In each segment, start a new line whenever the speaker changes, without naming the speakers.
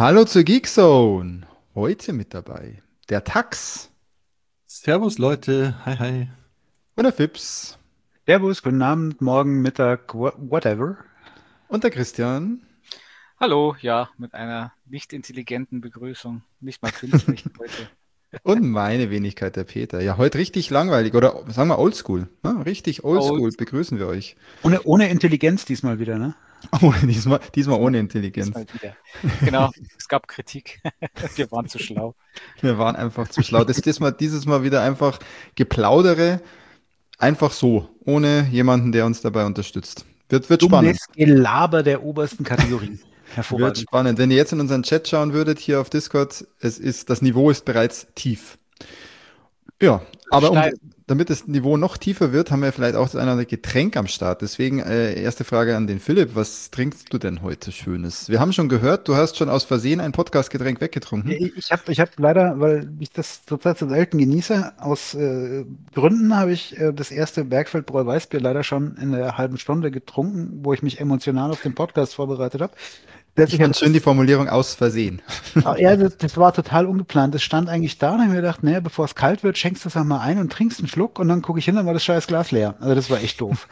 Hallo zur Geekzone. Heute mit dabei der Tax
Servus Leute, hi hi.
und der Fips
Servus, guten Abend, morgen, Mittag, whatever.
und der Christian.
Hallo, ja, mit einer nicht intelligenten Begrüßung, nicht mal künstlich heute.
Und meine Wenigkeit, der Peter. Ja, heute richtig langweilig oder sagen wir oldschool. Ne? Richtig
Oh,
oldschool begrüßen wir euch.
Ohne Intelligenz diesmal wieder, ne?
Oh, diesmal ohne
diesmal,
Intelligenz.
diesmal wieder. Genau, es gab Kritik. Wir waren zu schlau.
Wir waren einfach zu schlau. Dieses Mal wieder einfach Geplaudere, einfach so, ohne jemanden, der uns dabei unterstützt. Wird spannend.
Dummes Gelaber der obersten Kategorie.
Wird
Hervorragend.
spannend. Wenn ihr jetzt in unseren Chat schauen würdet, hier auf Discord, das Niveau ist bereits tief. Ja, aber
Steil.
damit das Niveau noch tiefer wird, haben wir vielleicht auch das eine oder andere Getränk am Start. Deswegen erste Frage an den Philipp. Was trinkst du denn heute Schönes? Wir haben schon gehört, du hast schon aus Versehen ein Podcast-Getränk weggetrunken.
Ich hab leider, weil ich das zurzeit so selten genieße, aus Gründen habe ich das erste Bergfeldbräu Weißbier leider schon in einer halben Stunde getrunken, wo ich mich emotional auf den Podcast vorbereitet habe.
Ich fand schön die Formulierung aus Versehen.
Ja, das war total ungeplant. Das stand eigentlich da und habe mir gedacht, naja, bevor es kalt wird, schenkst du es einmal ein und trinkst einen Schluck und dann gucke ich hin, dann war das scheiß Glas leer. Also das war echt doof.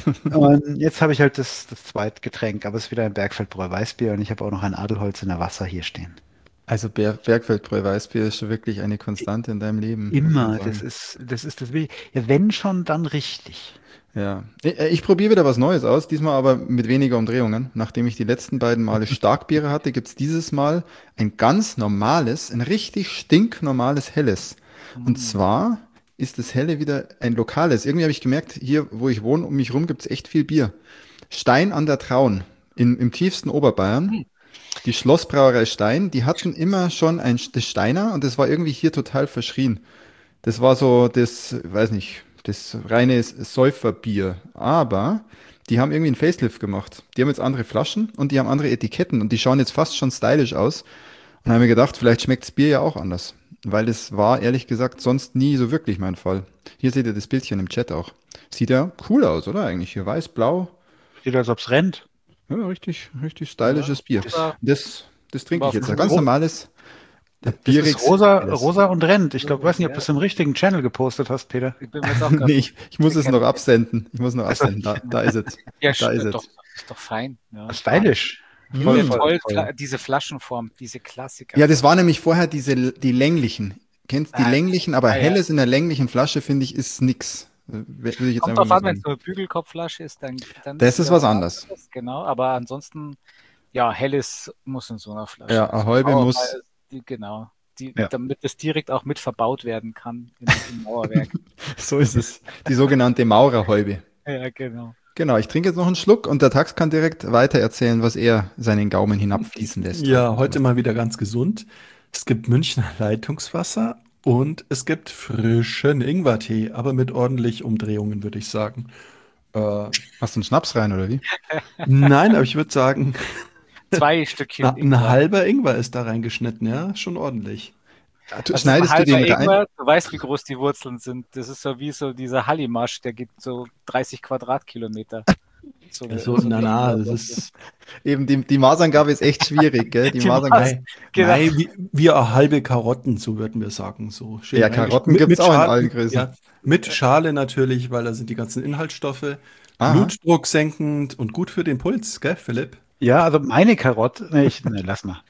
Und jetzt habe ich halt das Zweitgetränk, aber es ist wieder ein Bergfeldbräu Weißbier und ich habe auch noch ein Adelholz in der Wasser hier stehen.
Also Bergfeldbräu Weißbier ist schon wirklich eine Konstante in deinem Leben, muss man
Immer,
sagen.
das ist das Wichtige. Ja, wenn schon, dann richtig.
Ja, ich probiere wieder was Neues aus, diesmal aber mit weniger Umdrehungen. Nachdem ich die letzten beiden Male Starkbiere hatte, gibt's dieses Mal ein ganz normales, ein richtig stinknormales Helles. Und
Hm.
zwar ist das Helle wieder ein lokales. Irgendwie habe ich gemerkt, hier, wo ich wohne, um mich rum gibt's echt viel Bier. Stein an der Traun, im tiefsten Oberbayern.
Hm.
Die Schlossbrauerei Stein, die hatten immer schon das Steiner und das war irgendwie hier total verschrien. Das war so das, weiß nicht, das reine Säuferbier. Aber die haben irgendwie einen Facelift gemacht. Die haben jetzt andere Flaschen und die haben andere Etiketten und die schauen jetzt fast schon stylisch aus. Und haben mir gedacht, vielleicht schmeckt das Bier ja auch anders. Weil es war, ehrlich gesagt, sonst nie so wirklich mein Fall. Hier seht ihr das Bildchen im Chat auch. Sieht ja cool aus, oder eigentlich? Hier weiß, blau.
Sieht, als ob's rennt.
Ja, richtig, richtig
Ja,
stylisches Bier.
war,
Das trinke
war
ich
auf
jetzt.
dem
Ein ganz
Ro-
normales,
Das ist
bieriges
rosa,
Helles.
rosa und rennt. Ich glaube, weiß nicht, ob du
ja,
es im richtigen Channel gepostet hast, Peter.
ich bin mir jetzt auch gerade
Nee, ich muss es
sicher.
noch absenden. Ich muss noch
Also,
absenden. Da ist es.
Ja,
Da ist
doch,
es.
ist doch fein. Ja,
stylisch.
Finde ich toll,
Voll.
diese Flaschenform, diese Klassiker.
Ja, das war nämlich vorher die länglichen. Kennst die
Ah,
länglichen, aber
ja.
helles in der länglichen Flasche, finde ich, ist nix. Würde ich jetzt
Kommt
einfach
drauf
mal
an, wenn es
sagen.
nur eine Bügelkopfflasche ist, dann
Das ist
ja
was anderes.
anderes, genau. Aber ansonsten, ja, helles muss in so einer Flasche.
Ja,
So
Ahoi
Mauerfall,
muss.
genau.
Ja.
Damit es direkt auch mit verbaut werden kann im Mauerwerk.
So ist es. Die sogenannte Maurerhäube.
Ja, genau.
Genau, ich trinke jetzt noch einen Schluck und der Tax kann direkt weiter erzählen, was er seinen Gaumen hinabfließen lässt.
Ja, heute mal wieder ganz gesund. Es gibt Münchner Leitungswasser und es gibt frischen Ingwertee, aber mit ordentlich Umdrehungen, würde ich sagen.
Hast du einen Schnaps rein, oder wie?
Nein, aber ich würde sagen,
2 Stückchen
ein
Ingwer.
halber Ingwer ist da reingeschnitten, ja, schon ordentlich.
Das ist ein
Schneidest du
halber
den rein?
Ingwer. Du weißt, wie groß die Wurzeln sind. Das ist so wie so dieser Hallimasch, der gibt so 30 Quadratkilometer. So,
Also,
so
na,
Ingwer.
das ist,
Eben, die Maßangabe ist echt schwierig, gell? Die
Die
Maßangabe.
nein,
Genau.
nein, wie eine halbe Karotten, so würden wir sagen, so schön
Ja,
reingeschnitten.
Karotten gibt's auch in
Schale,
allen Größen.
ja, mit Schale natürlich, weil da sind die ganzen Inhaltsstoffe.
Aha.
Blutdruck senkend und gut für den Puls, gell, Philipp?
Ja, also meine Karotte, lass mal.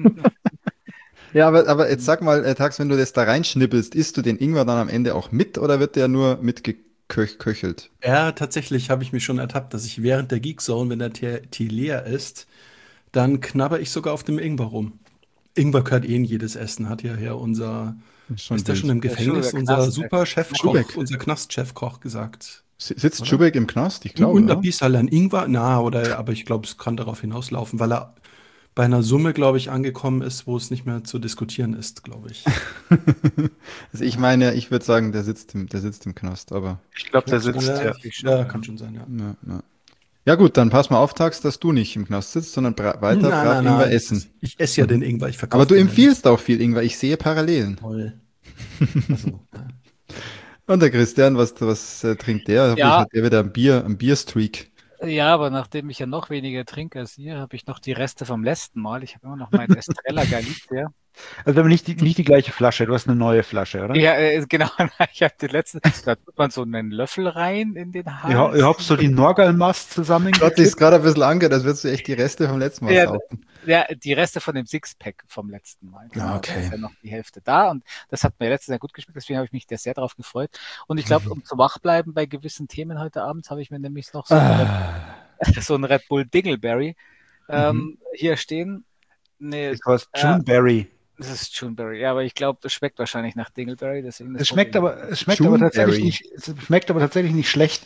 Ja, aber jetzt sag mal, Tax, wenn du das da reinschnippelst, isst du den Ingwer dann am Ende auch mit oder wird der nur mitgeköchelt?
Ja, tatsächlich habe ich mich schon ertappt, dass ich während der Geekzone, wenn der Tee leer ist, dann knabber ich sogar auf dem Ingwer rum. Ingwer gehört eh in jedes Essen, hat ja unser,
Schon
ist der
wild.
schon im
Der
Gefängnis,
Schule, der
unser
Knast,
super Chefkoch,
Schubeck.
unser Knastchefkoch gesagt.
Sitzt
Oder?
Schubeck im Knast? Ich glaube,
Und ein
oder?
bisschen ein Ingwer, na, oder, aber ich glaube, es kann darauf hinauslaufen, weil er bei einer Summe, glaube ich, angekommen ist, wo es nicht mehr zu diskutieren ist, glaube ich.
Also ich meine, ich würde sagen, der sitzt im Knast, aber
Ich glaube, der sitzt,
Ja,
ja.
ja, kann schon sein, ja.
ja. Ja gut, dann pass mal auf, Tax, dass du nicht im Knast sitzt, sondern weiter brav Ingwer essen.
Ich esse ja den Ingwer, ich verkaufe
Aber du
den ja
empfiehlst auch viel Ingwer, ich sehe Parallelen.
nicht. Toll. Also, ja.
Und der Christian, was trinkt der? Hoffentlich
Ja.
hat der wieder ein Bierstreak.
Ja, aber nachdem ich ja noch weniger trinke als ihr, habe ich noch die Reste vom letzten Mal. Ich habe immer noch meinen Estrella Galicia.
Also aber nicht die gleiche Flasche, du hast eine neue Flasche, oder?
Ja, genau. Ich habe den letzten. Da tut man so einen Löffel rein in den
Ja,
Hals.
ihr habt so die Norgalmast
Gott,
zusammengekippt.
ist gerade ein bisschen angehört, als würdest du echt die Reste vom letzten Mal
Ja,
saufen.
ja, die Reste von dem Sixpack vom letzten Mal. Genau,
Okay.
da ist ja noch die Hälfte da und das hat mir letztes Jahr gut geschmeckt, deswegen habe ich mich da sehr darauf gefreut. Und ich glaube, um zu wach bleiben bei gewissen Themen heute Abend, habe ich mir nämlich noch so einen Red Bull Dingleberry hier stehen. Nee,
Das heißt Juneberry.
das ist Juneberry, ja, aber ich glaube, das schmeckt wahrscheinlich nach Dingleberry, deswegen das
Es schmeckt
Juneberry.
aber tatsächlich nicht schlecht.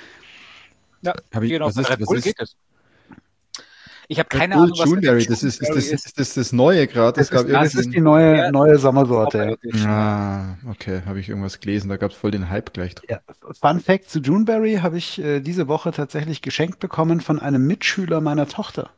Ja, genau,
was
bei
ist,
Red
was
Bull
ist
geht es. Ich habe keine
Red Bull
Ahnung, was
Juneberry?
mit dem Juneberry
Ist das neue gerade?
Das ist die neue Sommersorte.
Okay, habe ich irgendwas gelesen, da gab es voll den Hype gleich drüber.
Ja. Fun Fact zu Juneberry habe ich diese Woche tatsächlich geschenkt bekommen von einem Mitschüler meiner Tochter.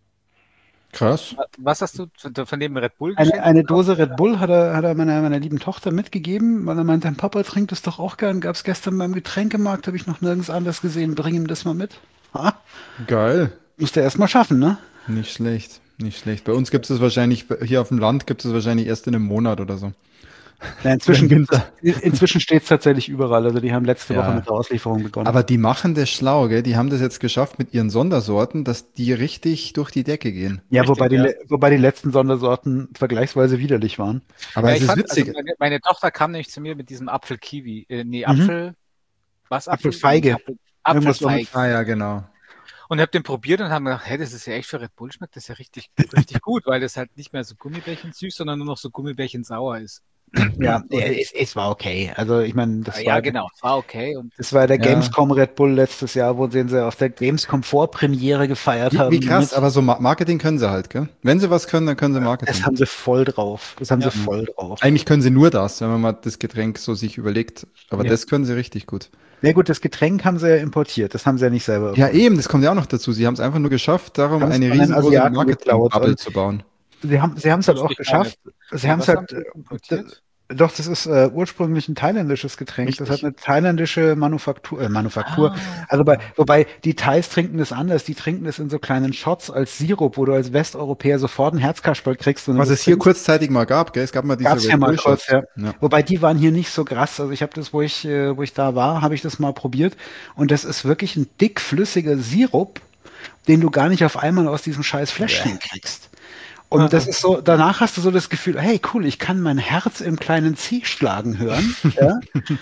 Krass.
Was hast du von dem Red Bull
Eine Dose Red Bull hat er meiner lieben Tochter mitgegeben, weil er meinte, dein Papa trinkt das doch auch gern. Gab es gestern beim Getränkemarkt, habe ich noch nirgends anders gesehen. Bring ihm das mal mit. Ha?
Geil.
Musst du erst mal schaffen, ne?
Nicht schlecht, nicht schlecht. Bei uns gibt es wahrscheinlich, hier auf dem Land gibt es wahrscheinlich erst in einem Monat oder so.
Ja, inzwischen steht es tatsächlich überall. Also die haben letzte Woche mit der Auslieferung begonnen.
Aber die machen das schlau, gell? Die haben das jetzt geschafft mit ihren Sondersorten, dass die richtig durch die Decke gehen.
Ja,
Richtig,
wobei die letzten Sondersorten vergleichsweise widerlich waren.
Aber
Ja,
es ist witzig.
Also meine Tochter kam nämlich zu mir mit diesem Apfel-Kiwi. Apfel. Was?
Apfelfeige.
Apfelfeige.
Ja, genau.
Und ich habe den probiert und habe mir gedacht, hey, das ist ja echt für Red Bull, schmeckt das ja richtig, richtig gut, weil das halt nicht mehr so Gummibärchen süß, sondern nur noch so Gummibärchen sauer ist.
Ja, es war okay. Also ich meine,
Genau, es war okay. Und
das war der Gamescom Red Bull letztes Jahr, wo sie auf der Gamescom Vorpremiere gefeiert haben.
Wie krass, aber so Marketing können sie halt, gell? Wenn sie was können, dann können sie Marketing.
Das haben sie voll drauf.
Eigentlich können sie nur das, wenn man mal das Getränk so sich überlegt. Aber das können sie richtig gut.
Ja gut, das Getränk haben sie ja importiert. Das haben sie ja nicht selber.
Ja eben, das kommt ja auch noch dazu. Sie haben es einfach nur geschafft, darum eine riesengroße Marketing-Bubble zu bauen.
Sie haben es halt auch geschafft. Sie haben es halt
importiert.
Doch, das ist ursprünglich ein thailändisches Getränk.
Richtig.
Das hat eine thailändische Manufaktur. Also wobei die Thais trinken das anders. Die trinken das in so kleinen Shots als Sirup, wo du als Westeuropäer sofort einen Herzkasperl kriegst.
Was es hier kurzzeitig mal gab, gell? Es gab mal diese
Gab's ja mal kurz, ja.
Ja.
Wobei die waren hier nicht so krass. Also ich habe das, wo ich da war, habe ich das mal probiert. Und das ist wirklich ein dickflüssiger Sirup, den du gar nicht auf einmal aus diesem scheiß Fläschchen kriegst. Und das ist so, danach hast du so das Gefühl, hey, cool, ich kann mein Herz im kleinen C schlagen hören. Ja?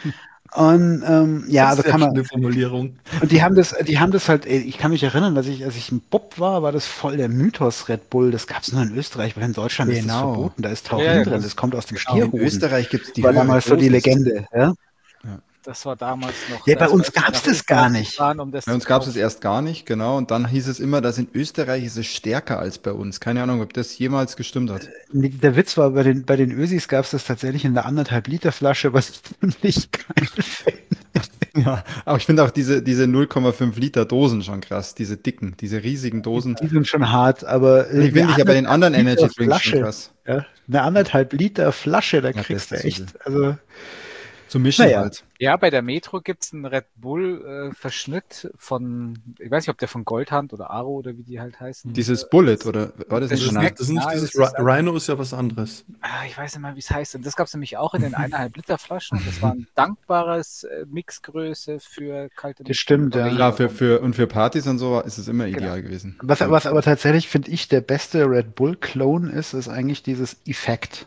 Und also kann man.
Eine Formulierung.
Und die haben das halt, ich kann mich erinnern, als ich ein Bub war das voll der Mythos Red Bull. Das gab es nur in Österreich, weil in Deutschland ist das verboten. Da ist Taurin drin, das kommt aus dem Stierhoden.
In Österreich gibt es die
war damals so die Legende. Ja?
Das war damals noch.
Ja, bei uns gab es das gar nicht.
Bei uns gab es erst gar nicht, genau. Und dann hieß es immer, dass in Österreich ist es stärker als bei uns. Keine Ahnung, ob das jemals gestimmt hat.
Der Witz war, bei den Ösis gab es das tatsächlich in der 1,5 Liter Flasche, was ich ziemlich geil finde.
Ja, aber ich finde auch diese 0,5 Liter Dosen schon krass. Diese dicken, diese riesigen Dosen.
Die sind schon hart, aber.
Die finde ich ja bei den anderen Energy Drinks schon krass.
Ja, eine 1,5 Liter Flasche, da kriegst du echt. Also.
Zum Mischen halt.
Ja, bei der Metro gibt es einen Red Bull-Verschnitt von, ich weiß nicht, ob der von Goldhand oder Aro oder wie die halt heißen.
Dieses Bullet, oder war das
nicht?
Das
ist nicht dieses Rhino ist ja was anderes.
Ich weiß nicht mal, wie es heißt. Und das gab es nämlich auch in den 1,5 Liter Flaschen. Das war ein dankbares Mixgröße für kalte.
Das stimmt, ja.
Ja, für Partys und so ist es immer ideal gewesen.
Was aber tatsächlich, finde ich, der beste Red Bull-Clone ist eigentlich dieses Effekt.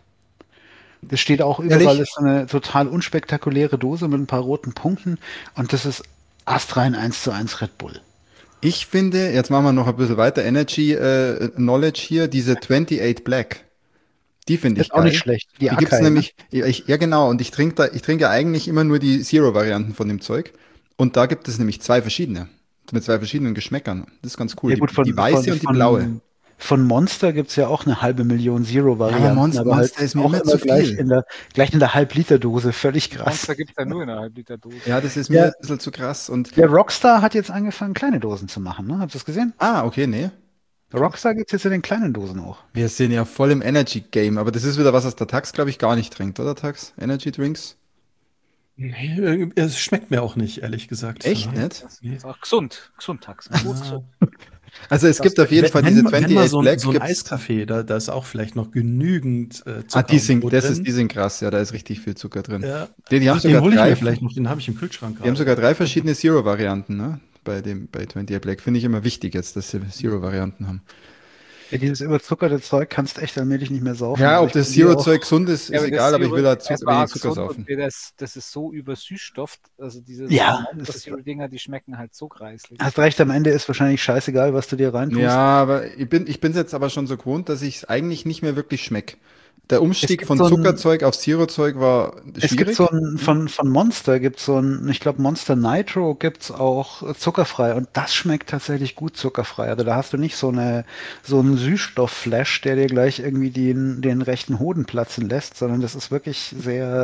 Das steht auch überall, ist eine total unspektakuläre Dose mit ein paar roten Punkten und das ist astrein 1:1 Red Bull.
Ich finde, jetzt machen wir noch ein bisschen weiter Energy Knowledge hier, diese 28 Black. Die finde ich geil.
Auch nicht schlecht.
Die gibt's nämlich, ja genau, und ich trinke ja eigentlich immer nur die Zero-Varianten von dem Zeug. Und da gibt es nämlich 2 verschiedene, mit 2 verschiedenen Geschmäckern. Das ist ganz cool.
Ja, gut,
die weiße und die blaue.
Von Monster gibt es ja auch eine 500.000 Zero-Varianten.
Ja, Monster
halt
ist mir immer zu
gleich
viel.
in der 1,5-Liter-Dose, völlig krass.
Monster gibt es ja nur in einer 1,5 Liter Dose.
Ja, das ist mir ein bisschen zu krass. Und
der Rockstar hat jetzt angefangen, kleine Dosen zu machen, ne? Habt ihr das gesehen?
Ah, okay, nee.
Rockstar gibt es jetzt in den kleinen Dosen auch.
Wir sind ja voll im Energy-Game, aber das ist wieder was der Tax, glaube ich, gar nicht trinkt, oder Tax? Energy Drinks?
Nee, es schmeckt mir auch nicht, ehrlich gesagt.
Echt
Ja.
nicht?
Das
Nee.
ist auch gesund. Gesund, Tax. Gut gesund.
Also es gibt auf jeden Fall diese
Wenn mal
28 Black
so ein
gibt's.
Eiskaffee, da ist auch vielleicht noch genügend
Ah,
Zucker und so drin.
die sind krass, ja, da ist richtig viel Zucker drin.
Ja.
Die haben
Ach, den
sogar
hole ich mir
drei,
vielleicht noch, den habe ich im Kühlschrank
die haben
gerade.
sogar drei verschiedene Zero-Varianten, ne? Bei 28 Black. Finde ich immer wichtig jetzt, dass sie Zero-Varianten haben.
Ja, dieses überzuckerte Zeug kannst echt allmählich nicht mehr saufen.
Ja,
Also
ob
ich
das
probiere auch.
Zero-Zeug gesund ist,
Ja,
ist
aber das
egal, aber ich
Zero
will halt
ist
wenig
arg
Zucker
gesund
saufen.
und das ist so übersüßstofft. Also diese
Ja,
Monster Zero-Dinger, die schmecken halt so greislich.
hast recht, am Ende ist wahrscheinlich scheißegal, was du dir reintust.
Ja, aber ich bin es jetzt aber schon so gewohnt, dass ich es eigentlich nicht mehr wirklich schmecke. Der
Es
Umstieg
gibt
von
so ein,
Zuckerzeug auf Zero-Zeug war
es gibt so
schwierig.
ein, von Monster gibt es so ein, ich glaube Monster Nitro gibt es auch zuckerfrei und das schmeckt tatsächlich gut zuckerfrei. Also da hast du nicht so einen Süßstoffflash, der dir gleich irgendwie den rechten Hoden platzen lässt, sondern das ist wirklich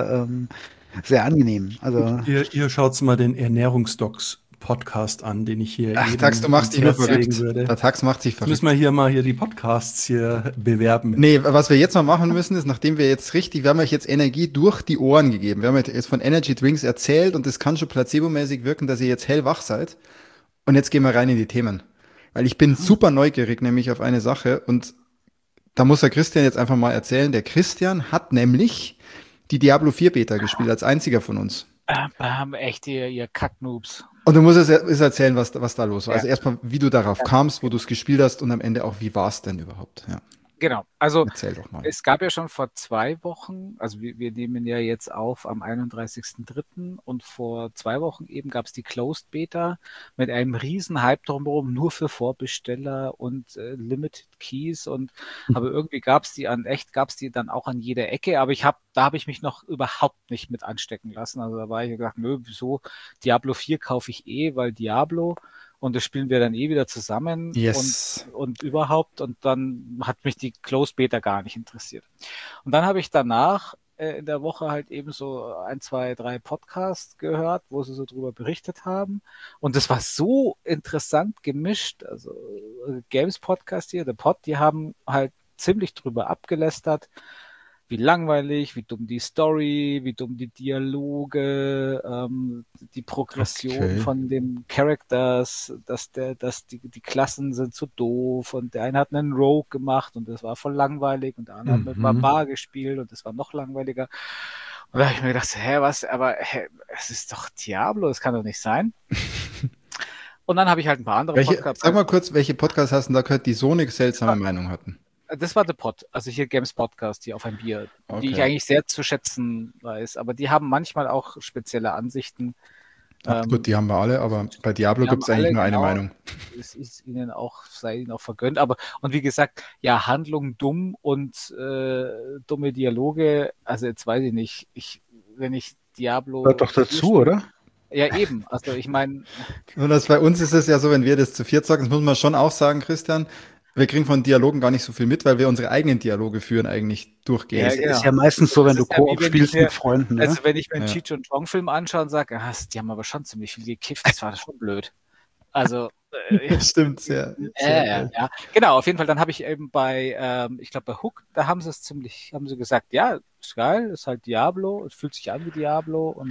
sehr angenehm. Also
Ihr schaut mal den Ernährungsdocs-Podcast an, den ich hier
Ach, Tax, du
jedem
machst
ans
dich nur
Herz legen
verrückt.
würde.
Der Tax macht sich
Jetzt müssen
verrückt.
wir hier die Podcasts hier bewerben.
Nee, was wir jetzt mal machen müssen, ist, nachdem wir jetzt wir haben euch jetzt Energie durch die Ohren gegeben. Wir haben jetzt von Energy Drinks erzählt und das kann schon placebomäßig wirken, dass ihr jetzt hellwach seid. Und jetzt gehen wir rein in die Themen. Weil ich bin super neugierig, nämlich auf eine Sache. Und da muss der Christian jetzt einfach mal erzählen. Der Christian hat nämlich die Diablo 4 Beta gespielt, als einziger von uns.
Bam, echt, ihr Kacknoobs.
Und du musst jetzt erzählen, was da los war.
Ja.
Also erstmal, wie du darauf kamst, wo du es gespielt hast und am Ende auch, wie war es denn überhaupt? Ja,
Genau, also
erzähl doch mal.
es gab ja schon vor 2 Wochen, also wir nehmen ja jetzt auf am 31.03. und vor 2 Wochen eben gab es die Closed Beta mit einem riesen Hype drumherum, nur für Vorbesteller und Limited Keys aber irgendwie gab's die dann auch an jeder Ecke, aber da habe ich mich noch überhaupt nicht mit anstecken lassen, also da war ich gedacht, nö, wieso, Diablo 4 kaufe ich weil Diablo und das spielen wir dann wieder zusammen
Yes.
und überhaupt. Und dann hat mich die Closed Beta gar nicht interessiert. Und dann habe ich danach in der Woche halt eben so 1, 2, 3 Podcasts gehört, wo sie so drüber berichtet haben. Und das war so interessant gemischt. Also Games Podcast hier, The Pod, die haben halt ziemlich drüber abgelästert, wie langweilig, wie dumm die Story, wie dumm die Dialoge, die Progression von den Characters, dass die Klassen sind so doof und der eine hat einen Rogue gemacht und das war voll langweilig und der andere hat mit Barbar gespielt und das war noch langweiliger. Und da habe ich mir gedacht, es ist doch Diablo, das kann doch nicht sein. Und dann habe ich halt ein paar andere
Podcasts. Sag mal kurz, welche Podcasts hast du da gehört, die so eine seltsame Meinung hatten?
Das war The Pod, also hier Games Podcast, hier auf ein Bier, die ich eigentlich sehr zu schätzen weiß. Aber die haben manchmal auch spezielle Ansichten.
Gut, die haben wir alle, aber bei Diablo gibt es eigentlich nur eine Meinung.
Es ist sei ihnen auch vergönnt. Und wie gesagt, ja, Handlung dumm und dumme Dialoge, also jetzt weiß ich nicht, wenn ich Diablo.
Hört doch dazu, oder?
Ja, eben. Also ich meine.
Bei uns ist es ja so, wenn wir das zu viert sagen, das muss man schon auch sagen, Christian, wir kriegen von Dialogen gar nicht so viel mit, weil wir unsere eigenen Dialoge führen eigentlich durchgehend.
Ja, genau. Ist ja meistens so, wenn du Koop spielst mit Freunden. Ne?
Also wenn ich mir einen Cheech und Chong Film anschaue und sage, die haben aber schon ziemlich viel gekifft, das war schon blöd. Also
stimmt, ja.
Ja. Genau, auf jeden Fall. Dann habe ich eben ich glaube bei Hook, da haben sie gesagt, ja, ist geil, ist halt Diablo, es fühlt sich an wie Diablo und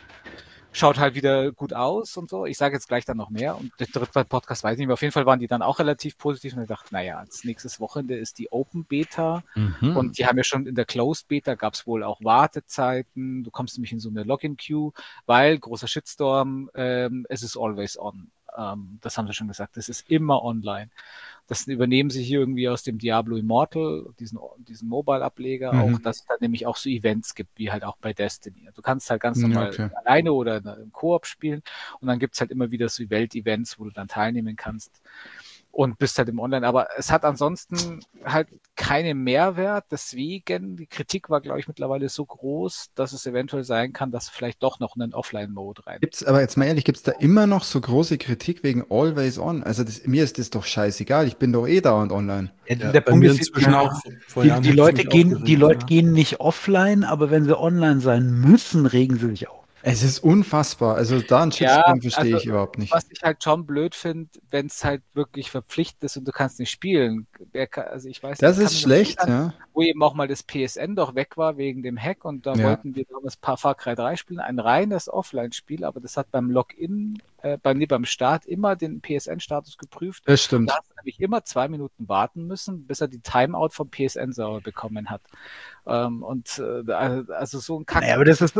schaut halt wieder gut aus und so. Ich sage jetzt gleich dann noch mehr. Und der dritte Podcast weiß ich nicht mehr. Auf jeden Fall waren die dann auch relativ positiv. Und ich dachte, naja, als nächstes Wochenende ist die Open Beta. Und die haben ja schon in der Closed Beta gab es wohl auch Wartezeiten. Du kommst nämlich in so eine Login-Queue, weil, großer Shitstorm, es ist always on. Das haben sie schon gesagt. Das ist immer online. Das übernehmen sie hier irgendwie aus dem Diablo Immortal, diesen Mobile-Ableger auch, dass es dann nämlich auch so Events gibt, wie halt auch bei Destiny. Du kannst halt ganz normal alleine oder im Koop spielen und dann gibt's halt immer wieder so Welt-Events, wo du dann teilnehmen kannst und bist halt im Online. Aber es hat ansonsten halt keinen Mehrwert. Deswegen, die Kritik war, glaube ich, mittlerweile so groß, dass es eventuell sein kann, dass vielleicht doch noch einen Offline-Mode rein.
Aber jetzt mal ehrlich, gibt's da immer noch so große Kritik wegen Always On? Also mir ist das doch scheißegal. Ich bin doch eh dauernd online.
Ja, der Punkt ist inzwischen auch. Die Leute gehen nicht offline, aber wenn sie online sein müssen, regen sie sich auf.
Es ist unfassbar. Also da einen Shitstorm verstehe ich überhaupt nicht.
Was ich halt schon blöd finde, wenn es halt wirklich verpflichtend ist und du kannst nicht spielen. Also ich weiß,
das ist schlecht, ja.
wo eben auch mal das PSN doch weg war wegen dem Hack und da
Ja.
wollten wir damals Far Cry 3 spielen, ein reines Offline-Spiel, aber das hat beim Login, beim Start immer den PSN-Status geprüft.
Das stimmt.
Da hast du nämlich immer 2 Minuten warten müssen, bis er die Timeout vom PSN-Server bekommen hat. Also so ein Kack.
Naja, aber das ist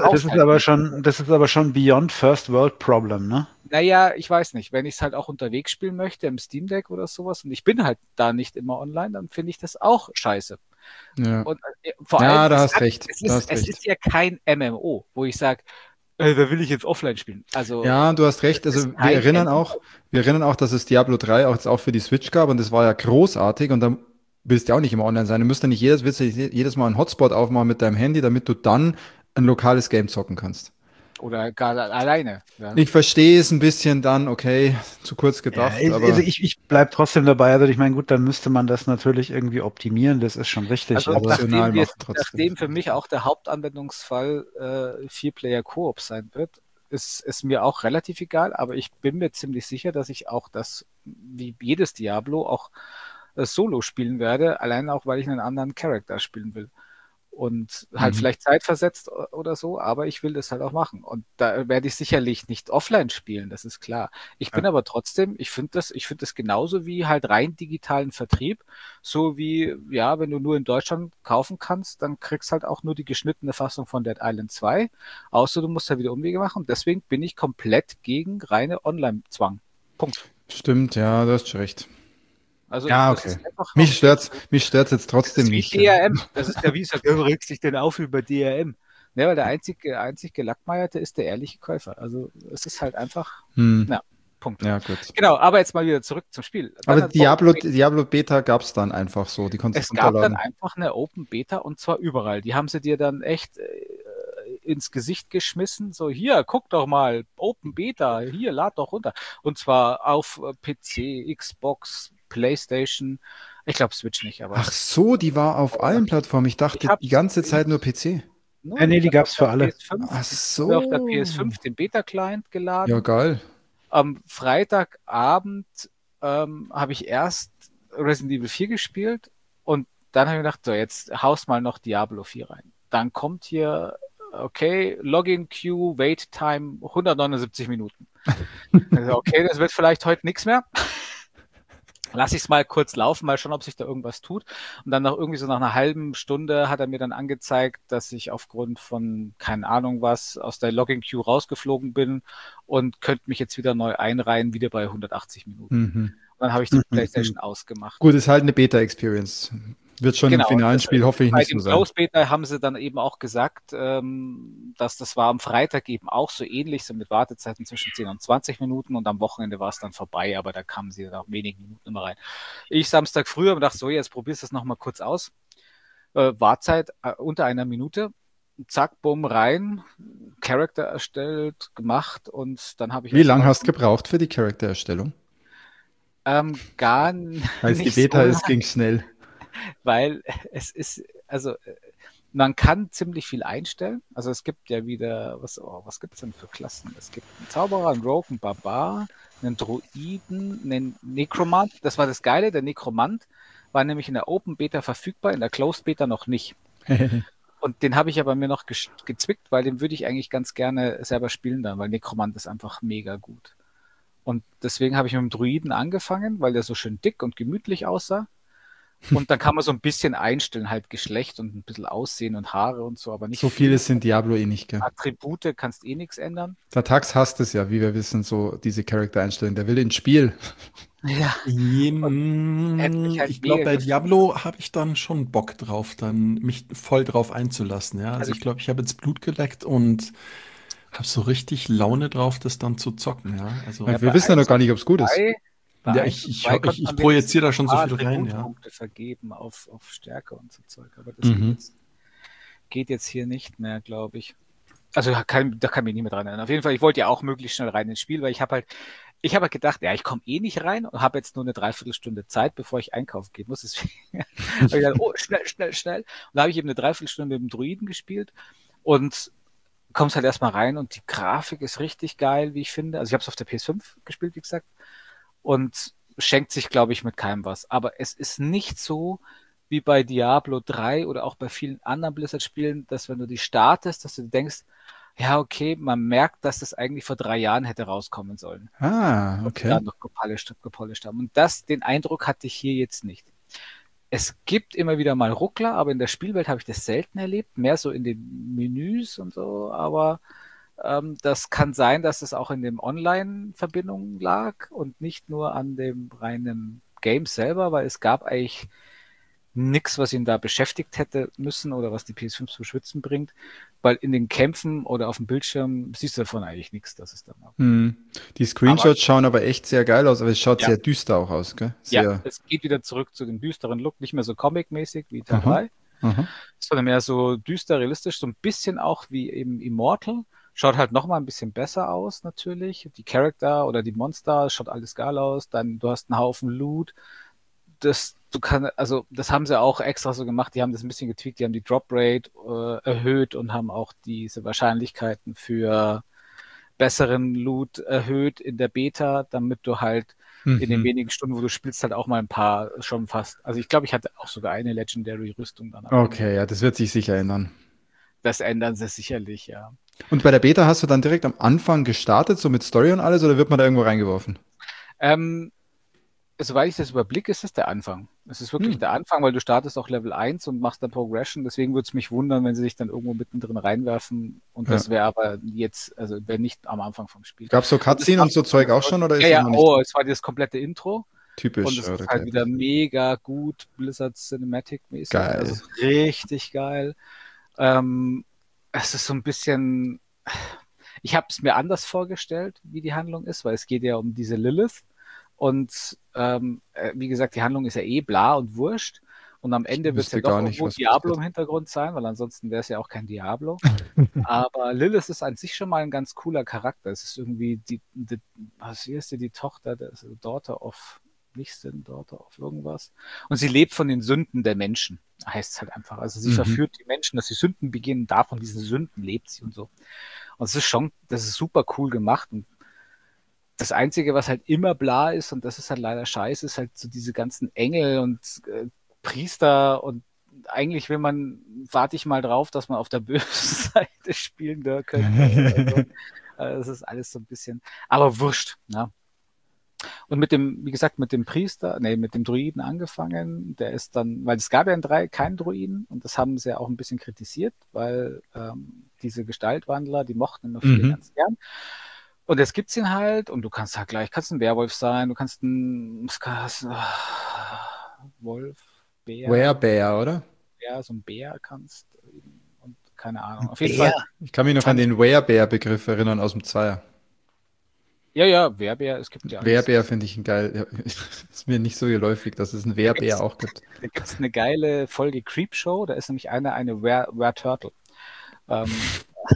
aber schon beyond First World Problem, ne?
Naja, ich weiß nicht. Wenn ich es halt auch unterwegs spielen möchte, im Steam Deck oder sowas, und ich bin halt da nicht immer online, dann finde ich das auch scheiße.
Ja,
Und vor
ja,
allem,
da hast recht.
es ist ja kein MMO, wo ich sage, da will ich jetzt offline spielen. Also,
Ja, du hast recht.
das
Also
ist kein
wir erinnern auch, dass es Diablo 3 auch jetzt auch für die Switch gab und das war ja großartig und da willst du ja auch nicht immer online sein. Du musst ja nicht jedes Mal einen Hotspot aufmachen mit deinem Handy, damit du dann ein lokales Game zocken kannst.
Oder gar alleine. Ja.
Ich verstehe es ein bisschen dann, okay, zu kurz gedacht,
Ja,
aber
also ich bleibe trotzdem dabei. Also ich meine, gut, dann müsste man das natürlich irgendwie optimieren. Das ist schon richtig.
Also
aber
optional machen trotzdem.
nachdem für mich auch der Hauptanwendungsfall 4-Player-Koop sein wird, ist mir auch relativ egal, aber ich bin mir ziemlich sicher, dass ich auch das, wie jedes Diablo, auch Solo spielen werde, allein auch, weil ich einen anderen Charakter spielen will. Und halt vielleicht zeitversetzt oder so, aber ich will das halt auch machen. Und da werde ich sicherlich nicht offline spielen, das ist klar. Ich bin aber trotzdem, ich finde das genauso wie halt rein digitalen Vertrieb, so wie, ja, wenn du nur in Deutschland kaufen kannst, dann kriegst halt auch nur die geschnittene Fassung von Dead Island 2, außer du musst da wieder Umwege machen. Und deswegen bin ich komplett gegen reine Online-Zwang. Punkt.
Stimmt, ja, du hast schon recht.
Also
Ja,
das
okay.
ist einfach
Mich stört's jetzt trotzdem
das ist wie
nicht.
DRM. Das ist ja wie sagt, wer regt sich denn auf über DRM? Ne, weil der einzig Gelackmeierte ist der ehrliche Käufer. Also es ist halt einfach,
Hm.
Punkt.
Ja, gut.
Genau, aber jetzt mal wieder zurück zum Spiel. Dann
Aber
hat
Diablo Beta gab es dann einfach so, die konntest
es
du
gab dann
runterladen.
einfach eine Open Beta und zwar überall. Die haben sie dir dann echt ins Gesicht geschmissen. So, hier, guck doch mal, Open Beta, hier, lad doch runter. Und zwar auf PC, Xbox, PlayStation, ich glaube Switch nicht, aber
Ach so, die war auf allen Plattformen. Ich dachte
Ich hab's-
die ganze Zeit nur PC.
Ja, nee, die
ich hab
gab's
auf
für
der
alle.
PS5,
Ach
ich habe auf der
so.
PS5 den Beta-Client
Ja,
geladen.
geil.
Am Freitagabend habe ich erst Resident Evil 4 gespielt und dann habe ich gedacht, so, jetzt haust mal noch Diablo 4 rein. Dann kommt hier, okay, Login Queue, Wait Time 179 Minuten. Also, okay, das wird vielleicht heute nichts mehr. Lass ich es mal kurz laufen, mal schauen, ob sich da irgendwas tut. Und dann irgendwie so nach einer halben Stunde hat er mir dann angezeigt, dass ich aufgrund von, keine Ahnung was, aus der Login-Queue rausgeflogen bin und könnte mich jetzt wieder neu einreihen, wieder bei 180 Minuten.
Mhm.
Und dann habe ich die PlayStation ausgemacht.
Gut, ist halt eine Beta-Experience. Wird schon im
Genau,
finalen
das-
Spiel hoffentlich
Bei
nicht so
dem
sein.
Close Beta haben sie dann eben auch gesagt, dass das war am Freitag eben auch so ähnlich, so mit Wartezeiten zwischen 10 und 20 Minuten und am Wochenende war es dann vorbei, aber da kamen sie nach wenigen Minuten immer rein. Ich Samstag früher und dachte so, jetzt probierst du es nochmal kurz aus. Wartzeit unter einer Minute. Zack, bumm, rein, Charakter erstellt, gemacht und dann habe ich
Wie lange
erstmal-
hast du gebraucht für die Charaktererstellung?
Gar
Als die
nicht
Beta
so
ist, ging schnell.
weil es ist, also man kann ziemlich viel einstellen. Also es gibt ja wieder, was gibt es denn für Klassen? Es gibt einen Zauberer, einen Rogue, einen Barbar, einen Druiden, einen Nekromant. Das war das Geile, der Nekromant war nämlich in der Open Beta verfügbar, in der Closed Beta noch nicht. Und den habe ich aber mir noch gezwickt, weil den würde ich eigentlich ganz gerne selber spielen dann, weil Nekromant ist einfach mega gut. Und deswegen habe ich mit dem Druiden angefangen, weil der so schön dick und gemütlich aussah. Und dann kann man so ein bisschen einstellen, halt Geschlecht und ein bisschen Aussehen und Haare und so, aber nicht
So viel ist in Diablo eh nicht, gell?
Attribute kannst eh nichts ändern.
Der Tax hasst es ja, wie wir wissen, so diese Charaktereinstellungen. Der will ins Spiel.
Ja. Hätte mich halt
Ich glaube,
mega
bei
gefreut.
Diablo habe ich dann schon Bock drauf, dann mich voll drauf einzulassen. Ja? Also ich glaube, ich habe jetzt Blut geleckt und habe so richtig Laune drauf, das dann zu zocken. Ja, also
Weil wir wissen ja noch gar nicht, ob es gut ist.
Bei
Ja,
1 und
ich
2 konnte
ich
man
projiziere da
wenigstens
schon so
ein
viel
paar
rein, ja.
Attributpunkte vergeben auf Stärke und so Zeug. Aber das geht jetzt hier nicht mehr, glaube ich. Also da kann mich nicht mehr dran erinnern. Auf jeden Fall, ich wollte ja auch möglichst schnell rein ins Spiel, weil ich habe halt gedacht, ja, ich komme eh nicht rein und habe jetzt nur eine Dreiviertelstunde Zeit, bevor ich einkaufen gehen muss. Deswegen habe ich gedacht, oh, schnell. Und da habe ich eben eine Dreiviertelstunde mit dem Druiden gespielt und kommst halt erstmal rein und die Grafik ist richtig geil, wie ich finde. Also ich habe es auf der PS5 gespielt, wie gesagt, und schenkt sich, glaube ich, mit keinem was. Aber es ist nicht so, wie bei Diablo 3 oder auch bei vielen anderen Blizzard-Spielen, dass wenn du die startest, dass du denkst, ja, okay, man merkt, dass das eigentlich vor 3 Jahren hätte rauskommen sollen.
Ah,
Was sie
okay.
da noch gepolished haben. Und den Eindruck hatte ich hier jetzt nicht. Es gibt immer wieder mal Ruckler, aber in der Spielwelt habe ich das selten erlebt. Mehr so in den Menüs und so, aber das kann sein, dass es auch in den Online-Verbindungen lag und nicht nur an dem reinen Game selber, weil es gab eigentlich nichts, was ihn da beschäftigt hätte müssen oder was die PS5 zu schwitzen bringt, weil in den Kämpfen oder auf dem Bildschirm siehst du davon eigentlich nichts, dass es dann auch.
Hm. Die
Aber
Screenshots schauen aber echt sehr geil aus, aber es schaut
ja,
sehr düster auch aus, gell?
ja,
Sehr.
es geht wieder zurück zu dem düsteren Look, nicht mehr so comic-mäßig wie Teil
Aha.
3,
Aha.
sondern mehr so düster, realistisch, so ein bisschen auch wie eben Immortal. Schaut halt noch mal ein bisschen besser aus, natürlich. Die Charakter oder die Monster, schaut alles geil aus. Dann, du hast einen Haufen Loot. Das haben sie auch extra so gemacht. Die haben das ein bisschen getweakt. Die haben die Drop Rate erhöht und haben auch diese Wahrscheinlichkeiten für besseren Loot erhöht in der Beta, damit du halt in den
Mhm.
wenigen Stunden, wo du spielst, halt auch mal ein paar schon fast. Also ich glaube, ich hatte auch sogar eine Legendary Rüstung dann am Ende.
Okay, ja, das wird sich sicher ändern.
Das ändern sie sicherlich, ja.
Und bei der Beta hast du dann direkt am Anfang gestartet, so mit Story und alles, oder wird man da irgendwo reingeworfen?
Ähm, Soweit ich das überblicke, ist das der Anfang. Es ist wirklich
Hm.
der Anfang, weil du startest auch Level 1 und machst dann Progression. Deswegen würde es mich wundern, wenn sie sich dann irgendwo mittendrin reinwerfen. Und
Ja.
das wäre aber jetzt, also wäre nicht am Anfang vom Spiel.
Gab es so
Und das
Cutscene und
macht
so Zeug auch schon, oder
ja,
ist das
ja,
noch nicht
oh, es war das komplette Intro. Und
typisch?
es
Oder
ist halt
okay.
wieder mega gut Blizzard Cinematic-mäßig. Also
Geil.
richtig geil. Es ist so ein bisschen, ich habe es mir anders vorgestellt, wie die Handlung ist, weil es geht ja um diese Lilith. Und wie gesagt, die Handlung ist ja eh bla und wurscht. Und am
Ich
Ende wird es ja
wüsste
doch
gar nicht,
irgendwo
was
Diablo
passiert.
im Hintergrund sein, weil ansonsten wäre es ja auch kein Diablo. Aber Lilith ist an sich schon mal ein ganz cooler Charakter. Es ist irgendwie was hier ist sie, die Tochter, das ist Daughter of, nicht Sin, Daughter of irgendwas. Und sie lebt von den Sünden der Menschen, heißt es halt einfach. Also sie
Mhm.
verführt die Menschen, dass sie Sünden begehen, davon diesen Sünden lebt sie und so. Und das ist super cool gemacht. Und das Einzige, was halt immer bla ist, und das ist halt leider scheiße, ist halt so diese ganzen Engel und Priester und eigentlich warte ich mal drauf, dass man auf der bösen Seite spielen da könnte. Also, das ist alles so ein bisschen, aber wurscht, ne? Und wie gesagt, mit dem Druiden angefangen, der ist dann, weil es gab ja in 3 keinen Druiden und das haben sie ja auch ein bisschen kritisiert, weil diese Gestaltwandler, die mochten immer viele
Mhm.
ganz gern. Und jetzt gibt's ihn halt und du kannst halt gleich, kannst ein Werwolf sein, du kannst Wolf, Bär,
Werebear, oder?
ja, so ein Bär kannst und keine Ahnung. Auf jeden
Bär.
Fall
Ich kann mich noch an
fand ich,
den Werebear-Begriff erinnern aus dem Zweier.
ja, ja, Werbär, es gibt ja alles.
Werebear finde ich ein geil. Ja, ist mir nicht so geläufig, dass es einen
Da
Werebear
gibt's,
auch gibt.
da gibt's eine geile Folge Creepshow, da ist nämlich eine Were-Turtle. Ähm,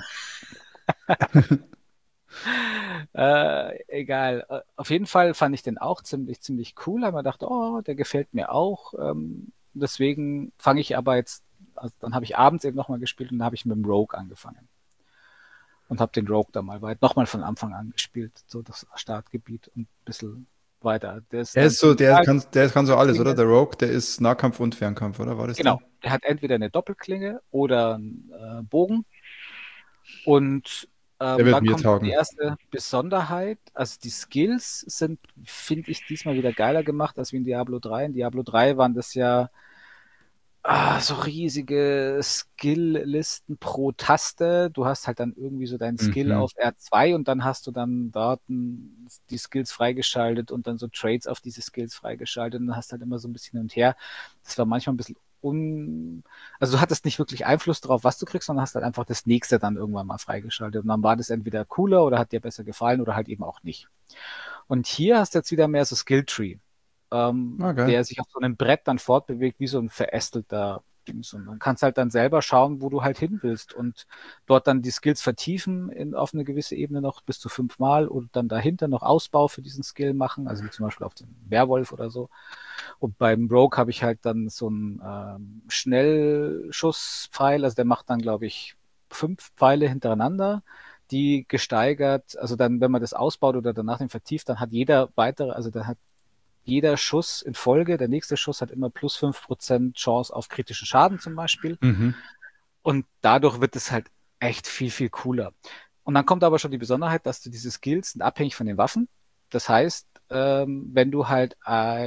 egal. Auf jeden Fall fand ich den auch ziemlich cool. Habe mir gedacht, oh, der gefällt mir auch. Deswegen fange ich aber jetzt, also dann habe ich abends eben nochmal gespielt und dann habe ich mit dem Rogue angefangen. Und habe den Rogue da mal nochmal von Anfang an gespielt. So das Startgebiet und ein bisschen weiter. Der ist
Der
dann
ist so,
ziemlich geil.
der kann so alles, oder?
Doppelklinge.
Der Rogue, der ist Nahkampf und Fernkampf, oder? War das der?
Genau. Der hat entweder eine Doppelklinge oder einen Bogen. Und
Der wird
dann
mir
kommt die
taugen.
erste Besonderheit. Also die Skills sind, finde ich, diesmal wieder geiler gemacht als wie in Diablo 3. In Diablo 3 waren das ja so riesige Skill-Listen pro Taste. Du hast halt dann irgendwie so deinen Skill
Mhm.
auf R2 und dann hast du dann dort die Skills freigeschaltet und dann so Trades auf diese Skills freigeschaltet und dann hast halt immer so ein bisschen hin und her. Das war manchmal ein bisschen also du hattest nicht wirklich Einfluss darauf, was du kriegst, sondern hast halt einfach das nächste dann irgendwann mal freigeschaltet. Und dann war das entweder cooler oder hat dir besser gefallen oder halt eben auch nicht. Und hier hast du jetzt wieder mehr so Skilltree,
Ah, geil.
der sich auf so einem Brett dann fortbewegt, wie so ein verästelter Dings. Und dann kannst halt dann selber schauen, wo du halt hin willst und dort dann die Skills vertiefen auf eine gewisse Ebene noch bis zu 5-mal und dann dahinter noch Ausbau für diesen Skill machen, also wie zum Beispiel auf den Werwolf oder so. Und beim Rogue habe ich halt dann so einen Schnellschusspfeil, also der macht dann, glaube ich, 5 Pfeile hintereinander, die gesteigert, also dann, wenn man das ausbaut oder danach den vertieft, dann hat jeder weitere, also dann hat jeder Schuss in Folge, der nächste Schuss hat immer plus 5% Chance auf kritischen Schaden zum Beispiel.
Mhm.
Und dadurch wird es halt echt viel, viel cooler. Und dann kommt aber schon die Besonderheit, dass du diese Skills sind abhängig von den Waffen. Das heißt, wenn du halt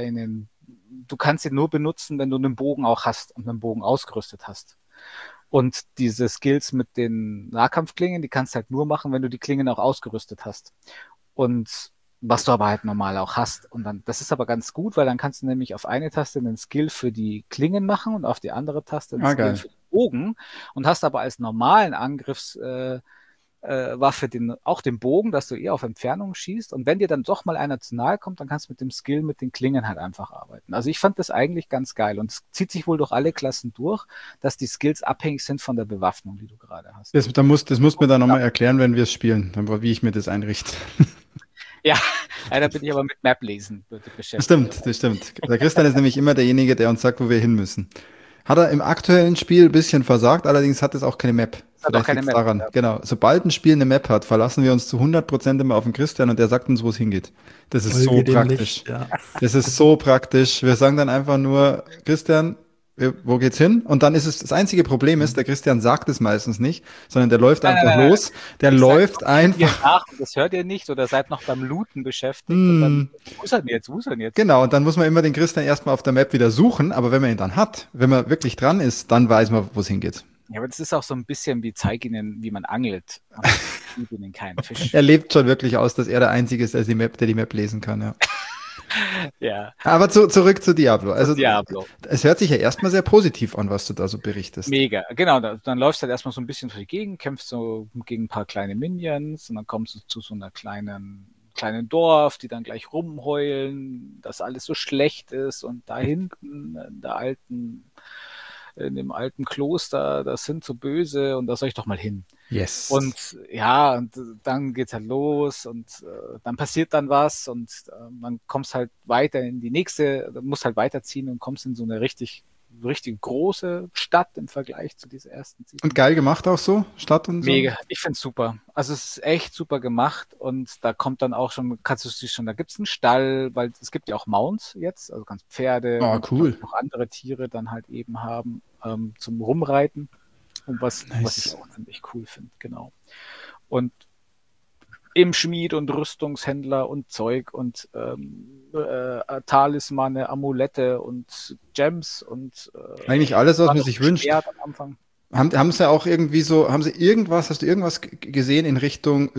du kannst ihn nur benutzen, wenn du einen Bogen auch hast und einen Bogen ausgerüstet hast. Und diese Skills mit den Nahkampfklingen, die kannst du halt nur machen, wenn du die Klingen auch ausgerüstet hast. Und was du aber halt normal auch hast. Und dann, das ist aber ganz gut, weil dann kannst du nämlich auf eine Taste einen Skill für die Klingen machen und auf die andere Taste einen Skill
geil.
für den Bogen und hast aber als normalen Angriffswaffe auch den Bogen, dass du eher auf Entfernung schießt. Und wenn dir dann doch mal einer zu nahe kommt, dann kannst du mit dem Skill mit den Klingen halt einfach arbeiten. Also ich fand das eigentlich ganz geil. Und es zieht sich wohl durch alle Klassen durch, dass die Skills abhängig sind von der Bewaffnung, die du gerade hast.
Das musst mir dann nochmal erklären, wenn wir es spielen, wie ich mir das einrichte.
Ja, da bin ich aber mit Map lesen beschäftigt.
Das stimmt. Der Christian ist nämlich immer derjenige, der uns sagt, wo wir hin müssen. Hat er im aktuellen Spiel ein bisschen versagt, allerdings hat es auch keine Map.
Hat auch keine
liegt's
Map,
daran.
ja.
Genau. Sobald ein Spiel eine Map hat, verlassen wir uns zu 100% immer auf den Christian und der sagt uns, wo es hingeht. Das ist so
Folge dem
praktisch.
Licht, ja.
Das ist so praktisch. Wir sagen dann einfach nur, Christian, wo geht's hin? Und dann ist es, das einzige Problem ist, der Christian sagt es meistens nicht, sondern der läuft einfach los. Der läuft einfach.
Nach, das hört ihr nicht oder seid noch beim Looten beschäftigt. Und dann, wo ist er denn jetzt?
Genau, und dann muss man immer den Christian erstmal auf der Map wieder suchen, aber wenn man ihn dann hat, wenn man wirklich dran ist, dann weiß man, wo es hingeht.
Ja, aber das ist auch so ein bisschen wie zeig ihnen, wie man angelt. Aber gib ihnen keinen Fisch.
Er lebt schon wirklich aus, dass er der Einzige ist, der die Map lesen kann, ja.
Ja.
Aber zurück zu Diablo. Also,
Diablo.
Es hört sich ja erstmal sehr positiv an, was du da so berichtest.
Mega, genau. Dann läufst du halt erstmal so ein bisschen durch die Gegend, kämpfst so gegen ein paar kleine Minions und dann kommst du zu so einer kleinen Dorf, die dann gleich rumheulen, dass alles so schlecht ist und da hinten in dem alten Kloster, das sind so böse und da soll ich doch mal hin.
Yes.
Und ja, und dann geht's halt los und dann passiert dann was und dann kommst halt weiter in die nächste, musst halt weiterziehen und kommst in so eine richtig große Stadt im Vergleich zu dieser ersten Siedlung.
Und geil gemacht auch so, Stadt und so?
Mega, ich find's super. Also es ist echt super gemacht und da kommt dann auch schon, da gibt's einen Stall, weil es gibt ja auch Mounts jetzt, also kannst Pferde und
cool.
noch andere Tiere dann halt eben haben zum Rumreiten und was ich auch ziemlich cool finde, genau. Und im Schmied und Rüstungshändler und Zeug und Talismane, Amulette und Gems und
eigentlich alles, was man sich wünscht.
Am Anfang.
Haben sie auch irgendwie so, hast du irgendwas gesehen in Richtung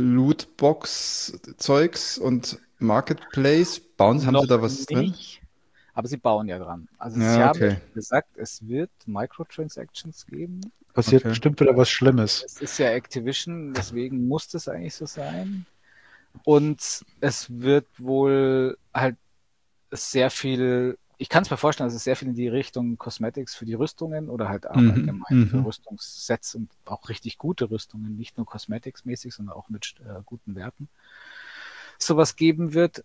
Lootbox-Zeugs und Marketplace? Haben sie da was drin?
Aber sie bauen ja dran. Also
Ja,
sie
okay.
haben gesagt, es wird Microtransactions geben.
Passiert bestimmt wieder was Schlimmes.
Es ist ja Activision, deswegen muss das eigentlich so sein. Und es wird wohl halt sehr viel, ich kann es mir vorstellen, dass es sehr viel in die Richtung Cosmetics für die Rüstungen oder halt auch allgemein für Rüstungssets und auch richtig gute Rüstungen, nicht nur Cosmetics-mäßig, sondern auch mit guten Werten, sowas geben wird.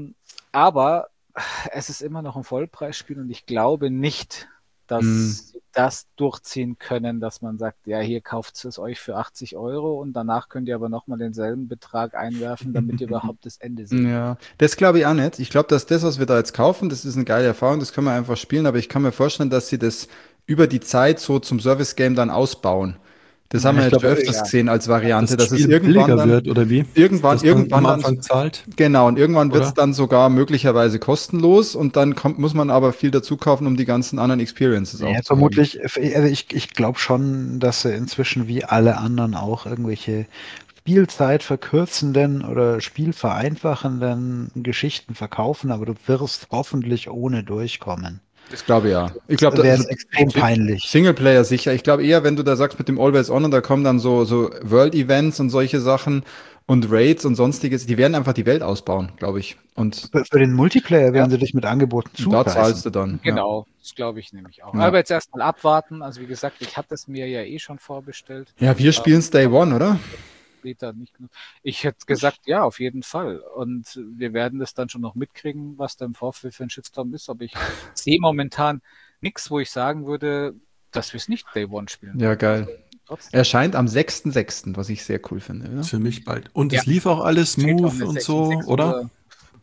Aber es ist immer noch ein Vollpreisspiel und ich glaube nicht, dass sie das durchziehen können, dass man sagt, ja, hier kauft es euch für 80 € und danach könnt ihr aber nochmal denselben Betrag einwerfen, damit ihr überhaupt das Ende seht.
Ja, das glaube ich auch nicht. Ich glaube, dass das, was wir da jetzt kaufen, das ist eine geile Erfahrung, das können wir einfach spielen, aber ich kann mir vorstellen, dass sie das über die Zeit so zum Service-Game dann ausbauen. Das haben wir jetzt schon öfters gesehen als Variante, dass es irgendwann dann,
wird, oder wie?
Irgendwann
am
dann
Anfang zahlt.
Genau, und irgendwann wird es dann sogar möglicherweise kostenlos und dann muss man aber viel dazu kaufen, um die ganzen anderen Experiences auch zu
vermutlich, also ich glaube schon, dass sie inzwischen wie alle anderen auch irgendwelche Spielzeit verkürzenden oder spielvereinfachenden Geschichten verkaufen, aber du wirst hoffentlich ohne durchkommen.
Das glaube ich ja. Ich glaube,
das wäre extrem peinlich.
Singleplayer sicher. Ich glaube eher, wenn du da sagst mit dem Always On und da kommen dann so World-Events und solche Sachen und Raids und sonstiges, die werden einfach die Welt ausbauen, glaube ich. Und
für den Multiplayer werden sie dich mit Angeboten zupreisen.
Da zahlst du dann.
Genau, das glaube ich nämlich auch. Ja. Aber jetzt erstmal abwarten. Also wie gesagt, ich hatte es mir ja eh schon vorbestellt.
Ja, wir spielen es Day One, oder?
Nicht. Ich hätte gesagt, ja, auf jeden Fall. Und wir werden das dann schon noch mitkriegen, was da im Vorfeld für ein Shitstorm ist. Aber ich sehe momentan nichts, wo ich sagen würde, dass wir es nicht Day One spielen.
Ja, geil. Erscheint am 6.6., was ich sehr cool finde. Ja?
Für mich bald. Und es lief auch alles smooth und so, oder?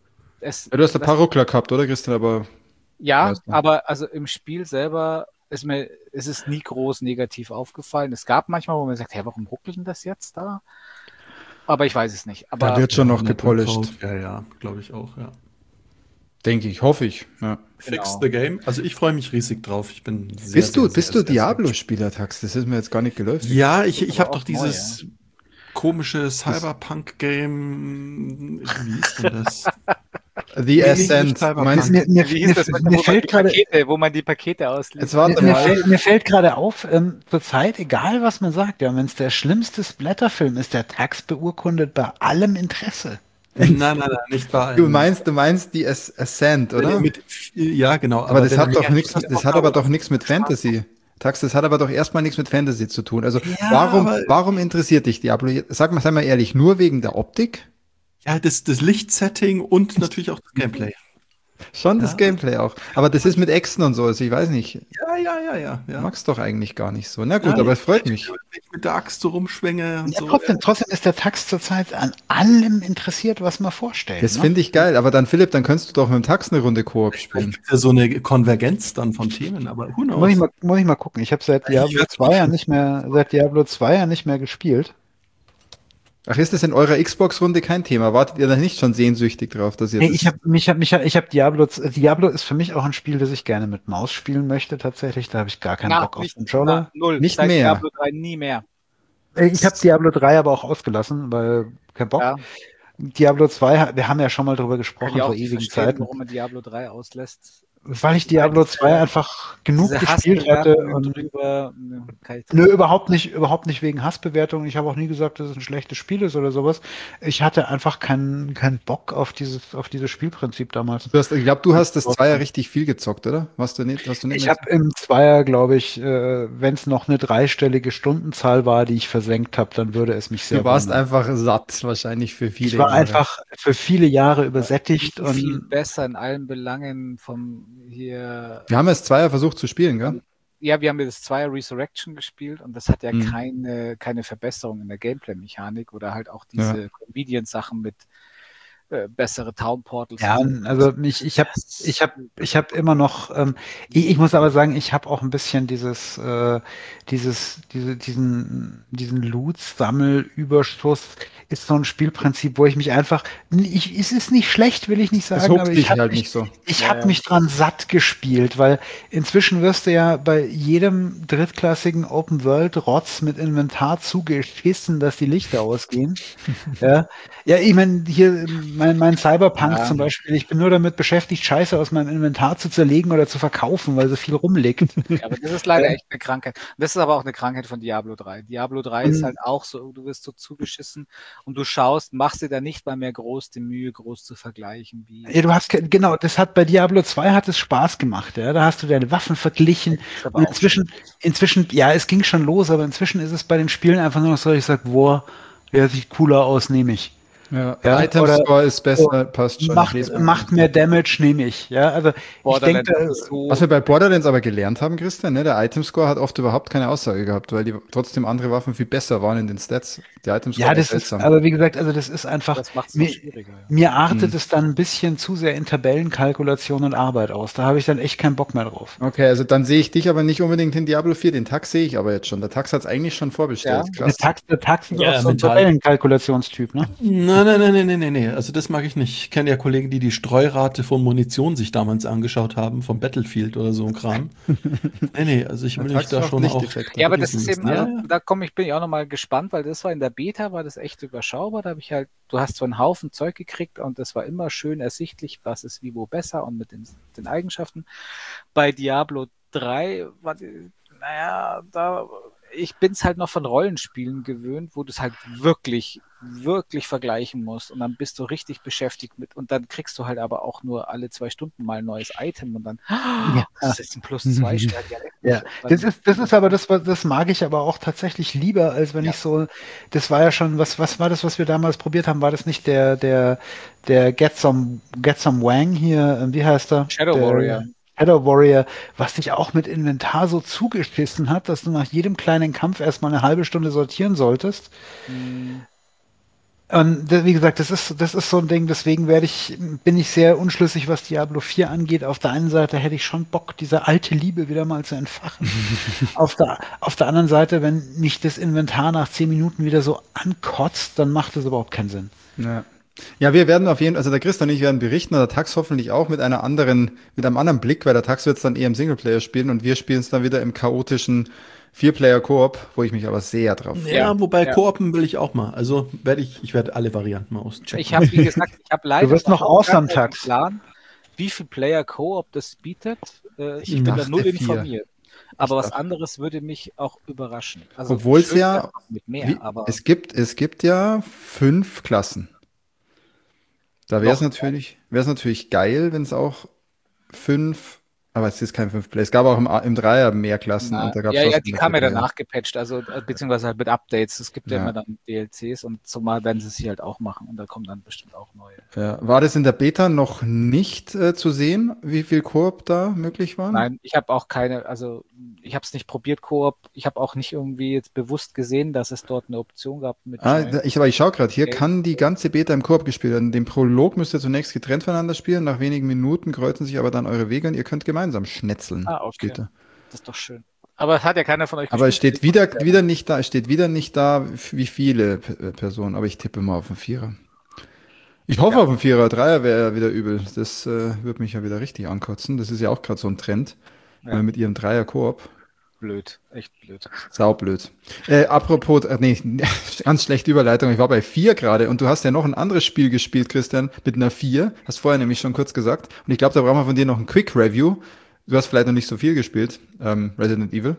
Ja, du hast ein paar Ruckler gehabt, oder Christian? Aber
Ja,
weißt du.
aber also im Spiel selber ist es nie groß negativ aufgefallen. Es gab manchmal, wo man sagt, hey, warum ruckelt denn das jetzt da? Aber ich weiß es nicht.
Da
Aber
wird schon noch
Network
gepolished,
Code, ja, glaube ich auch, ja.
denke ich, hoffe ich. Ja.
Fix
Genau.
the game. Also ich freue mich riesig drauf. Ich bin sehr,
Bist
sehr,
du
sehr, sehr
Diablo-Spieler, Tax? Das ist mir jetzt gar nicht geläufig.
Ja, ich habe
auch
doch dieses komische Cyberpunk-Game. Wie hieß denn das?
The
Nee, nicht
Ascent.
Cyberpunk.
Meinst
Mir, mir,
wie hieß das,
mir fällt gerade
wo man die Pakete
Jetzt
ausliest?
warte
mir,
mal.
mir fällt gerade auf, zurzeit, egal was man sagt, ja, wenn es der schlimmste Splatterfilm ist, der Tax beurkundet bei allem Interesse.
Nein, nicht bei allen.
Du meinst die Ascent, oder?
Ja, genau.
Aber das
der-
hat doch nichts,
das
das hat aber doch nichts mit Fantasy. Tax, das hat aber doch erstmal nichts mit Fantasy zu tun. Also warum interessiert dich Diablo? Sei mal ehrlich, nur wegen der Optik?
Ja, das Lichtsetting und natürlich auch das Gameplay.
Schon das
Ja.
Gameplay auch. Aber das ist mit Echsen und so, also ich weiß nicht.
Ja.
Mag's doch eigentlich gar nicht so. Na gut,
Ja,
aber es freut mich.
Wenn ich mit der Axt so rumschwinge und
Ja,
so.
trotzdem ist der Tax zurzeit an allem interessiert, was man vorstellt.
Das
Ne?
finde ich geil. Aber dann, Philipp, dann könntest du doch mit dem Tax eine Runde Koop spielen.
Vielleicht ja so eine Konvergenz dann von Themen, aber who knows?
Muss ich mal gucken. Ich habe seit Diablo 2 ja nicht mehr gespielt.
Ach, ist das in eurer Xbox-Runde kein Thema? Wartet ihr da nicht schon sehnsüchtig drauf, dass ihr
Nee,
das...
ich hab Diablo ist für mich auch ein Spiel, das ich gerne mit Maus spielen möchte, tatsächlich. Da habe ich gar keinen Bock auf Controller.
Null.
Nicht
Seit
mehr.
Diablo 3 nie mehr.
Ich habe Diablo 3 aber auch ausgelassen, weil kein Bock.
Ja.
Diablo 2, wir haben ja schon mal drüber
Kann
gesprochen
ich auch
vor
nicht
ewigen
verstehen,
Zeiten.
warum man Diablo 3 auslässt.
Weil ich Diablo 2 einfach genug
Diese
gespielt hatte.
Hassbewertungen
Und
drüber, kann ich
nö, überhaupt nicht wegen Hassbewertungen. Ich habe auch nie gesagt, dass es ein schlechtes Spiel ist oder sowas. Ich hatte einfach keinen Bock auf dieses Spielprinzip damals.
Ich glaube, du hast das Zweier richtig viel gezockt, oder? Hast du nicht
Ich
mehr-
habe im Zweier, glaube ich, wenn es noch eine dreistellige Stundenzahl war, die ich versenkt habe, dann würde es mich sehr
Du warst
wundern.
einfach satt, wahrscheinlich für viele
Ich war
Jahre.
einfach für viele Jahre übersättigt
viel
und
besser in allen Belangen vom hier.
Wir haben es Zweier versucht zu spielen, gell?
Ja, wir haben das Zweier Resurrection gespielt und das hat ja
Mhm.
keine Verbesserung in der Gameplay-Mechanik oder halt auch
Ja.
diese Convenience-Sachen mit bessere Town Portals.
ja, also ich habe immer noch, ich muss aber sagen, ich habe auch ein bisschen diesen Loot-Sammelüberschuss ist so ein Spielprinzip, wo ich mich einfach, es ist nicht schlecht, will ich nicht
Es
sagen,
huckt
aber
dich
ich habe
halt
mich,
nicht so.
ich habe mich dran satt gespielt, weil inzwischen wirst du ja bei jedem drittklassigen Open-World-Rotz mit Inventar zugeschissen, dass die Lichter ausgehen. Ja, ja, ich meine, hier mein Cyberpunk zum Beispiel, ich bin nur damit beschäftigt, Scheiße aus meinem Inventar zu zerlegen oder zu verkaufen, weil so viel rumliegt.
Ja, aber das ist leider echt eine Krankheit. Das ist aber auch eine Krankheit von Diablo 3. Diablo 3 ist halt auch so, du wirst so zugeschissen und du schaust, machst dir da nicht mal mehr groß die Mühe, groß zu vergleichen. Wie
Ja, genau, das hat bei Diablo 2 hat es Spaß gemacht, ja. Da hast du deine Waffen verglichen.
aber
Und
auch
inzwischen, ja, es ging schon los, aber inzwischen ist es bei den Spielen einfach nur noch so, ich sag, boah, der sieht cooler aus, nehme ich.
Ja,
Ja,
Item
oder-
Score ist besser, passt schon.
Macht mehr Damage, nehme ich. Ja, also ich
Borderlands
denke,
ist so.
Was wir bei Borderlands aber gelernt haben, Christian, ne, der Item Score hat oft überhaupt keine Aussage gehabt, weil die trotzdem andere Waffen viel besser waren in den Stats. Der Item Score
ja,
war
das ist,
seltsam.
aber wie gesagt, also das ist einfach,
Das macht es noch
mir,
schwieriger. Ja.
mir artet es dann ein bisschen zu sehr in Tabellenkalkulation und Arbeit aus. Da habe ich dann echt keinen Bock mehr drauf.
Okay, also dann sehe ich dich aber nicht unbedingt in Diablo 4. Den Tax sehe ich aber jetzt schon. Der Tax hat es eigentlich schon vorbestellt.
Ja.
Krass.
Der Tax ist
Ja,
auch so ein
mental.
Tabellenkalkulationstyp, ne?
Nein. Also das mag ich nicht. Ich kenne ja Kollegen, die Streurate von Munition sich damals angeschaut haben, vom Battlefield oder so ein Kram. Also ich will
Der
mich
Tax
da
macht
schon auch...
Lichteffekte.
Ja, aber das ist eben,
Ja,
also, da bin ich auch nochmal gespannt, weil das war in der Beta, war das echt überschaubar. Da habe ich halt, du hast so einen Haufen Zeug gekriegt und das war immer schön ersichtlich, was ist wie wo besser und mit den Eigenschaften. Bei Diablo 3 war, ich bin es halt noch von Rollenspielen gewöhnt, wo du es halt wirklich vergleichen musst und dann bist du richtig beschäftigt mit und dann kriegst du halt aber auch nur alle 2 Stunden mal ein neues Item und dann das ist ein +2 Sterne.
Ja, das ist aber das mag ich aber auch tatsächlich lieber, als wenn ich so, das war ja schon, was war das, was wir damals probiert haben? War das nicht der Get Some Wang hier, wie heißt er?
Shadow Warrior.
Shadow Warrior, was dich auch mit Inventar so zugeschissen hat, dass du nach jedem kleinen Kampf erstmal eine halbe Stunde sortieren solltest. Und wie gesagt, das ist so ein Ding, deswegen bin ich sehr unschlüssig, was Diablo 4 angeht. Auf der einen Seite hätte ich schon Bock, diese alte Liebe wieder mal zu entfachen. Auf der anderen Seite, wenn mich das Inventar nach 10 Minuten wieder so ankotzt, dann macht das überhaupt keinen Sinn.
Ja. Ja, wir werden auf jeden Fall, also der Chris und ich werden berichten und der Tax hoffentlich auch mit einem anderen Blick, weil der Tax wird es dann eher im Singleplayer spielen und wir spielen es dann wieder im chaotischen Vier-Player-Koop, wo ich mich aber sehr drauf freue.
Ja, wobei
Ja.
Koopen will ich auch mal. Also ich werde alle Varianten mal auschecken.
Ich habe, wie gesagt, leider
Du wirst noch
überhaupt
awesome,
gar keinen
Tax.
Plan, wie viel Player Co-op das bietet. Ich bin da
dachte
null
4.
informiert. Aber was
dachte-
anderes würde mich auch überraschen. Also
Obwohl es
schön
ja,
wär's mit mehr, aber
es gibt ja 5 Klassen. Da wäre es
Noch-
natürlich geil, wenn es auch 5, aber es ist kein 5-Player. Es gab auch im Dreier mehr Klassen und da gab es
ja,
auch
die
schon
kamen ja
Vier-Player.
danach gepatcht, also beziehungsweise halt mit Updates. Es gibt ja
Ja.
immer dann DLCs und zumal werden sie es halt auch machen und da kommen dann bestimmt auch neue.
Ja. War das in der Beta noch nicht zu sehen, wie viel Koop da möglich waren?
Nein, ich habe auch keine, also ich habe es nicht probiert, Koop. Ich habe auch nicht irgendwie jetzt bewusst gesehen, dass es dort eine Option gab mit Join.
Aber ich schaue gerade, hier
Okay.
kann die ganze Beta im Koop gespielt werden. Den Prolog müsst ihr zunächst getrennt voneinander spielen, nach wenigen Minuten kreuzen sich aber dann eure Wege und ihr könnt gemeinsam schnetzeln.
Ah, okay.
Steht da.
Das ist doch schön. Aber es hat ja keiner von euch
Aber es
gespielt.
steht wieder nicht da, wie viele Personen, aber ich tippe mal auf den Vierer. Ich hoffe auf den Vierer, Dreier wäre ja wieder übel. Das würde mich ja wieder richtig ankotzen. Das ist ja auch gerade so ein Trend
Ja.
mit ihrem Dreier-Koop.
Blöd, echt blöd.
Saublöd. Apropos, nee, ganz schlechte Überleitung. Ich war bei 4 gerade und du hast ja noch ein anderes Spiel gespielt, Christian, mit einer 4. Hast vorher nämlich schon kurz gesagt. Und ich glaube, da brauchen wir von dir noch ein Quick Review. Du hast vielleicht noch nicht so viel gespielt. Resident Evil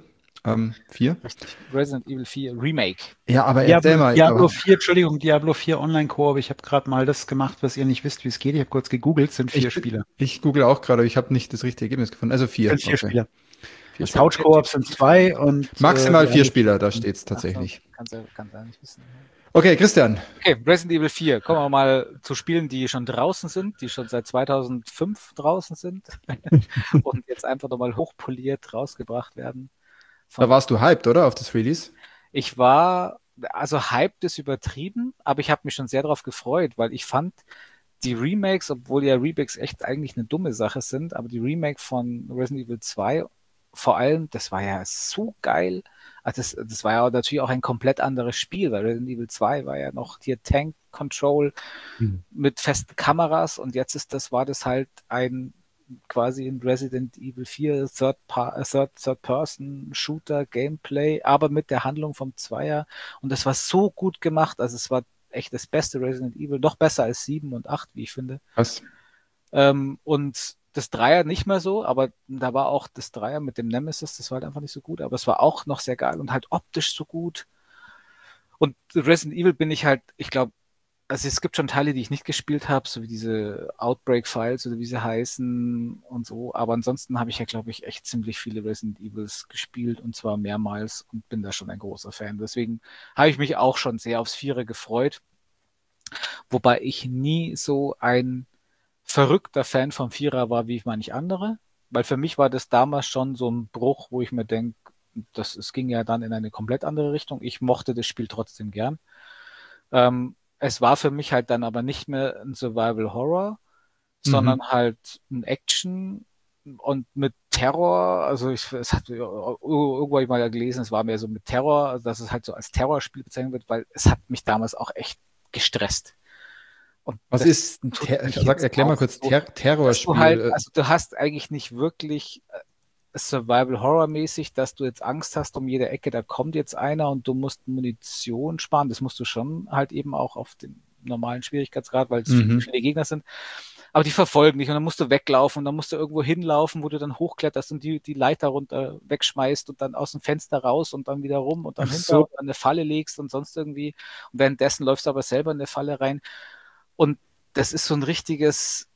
4.
Richtig. Resident Evil 4 Remake.
Ja, aber erzähl mal.
Diablo 4, Entschuldigung, Diablo 4 Online-Koop. Ich habe gerade mal das gemacht, was ihr nicht wisst, wie es geht. Ich habe kurz gegoogelt, sind 4 Spieler.
Ich google auch gerade, aber ich habe nicht das richtige Ergebnis gefunden. Also 4.
Sind 4
Okay.
Spieler.
4 Spieler.
Couch-Koop sind 2 und
Maximal
die
4
anderen-
Spieler, da steht es tatsächlich.
Kannst du nicht wissen.
Okay, Christian.
Okay, Resident Evil 4. Kommen wir mal zu Spielen, die schon draußen sind, die schon seit 2005 draußen sind und jetzt einfach nochmal hochpoliert rausgebracht werden.
Da warst du hyped, oder? Auf das Release?
Ich war, also hyped ist übertrieben, aber ich habe mich schon sehr darauf gefreut, weil ich fand die Remakes, obwohl ja Remakes echt eigentlich eine dumme Sache sind, aber die Remake von Resident Evil 2 vor allem, das war ja so geil. Also das war ja natürlich auch ein komplett anderes Spiel, weil Resident Evil 2 war ja noch hier Tank Control mit festen Kameras und jetzt war das halt ein quasi in Resident Evil 4 Third-Person-Shooter Gameplay, aber mit der Handlung vom Zweier und das war so gut gemacht, also es war echt das beste Resident Evil, noch besser als 7 und 8, wie ich finde.
Was?
Und das Dreier nicht mehr so, aber da war auch das Dreier mit dem Nemesis, das war halt einfach nicht so gut, aber es war auch noch sehr geil und halt optisch so gut. Und Resident Evil bin ich halt, ich glaube, also es gibt schon Teile, die ich nicht gespielt habe, so wie diese Outbreak-Files oder wie sie heißen und so, aber ansonsten habe ich ja, glaube ich, echt ziemlich viele Resident Evils gespielt und zwar mehrmals und bin da schon ein großer Fan. Deswegen habe ich mich auch schon sehr aufs Vierer gefreut, wobei ich nie so ein verrückter Fan vom Vierer war wie manch andere, weil für mich war das damals schon so ein Bruch, wo ich mir denke, es ging ja dann in eine komplett andere Richtung. Ich mochte das Spiel trotzdem gern. Es war für mich halt dann aber nicht mehr ein Survival Horror, sondern halt ein Action und mit Terror. Also irgendwo habe ich mal gelesen, es war mehr so mit Terror, also dass es halt so als Terrorspiel bezeichnet wird, weil es hat mich damals auch echt gestresst. Und
Was
das
ist ein
tut mich
erklär mal
auch
kurz,
so,
Terrorspiel.
also du hast eigentlich nicht wirklich Survival-Horror-mäßig, dass du jetzt Angst hast um jede Ecke, da kommt jetzt einer und du musst Munition sparen. Das musst du schon halt eben auch auf den normalen Schwierigkeitsgrad, weil es viele Gegner sind. Aber die verfolgen dich und dann musst du weglaufen und dann musst du irgendwo hinlaufen, wo du dann hochkletterst und die Leiter runter wegschmeißt und dann aus dem Fenster raus und dann wieder rum und dann hinter und dann eine Falle legst und sonst irgendwie. Und währenddessen läufst du aber selber in eine Falle rein. Und das ist so ein richtiges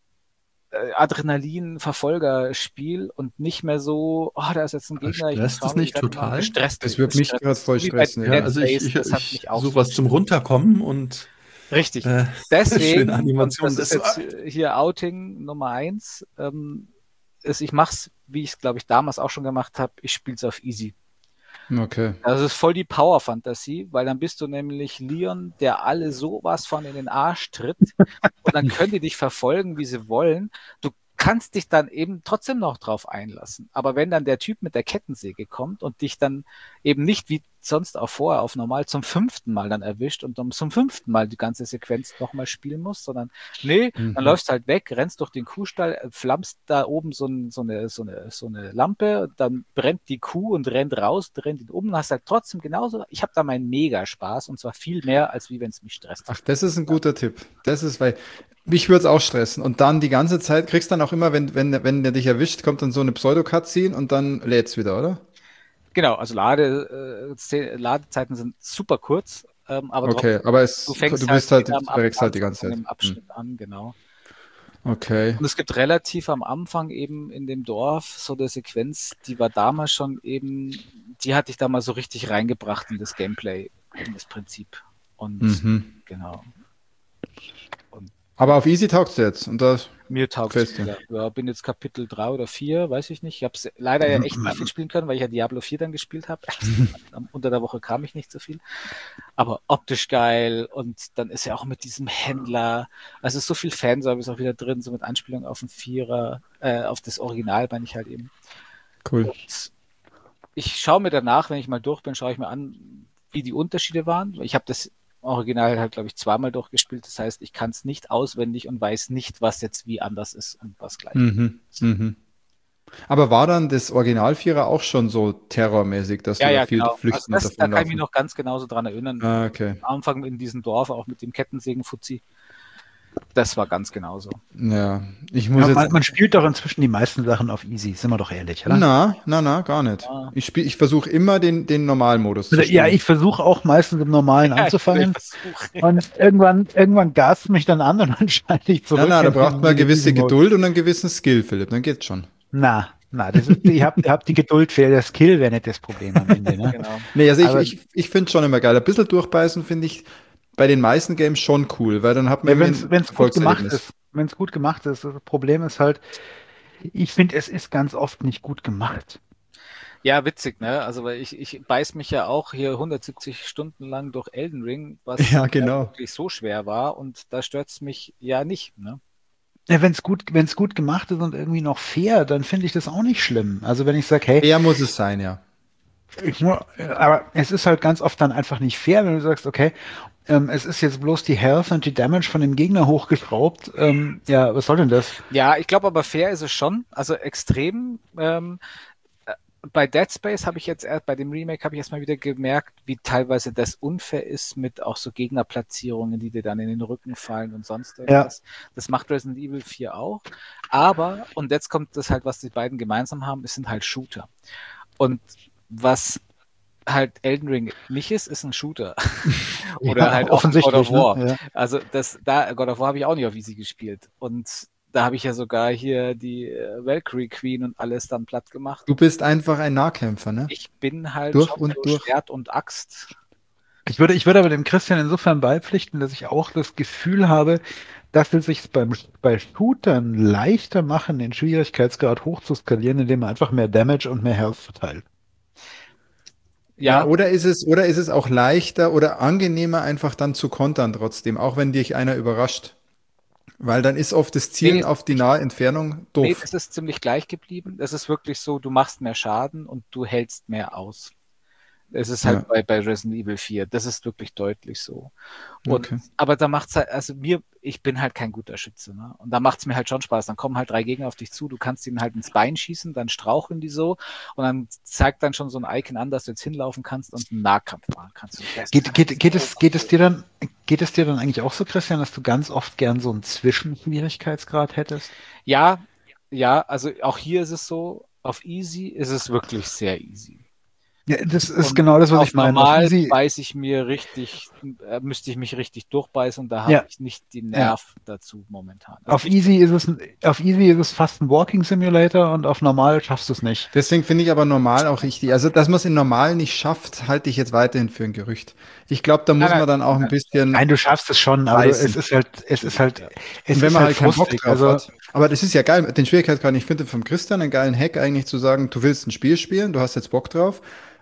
Adrenalin-Verfolgerspiel und nicht mehr so, da ist jetzt ein Gegner.
Stresst das nicht total?
Gestresst.
Das wird mich gerade voll stressen.
Ja, also ich suche was zum Runterkommen und
richtig.
schöne
Deswegen,
Animation.
das ist jetzt hier Outing Nummer 1, ich mache es, wie ich es, glaube ich, damals auch schon gemacht habe, ich spiele es auf easy.
Okay.
Das ist voll die Power-Fantasie, weil dann bist du nämlich Leon, der alle sowas von in den Arsch tritt und dann können die dich verfolgen, wie sie wollen. Du kannst dich dann eben trotzdem noch drauf einlassen. Aber wenn dann der Typ mit der Kettensäge kommt und dich dann eben nicht wie sonst auch vorher auf normal zum 5. Mal dann erwischt und dann zum 5. Mal die ganze Sequenz nochmal spielen musst, sondern nee, dann läufst halt weg, rennst durch den Kuhstall, flammst da oben so eine Lampe, dann brennt die Kuh und rennt raus, rennt ihn um und hast halt trotzdem genauso, ich habe da meinen Mega-Spaß und zwar viel mehr, als wie wenn es mich stresst.
Ach, das ist ein guter Tipp. Das ist, weil mich würde es auch stressen. Und dann die ganze Zeit kriegst dann auch immer, wenn der dich erwischt, kommt dann so eine Pseudo-Cutscene und dann lädt's wieder, oder?
Genau, also Ladezeiten sind super kurz, aber
Okay, aber
du fängst
du bist halt,
wieder am
verreckst halt die ganze
Anfang
Zeit.
im Abschnitt an, genau.
Okay.
Und es gibt relativ am Anfang eben in dem Dorf so eine Sequenz, die war damals schon eben, die hatte ich da mal so richtig reingebracht in das Gameplay, in das Prinzip. Und genau. Und
Aber auf Easy taugst du jetzt. Und das
mir taugt
fest.
es. Ja, bin jetzt Kapitel 3 oder 4, weiß ich nicht. Ich habe es leider ja echt nicht viel spielen können, weil ich ja Diablo 4 dann gespielt habe. Unter der Woche kam ich nicht so viel. Aber optisch geil und dann ist ja auch mit diesem Händler, also so viel Fanservice auch wieder drin, so mit Anspielung auf den Vierer, auf das Original meine ich halt eben.
Cool.
Und ich schaue mir danach, wenn ich mal durch bin, schaue ich mir an, wie die Unterschiede waren. Ich habe das Original halt, glaube ich, 2-mal durchgespielt. Das heißt, ich kann es nicht auswendig und weiß nicht, was jetzt wie anders ist und was gleich ist.
Aber war dann das Original-Vierer auch schon so terrormäßig, dass du da viel
genau.
flüchten
Also
und
da kann ich mich
davonlaufen?
noch ganz genauso dran erinnern.
Ah, okay.
Am Anfang in diesem Dorf, auch mit dem Kettensägen-Fuzzi. Das war ganz genauso.
Ja, ich muss jetzt.
Man spielt doch inzwischen die meisten Sachen auf Easy, sind wir doch ehrlich, oder?
Na, gar nicht.
Ja.
Ich versuche immer den Normalmodus zu
Ja,
spielen.
ich versuche auch meistens im Normalen anzufangen. Und irgendwann gast mich dann an und dann schalte ich zurück.
Da braucht man eine gewisse
Easy-Mode.
Geduld und einen gewissen Skill, Philipp. Dann geht's schon.
Na, ihr habt die Geduld für der Skill, wäre nicht das Problem am Ende. Ne?
Genau.
Nee, also
Aber-
ich finde es schon immer geil. Ein bisschen durchbeißen finde ich bei den meisten Games schon cool, weil dann hat man
Ja,
irgendwie
wenn
ein
es gut gemacht
Erfolgserlebnis.
ist. Wenn es gut gemacht ist, das Problem ist halt, ich finde, es ist ganz oft nicht gut gemacht.
Ja, witzig, ne? Also, weil ich beiß mich ja auch hier 170 Stunden lang durch Elden Ring, was
Ja, genau.
wirklich so schwer war und da stört's mich ja nicht, ne?
Ja, wenn es gut gemacht ist und irgendwie noch fair, dann finde ich das auch nicht schlimm. Also wenn ich sage, hey,
Fair muss es sein, ja.
aber es ist halt ganz oft dann einfach nicht fair, wenn du sagst, okay, es ist jetzt bloß die Health und die Damage von dem Gegner hochgeschraubt. Ja, was soll denn das?
Ja, ich glaube aber fair ist es schon, also extrem. Bei Dead Space habe ich jetzt bei dem Remake habe ich erst mal wieder gemerkt, wie teilweise das unfair ist mit auch so Gegnerplatzierungen, die dir dann in den Rücken fallen und sonst irgendwas. Das macht Resident Evil 4 auch. Aber, und jetzt kommt das halt, was die beiden gemeinsam haben, es sind halt Shooter. Und was halt Elden Ring nicht ist ein Shooter. Oder halt auch God of War.
Ne? Ja.
Also God of War habe ich auch nicht auf Easy gespielt. Und da habe ich ja sogar hier die Valkyrie Queen und alles dann platt gemacht.
Du bist einfach ein Nahkämpfer, ne?
Ich bin halt
Durch
schon
und
so
durch.
Schwert und Axt.
Ich würde aber dem Christian insofern beipflichten, dass ich auch das Gefühl habe, dass es sich bei Shootern leichter machen, den Schwierigkeitsgrad hochzuskalieren, indem man einfach mehr Damage und mehr Health verteilt.
Ja,
Oder ist es auch leichter oder angenehmer, einfach dann zu kontern trotzdem, auch wenn dich einer überrascht? Weil dann ist oft das Zielen auf die nahe Entfernung doof.
nee, das ist ziemlich gleich geblieben. Es ist wirklich so, du machst mehr Schaden und du hältst mehr aus. Es ist halt bei Resident Evil 4, das ist wirklich deutlich so. Und,
Okay.
aber da macht's halt, also ich bin halt kein guter Schütze, ne? Und da macht's mir halt schon Spaß. Dann kommen halt 3 Gegner auf dich zu, du kannst ihnen halt ins Bein schießen, dann straucheln die so und dann zeigt dann schon so ein Icon an, dass du jetzt hinlaufen kannst und einen Nahkampf machen kannst.
Geht es dir dann eigentlich auch so, Christian, dass du ganz oft gern so einen Zwischenschwierigkeitsgrad hättest?
Ja, also auch hier ist es so, auf Easy ist es wirklich sehr easy.
Ja, das ist genau das, was ich meine.
Normal
Auf Easy,
beiße ich mir richtig, müsste ich mich richtig durchbeißen und da habe ich nicht die Nerv dazu momentan. Also
auf Easy ist es fast ein Walking Simulator und auf Normal schaffst du es nicht.
Deswegen finde ich aber normal auch richtig. Also, dass man es in normal nicht schafft, halte ich jetzt weiterhin für ein Gerücht. Ich glaube, da muss man dann auch ein bisschen.
Nein, du schaffst es schon, aber
Beißen.
es ist halt,
Und wenn man halt keinen Bock
frustig.
drauf hat. Aber das ist ja geil, den Schwierigkeitsgrad. Ich finde vom Christian einen geilen Hack eigentlich zu sagen, du willst ein Spiel spielen, du hast jetzt Bock drauf,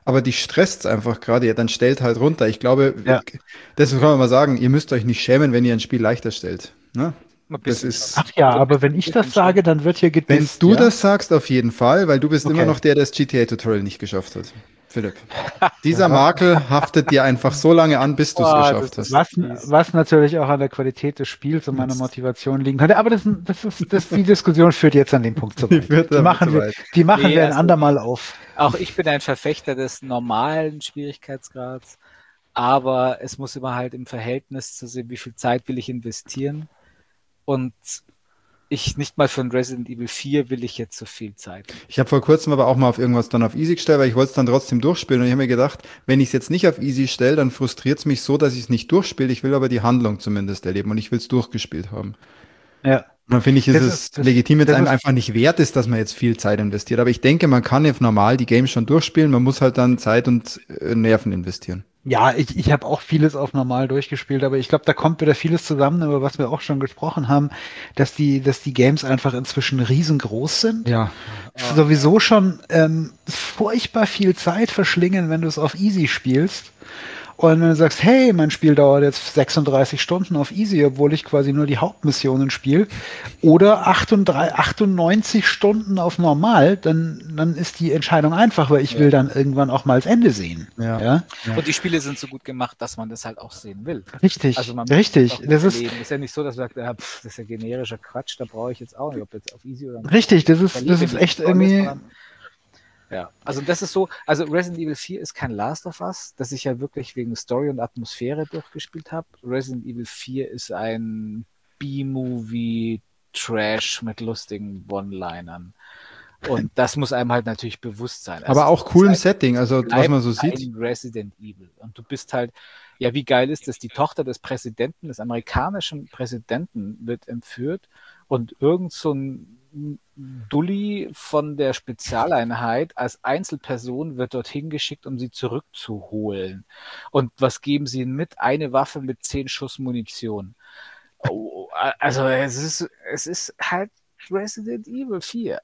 aber die stresst einfach gerade, ja, dann stellt halt runter. Ich glaube,
Ja.
deswegen kann man mal sagen, ihr müsst euch nicht schämen, wenn ihr ein Spiel leichter stellt. Ne?
Ein
Das
bisschen
ist,
schon.
Ach ja,
Also,
aber wenn ich das
bisschen
sage, dann wird hier
wenn
gedisst.
du
ja?
das sagst, auf jeden Fall, weil du bist immer
Okay.
noch der das GTA-Tutorial nicht geschafft hat. Philipp. Dieser Makel haftet dir einfach so lange an, bis du es
Boah,
geschafft
das
hast.
ist-
Was natürlich auch an der Qualität des Spiels und meiner Motivation liegen könnte. Aber die Diskussion führt jetzt an den Punkt zu
Die
weit.
führt
Die
damit
machen
zu
wir,
weit.
die machen
Nee,
wir ein
also-
andermal auf.
Auch ich bin ein Verfechter des normalen Schwierigkeitsgrads, aber es muss immer halt im Verhältnis zu sehen, wie viel Zeit will ich investieren. Und ich nicht mal für ein Resident Evil 4 will ich jetzt so viel Zeit.
Ich habe vor kurzem aber auch mal auf irgendwas dann auf Easy gestellt, weil ich wollte es dann trotzdem durchspielen. Und ich habe mir gedacht, wenn ich es jetzt nicht auf Easy stelle, dann frustriert es mich so, dass ich es nicht durchspiele. Ich will aber die Handlung zumindest erleben und ich will es durchgespielt haben.
Ja.
Und dann finde ich, ist
Das
es
ist- das-
legitim, jetzt
das
einem
ist-
einfach nicht wert ist, dass man jetzt viel Zeit investiert. Aber ich denke, man kann jetzt normal die Games schon durchspielen. Man muss halt dann Zeit und Nerven investieren.
Ja, ich habe auch vieles auf normal durchgespielt, aber ich glaube, da kommt wieder vieles zusammen, über was wir auch schon gesprochen haben, dass die Games einfach inzwischen riesengroß sind.
Ja.
Sowieso schon furchtbar viel Zeit verschlingen, wenn du es auf Easy spielst. Und wenn du sagst, hey, mein Spiel dauert jetzt 36 Stunden auf Easy, obwohl ich quasi nur die Hauptmissionen spiele, oder 98 Stunden auf normal, dann ist die Entscheidung einfach, weil ich will dann irgendwann auch mal das Ende sehen.
Ja.
Ja?
Und die Spiele sind so gut gemacht, dass man das halt auch sehen will.
Richtig,
Also man
richtig.
muss auch
Das ist
erleben. Ist ja nicht so, dass man sagt, das ist ja generischer Quatsch, da brauche ich jetzt auch nicht, ob jetzt auf Easy oder
richtig, das
Verliebe
ist
nicht
echt
toll ist,
irgendwie.
sondern- Ja, also das ist so, also Resident Evil 4 ist kein Last of Us, das ich ja wirklich wegen Story und Atmosphäre durchgespielt habe. Resident Evil 4 ist ein B-Movie-Trash mit lustigen One-Linern. Und das muss einem halt natürlich bewusst sein. Also
Aber auch cool im
es
Setting, also was man so
bleibt
sieht.
ein Resident Evil. Und du bist halt, ja, wie geil ist das? Die Tochter des Präsidenten, des amerikanischen Präsidenten, wird entführt und irgend so ein Dulli von der Spezialeinheit als Einzelperson wird dorthin geschickt, um sie zurückzuholen. Und was geben sie ihnen mit? Eine Waffe mit 10 Schuss Munition. Oh, also es ist halt Resident Evil 4.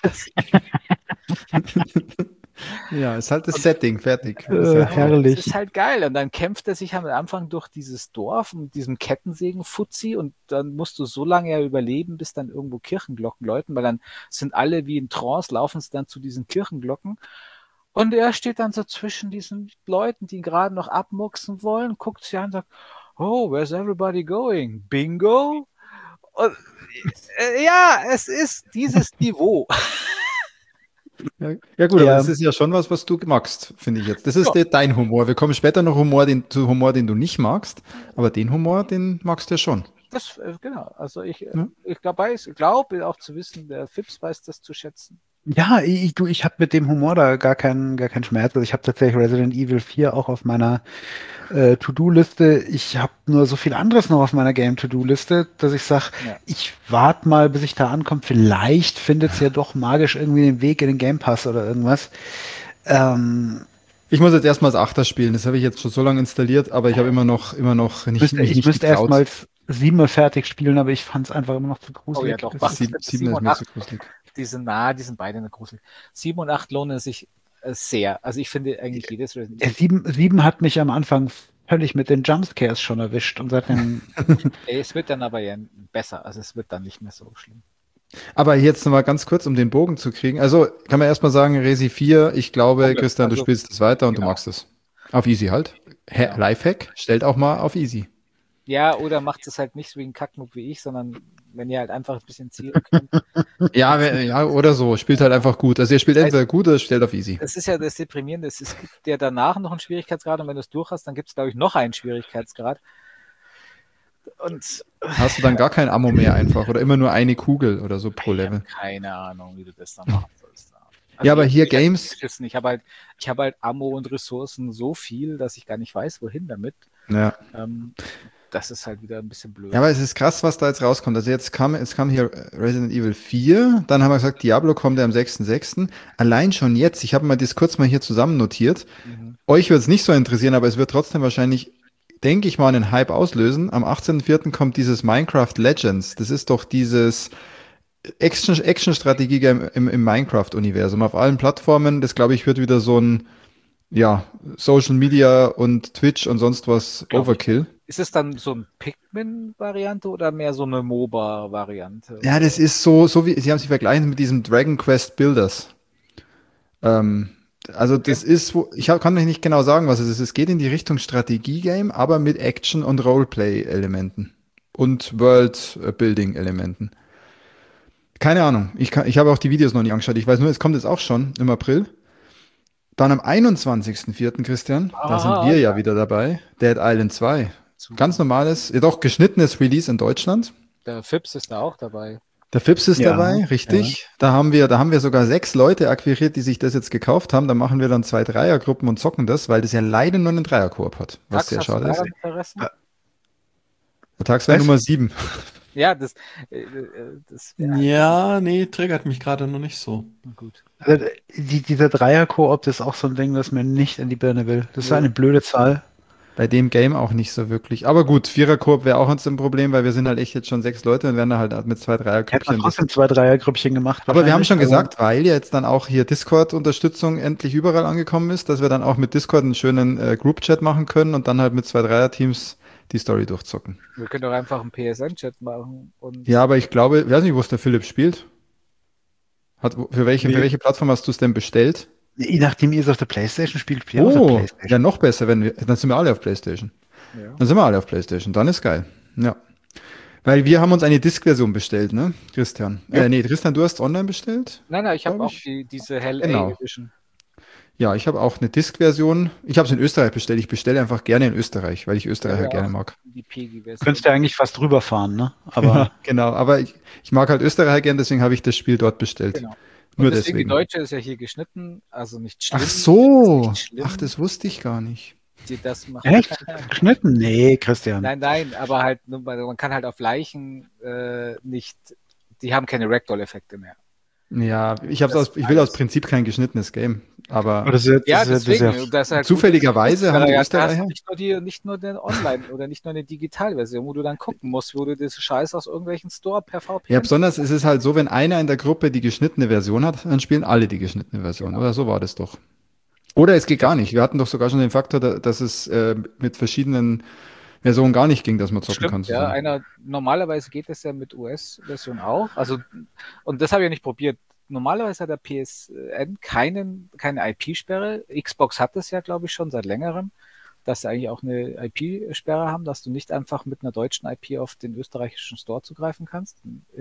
Ja, ist halt das Setting, fertig.
Herrlich.
Das ist halt geil. Und dann kämpft er sich am Anfang durch dieses Dorf mit diesem Kettensägen-Fuzzi und dann musst du so lange ja überleben, bis dann irgendwo Kirchenglocken läuten, weil dann sind alle wie in Trance, laufen sie dann zu diesen Kirchenglocken. Und er steht dann so zwischen diesen Leuten, die ihn gerade noch abmucksen wollen, guckt sich an und sagt, oh, where's everybody going? Bingo? Und, ja, es ist dieses Niveau.
Ja gut,
Ja.
aber das ist ja schon was du magst, finde ich jetzt. Das ist
Ja.
dein Humor. Wir kommen später noch zu Humor, den du nicht magst, aber den Humor, den magst du ja schon.
Das, genau. Also ich
Ja.
glaube auch zu wissen, der Fips weiß das zu schätzen.
Ja, ich habe mit dem Humor da gar keinen Schmerz. Also ich habe tatsächlich Resident Evil 4 auch auf meiner To-Do-Liste. Ich habe nur so viel anderes noch auf meiner Game-To-Do-Liste, dass ich sage,
Ja.
ich warte mal, bis ich da ankomme. Vielleicht findet es ja doch magisch irgendwie den Weg in den Game Pass oder irgendwas.
Ich muss jetzt erstmal das Achter spielen. Das habe ich jetzt schon so lange installiert, aber ich habe immer noch nicht
Ich müsste
getraut.
erstmal 7 fertig spielen, aber ich fand es einfach immer noch zu gruselig.
Oh ja, doch,
Das
mach
ist-
Sieben ist mir zu gruselig.
Die sind beide eine gruselig. 7 und 8 lohnen sich sehr. Also ich finde eigentlich jedes Resident Evil.
7 hat mich am Anfang völlig mit den Jumpscares schon erwischt und seitdem
Es wird dann aber ja besser. Also es wird dann nicht mehr so schlimm.
Aber jetzt noch mal ganz kurz, um den Bogen zu kriegen. Also kann man erstmal sagen, Resi 4, ich glaube,
Okay,
Christian, du
also-
spielst es weiter und du
genau.
magst es. Auf Easy halt.
Genau.
Lifehack, stellt auch mal auf Easy.
Ja, oder macht es halt nicht so wie ein Kackmoob wie ich, sondern wenn ihr halt einfach ein bisschen zielen könnt.
Ja, ja, oder so. Spielt halt einfach gut. Also ihr spielt entweder gut oder stellt auf Easy.
Das ist ja das Deprimierende. Es gibt ja danach noch einen Schwierigkeitsgrad und wenn du es durch hast, dann gibt es, glaube ich, noch einen Schwierigkeitsgrad. Und
Hast du dann gar kein Ammo mehr einfach oder immer nur eine Kugel oder so pro
ich habe
Level.
keine Ahnung, wie du das dann machen sollst. Also
Ja, aber hier
ich hab
Games-
geschissen. Ich habe halt Ammo und Ressourcen so viel, dass ich gar nicht weiß, wohin damit.
Ja.
Das ist halt wieder ein bisschen blöd.
Ja, aber es ist krass, was da jetzt rauskommt. Also jetzt kam hier Resident Evil 4, dann haben wir gesagt, Diablo kommt ja am 6.6. Allein schon jetzt, ich habe mal das kurz mal hier zusammen notiert.
Mhm.
Euch wird es nicht so interessieren, aber es wird trotzdem wahrscheinlich, denke ich mal, einen Hype auslösen. Am 18.04. kommt dieses Minecraft Legends. Das ist doch dieses Action-Strategie im Minecraft-Universum auf allen Plattformen. Das, glaube ich, wird wieder so ein ja, Social Media und Twitch und sonst was
Glaub ich.
Overkill.
Ist es dann so ein Pikmin-Variante oder mehr so eine MOBA-Variante?
Ja, das ist so wie, sie haben sich verglichen mit diesem Dragon Quest Builders. Ähm, also das ist, kann euch nicht genau sagen, was es ist. Es geht in die Richtung Strategie-Game, aber mit Action- und Roleplay-Elementen und World-Building-Elementen. Keine Ahnung. Ich habe auch die Videos noch nicht angeschaut. Ich weiß nur, es kommt jetzt auch schon im April. Dann am 21.04. Christian, da sind
Ah,
wir ja
ja.
wieder dabei. Dead Island 2.
Super.
Ganz normales, jedoch geschnittenes Release in Deutschland.
Der Fips ist da auch dabei.
Der Fips ist
Ja,
dabei, richtig. Da haben wir sogar 6 Leute akquiriert, die sich das jetzt gekauft haben. Da machen wir dann 2 Dreiergruppen und zocken das, weil das ja leider nur einen Dreierkoop hat, was
Tax,
sehr
hast du
schade ist.
daran Interesse?
Ja.
Der Tagswär
Was?
Nummer 7.
Ja, das wäre
Ja, nee, triggert mich gerade noch nicht so.
gut.
Also, dieser Dreier-Koop, das ist auch so ein Ding, das mir nicht in die Birne will. Das ist
Nee.
eine blöde Zahl.
Bei dem Game auch nicht so wirklich. Aber gut, Viererkoop wäre auch uns ein Problem, weil wir sind halt echt jetzt schon 6 Leute und werden da halt mit 2
Hätte man
Dreiergrüppchen.
trotzdem 2 Dreiergrüppchen gemacht.
Aber wir haben
wahrscheinlich.
schon
Also,
gesagt, weil ja jetzt dann auch hier Discord-Unterstützung endlich überall angekommen ist, dass wir dann auch mit Discord einen schönen Group-Chat machen können und dann halt mit 2 Dreier-Teams die Story durchzocken.
Wir können doch einfach einen PSN-Chat machen und
Ja, aber ich glaube, ich weiß nicht, wo es der Philipp spielt. Für welche Plattform hast du es denn bestellt?
je nachdem, ihr es auf der Playstation spielt, spielt ihr auch auf der
Oh,
Playstation.
ja, noch besser, dann sind wir alle auf PlayStation.
ja.
Dann sind wir alle auf PlayStation, dann ist geil. Ja. Weil wir haben uns eine Disk-Version bestellt, ne, Christian?
Ja.
Nee, Christian, du hast online bestellt?
Nein, ich habe
Glaub
auch
ich.
diese Hell
Genau.
A Edition.
Ja, ich habe auch eine Disk-Version. Ich habe es in Österreich bestellt. Ich bestelle einfach gerne in Österreich, weil ich Österreicher
Ja,
gerne
auch
mag.
die PEGI-Version.
Könntest du eigentlich fast drüber fahren, ne? Aber
Ja, genau, aber ich mag halt Österreicher gern, deswegen habe ich das Spiel dort bestellt.
Genau.
Nur
Und deswegen, die
deswegen.
deutsche ist ja hier geschnitten, also nicht schlimm.
Ach so.
Ist nicht schlimm,
Ach, das wusste ich gar nicht.
die das machen.
echt? Geschnitten? Nee, Christian.
Nein, aber halt, man kann halt auf Leichen nicht, die haben keine Ragdoll-Effekte mehr.
Ja, ich
Das
will aus
alles.
Prinzip kein geschnittenes Game, aber
Aber das ist
Ja,
das ist
deswegen. Das ist halt
zufälligerweise
gut,
haben die
da hast du
Österreicher.
nicht nur den Online- oder nicht nur eine Digitalversion, wo du dann gucken musst, wo du das Scheiß aus irgendwelchen Store per VPN.
Ja, besonders ist es halt so, wenn einer in der Gruppe die geschnittene Version hat, dann spielen alle die geschnittene Version.
Genau.
Oder so war das doch. Oder es geht gar nicht. Wir hatten doch sogar schon den Faktor, dass es mit verschiedenen Versionen gar nicht ging, dass man zocken kann
Stimmt, ja.
zusammen.
Normalerweise geht das ja mit US-Version auch. Also, und das habe ich ja nicht probiert. Normalerweise hat der PSN keine IP-Sperre. Xbox hat das ja, glaube ich, schon seit längerem, dass sie eigentlich auch eine IP-Sperre haben, dass du nicht einfach mit einer deutschen IP auf den österreichischen Store zugreifen kannst.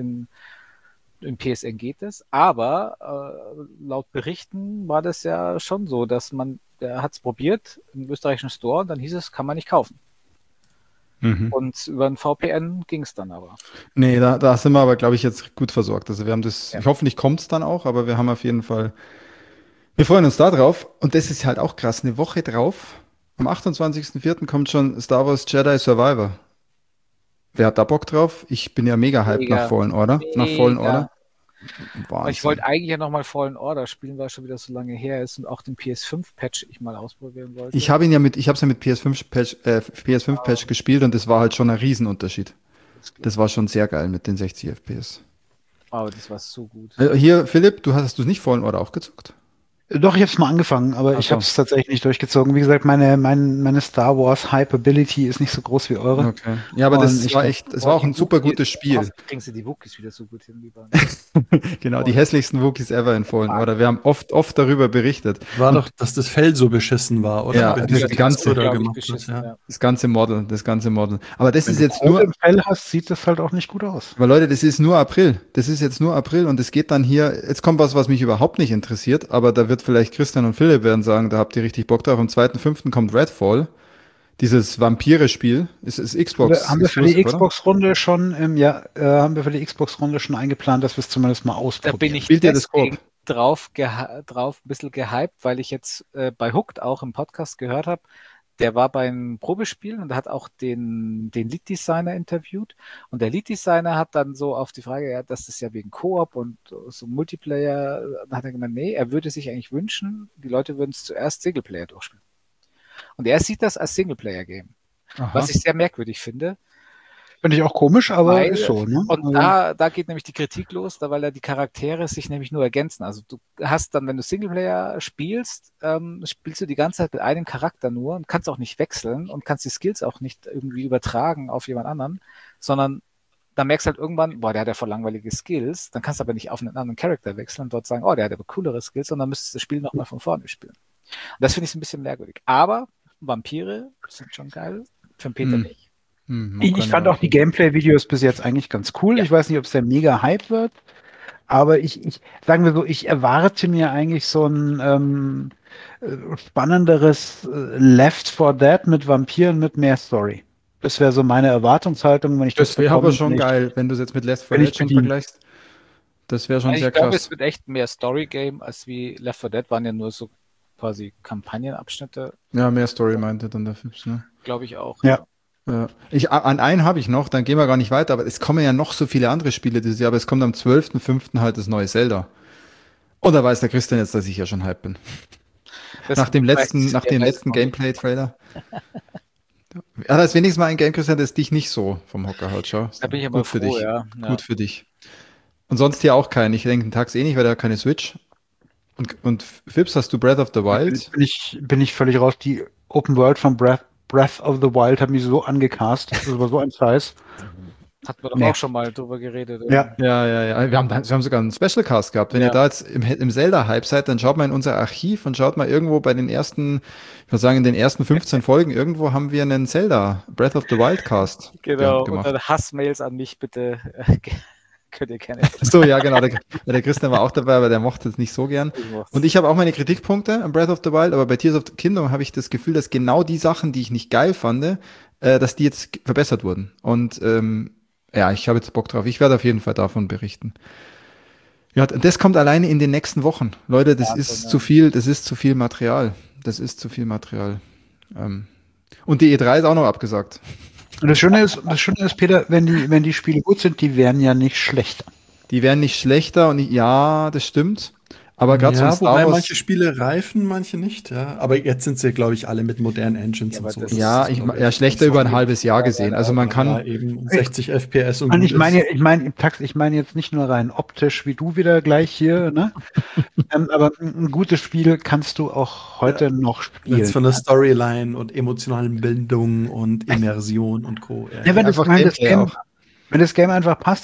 In PSN geht es, aber laut Berichten war das ja schon so, dass der hat es probiert im österreichischen Store und dann hieß es, kann man nicht kaufen.
Mhm.
Und über ein VPN ging es dann aber.
Nee, da sind wir aber, glaube ich, jetzt gut versorgt. Also wir haben das,
Ja.
hoffentlich kommt es dann auch, aber wir haben auf jeden Fall, wir freuen uns da drauf. Und das ist halt auch krass, eine Woche drauf, am 28.04. kommt schon Star Wars Jedi Survivor. Wer hat da Bock drauf? Ich bin ja mega hyped nach Fallen Order. Nach Fallen
Mega.
Order.
Aber ich
Wahnsinn.
wollte eigentlich ja nochmal Fallen Order spielen, weil es schon wieder so lange her ist und auch den PS5-Patch ich mal ausprobieren wollte.
Ich habe es ja mit PS5-Patch gespielt und das war halt schon ein Riesenunterschied. Das war schon sehr geil mit den 60 FPS.
Aber das war so gut.
Hier, Philipp, hast du nicht Fallen Order auch gezockt?
Doch, ich habe es mal angefangen, aber
Ach
ich
so.
habe es tatsächlich nicht durchgezogen. Wie gesagt, meine Star Wars Hyperability ist nicht so groß wie eure.
Okay. Ja, aber
Und
das
ich
war
glaub-
echt, das war auch ein super gutes Spiel.
Kriegst du die Wookies wieder so gut hin, lieber.
Genau, die hässlichsten Wookies ever in Fallen Order. Wir haben oft darüber berichtet.
War doch, dass das Fell so beschissen war, oder?
Ja,
Wenn
das
diese
die ganze-
Textur da
glaub ich,
gemacht
beschissen,
wird,
ja.
Das ganze Model. Aber das
Wenn
ist
du
jetzt
Kohle
nur,
im Fell hast, sieht das halt auch nicht gut aus.
weil Leute, das ist nur April. Das ist jetzt nur April und es geht dann hier, jetzt kommt was mich überhaupt nicht interessiert, aber da wird vielleicht Christian und Philipp werden sagen, da habt ihr richtig Bock drauf. Am 2.5. kommt Redfall. Dieses Vampire-Spiel. Ist Xbox.
Haben wir für die
exclusive, oder?
Xbox-Runde schon, haben wir für die Xbox-Runde schon eingeplant, dass wir es zumindest mal
Da
ausprobieren.
bin ich
Spielt ihr das
deswegen
Koop?
drauf ein bisschen gehypt, weil ich jetzt bei Hooked auch im Podcast gehört habe, der war beim Probespielen und hat auch den Lead-Designer interviewt. Und der Lead-Designer hat dann so auf die Frage, ja, das ist ja wegen Koop und so Multiplayer, dann hat er gemeint, nee, er würde sich eigentlich wünschen, die Leute würden es zuerst Singleplayer durchspielen. Und er sieht das als Singleplayer-Game,
Aha.
was ich sehr merkwürdig finde.
Finde ich auch komisch, aber
Weil-
ist so, ne?
Und
Also,
da geht nämlich die Kritik los, weil ja die Charaktere sich nämlich nur ergänzen. Also du hast dann, wenn du Singleplayer spielst, spielst du die ganze Zeit mit einem Charakter nur und kannst auch nicht wechseln und kannst die Skills auch nicht irgendwie übertragen auf jemand anderen, sondern dann merkst du halt irgendwann, boah, der hat ja voll langweilige Skills, dann kannst du aber nicht auf einen anderen Charakter wechseln und dort sagen, oh, der hat aber coolere Skills, und dann müsstest du das Spiel nochmal von vorne spielen. Und das finde ich so ein bisschen merkwürdig. Aber Vampire sind schon geil, für den Peter
Hm.
nicht.
ich fand auch die Gameplay-Videos bis jetzt eigentlich ganz cool.
Ja.
Ich weiß nicht, ob es der Mega-Hype wird, aber sagen wir so, ich erwarte mir eigentlich so ein spannenderes Left 4 Dead mit Vampiren mit mehr Story. Das wäre so meine Erwartungshaltung, wenn ich
Das wäre
bekomme,
aber schon
bin ich-
geil, wenn du es jetzt mit Left 4
bin ich
Dead schon
bedient.
vergleichst. Das wäre schon
Also
sehr
ich glaube,
krass.
es wird echt mehr Story-Game als wie Left 4 Dead, waren ja nur so quasi Kampagnenabschnitte,
Ja, mehr Story meinte dann der Fips, ne?
glaube ich auch.
Ja.
Ja. An einen habe ich noch, dann gehen wir gar nicht weiter, aber es kommen ja noch so viele andere Spiele dieses Jahr, aber es kommt am 12.05. halt das neue Zelda. Und da weiß der Christian jetzt, dass ich ja schon hype bin.
Das
Nach dem
weiß-
letzten
wer weiß noch nicht.
Gameplay-Trailer. Ja, das ist wenigstens mal ein Game, Christian, das dich nicht so vom Hocker haut, schau.
Da bin ich aber
Gut für
froh,
dich.
ja.
Gut für dich. Und sonst hier auch keinen. Ich denke, den Tags eh nicht, weil der hat keine Switch. Und Fips, hast du Breath of the Wild?
Bin ich völlig raus. Die Open World von Breath of the Wild hat mich so angecast. Das war so ein Scheiß.
Hatten wir doch
Nee.
auch schon mal drüber geredet.
Ja.
Ja. Wir haben sogar einen Special Cast gehabt. Wenn
Ja.
ihr da jetzt im Zelda-Hype seid, dann schaut mal in unser Archiv und schaut mal irgendwo bei den ersten, ich würde sagen, in den ersten 15 Folgen, irgendwo haben wir einen Zelda Breath of the Wild Cast
Genau. Und
gemacht.
dann Hassmails an mich bitte. Könnt ihr gerne.
So, ja, genau. Der Christian war auch dabei, aber der mochte es nicht so gern. Und ich habe auch meine Kritikpunkte an Breath of the Wild, aber bei Tears of the Kingdom habe ich das Gefühl, dass genau die Sachen, die ich nicht geil fand, dass die jetzt verbessert wurden. Und ja, ich habe jetzt Bock drauf. Ich werde auf jeden Fall davon berichten. Ja, das kommt alleine in den nächsten Wochen. Leute, das
Wahnsinn,
ist
ja.
zu viel, das ist zu viel Material. Das ist zu viel Material. Und die E3 ist auch noch abgesagt.
Und das Schöne ist, Peter, wenn die Spiele gut sind, die werden ja nicht schlechter.
Die werden nicht schlechter und ja, das stimmt. Aber gerade so ein
Ja,
Star
wobei
Wars.
manche Spiele reifen, manche nicht. Ja. Aber jetzt sind sie, glaube ich, alle mit modernen Engines
Ja,
und
aber
so.
das
Das
Ja,
ist, glaub
ja, schlechter über ein halbes Jahr gesehen. Also man
Ja,
kann,
eben 60 FPS und
Und
gut ist.
ich meine jetzt nicht nur rein optisch, wie du wieder gleich hier, ne? Aber ein gutes Spiel kannst du auch heute noch spielen.
Jetzt von der Storyline und emotionalen Bindung und Immersion und Co.
Ja, wenn
einfach
das
Gameplay
Game,
auch.
wenn das Game einfach passt,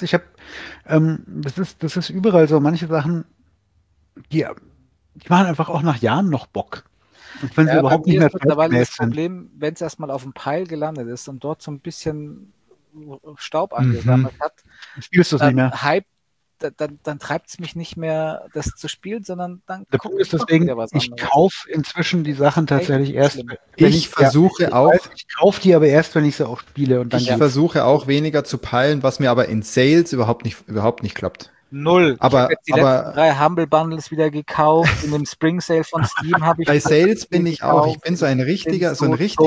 das ist überall so, manche Sachen, die machen einfach auch nach Jahren noch Bock. Und wenn sie
Ja, bei
überhaupt
mir
nicht mehr
ist mittlerweile
zeitgemäß
das
sind.
Problem, wenn es erstmal auf dem Pile gelandet ist und dort so ein bisschen Staub
Mhm.
angesammelt hat,
Spielst du es nicht mehr.
dann treibt es mich nicht mehr, das zu spielen, sondern dann
Der
guck
Punkt ist
ich doch
deswegen,
wieder was
ich
anderes.
kaufe inzwischen die Sachen tatsächlich
Echt
erst,
schlimm.
wenn
Ich versuche auch,
ich kaufe die aber erst, wenn ich sie auch spiele und dann
ich versuche auch weniger zu peilen, was mir aber in Sales überhaupt nicht klappt.
Null.
Aber-
ich habe jetzt die
aber-
letzten 3 Humble Bundles wieder gekauft. In dem Spring Sale von Steam habe ich
Bei Sales bin ich auch. Ich
gekauft.
bin so ein richtiger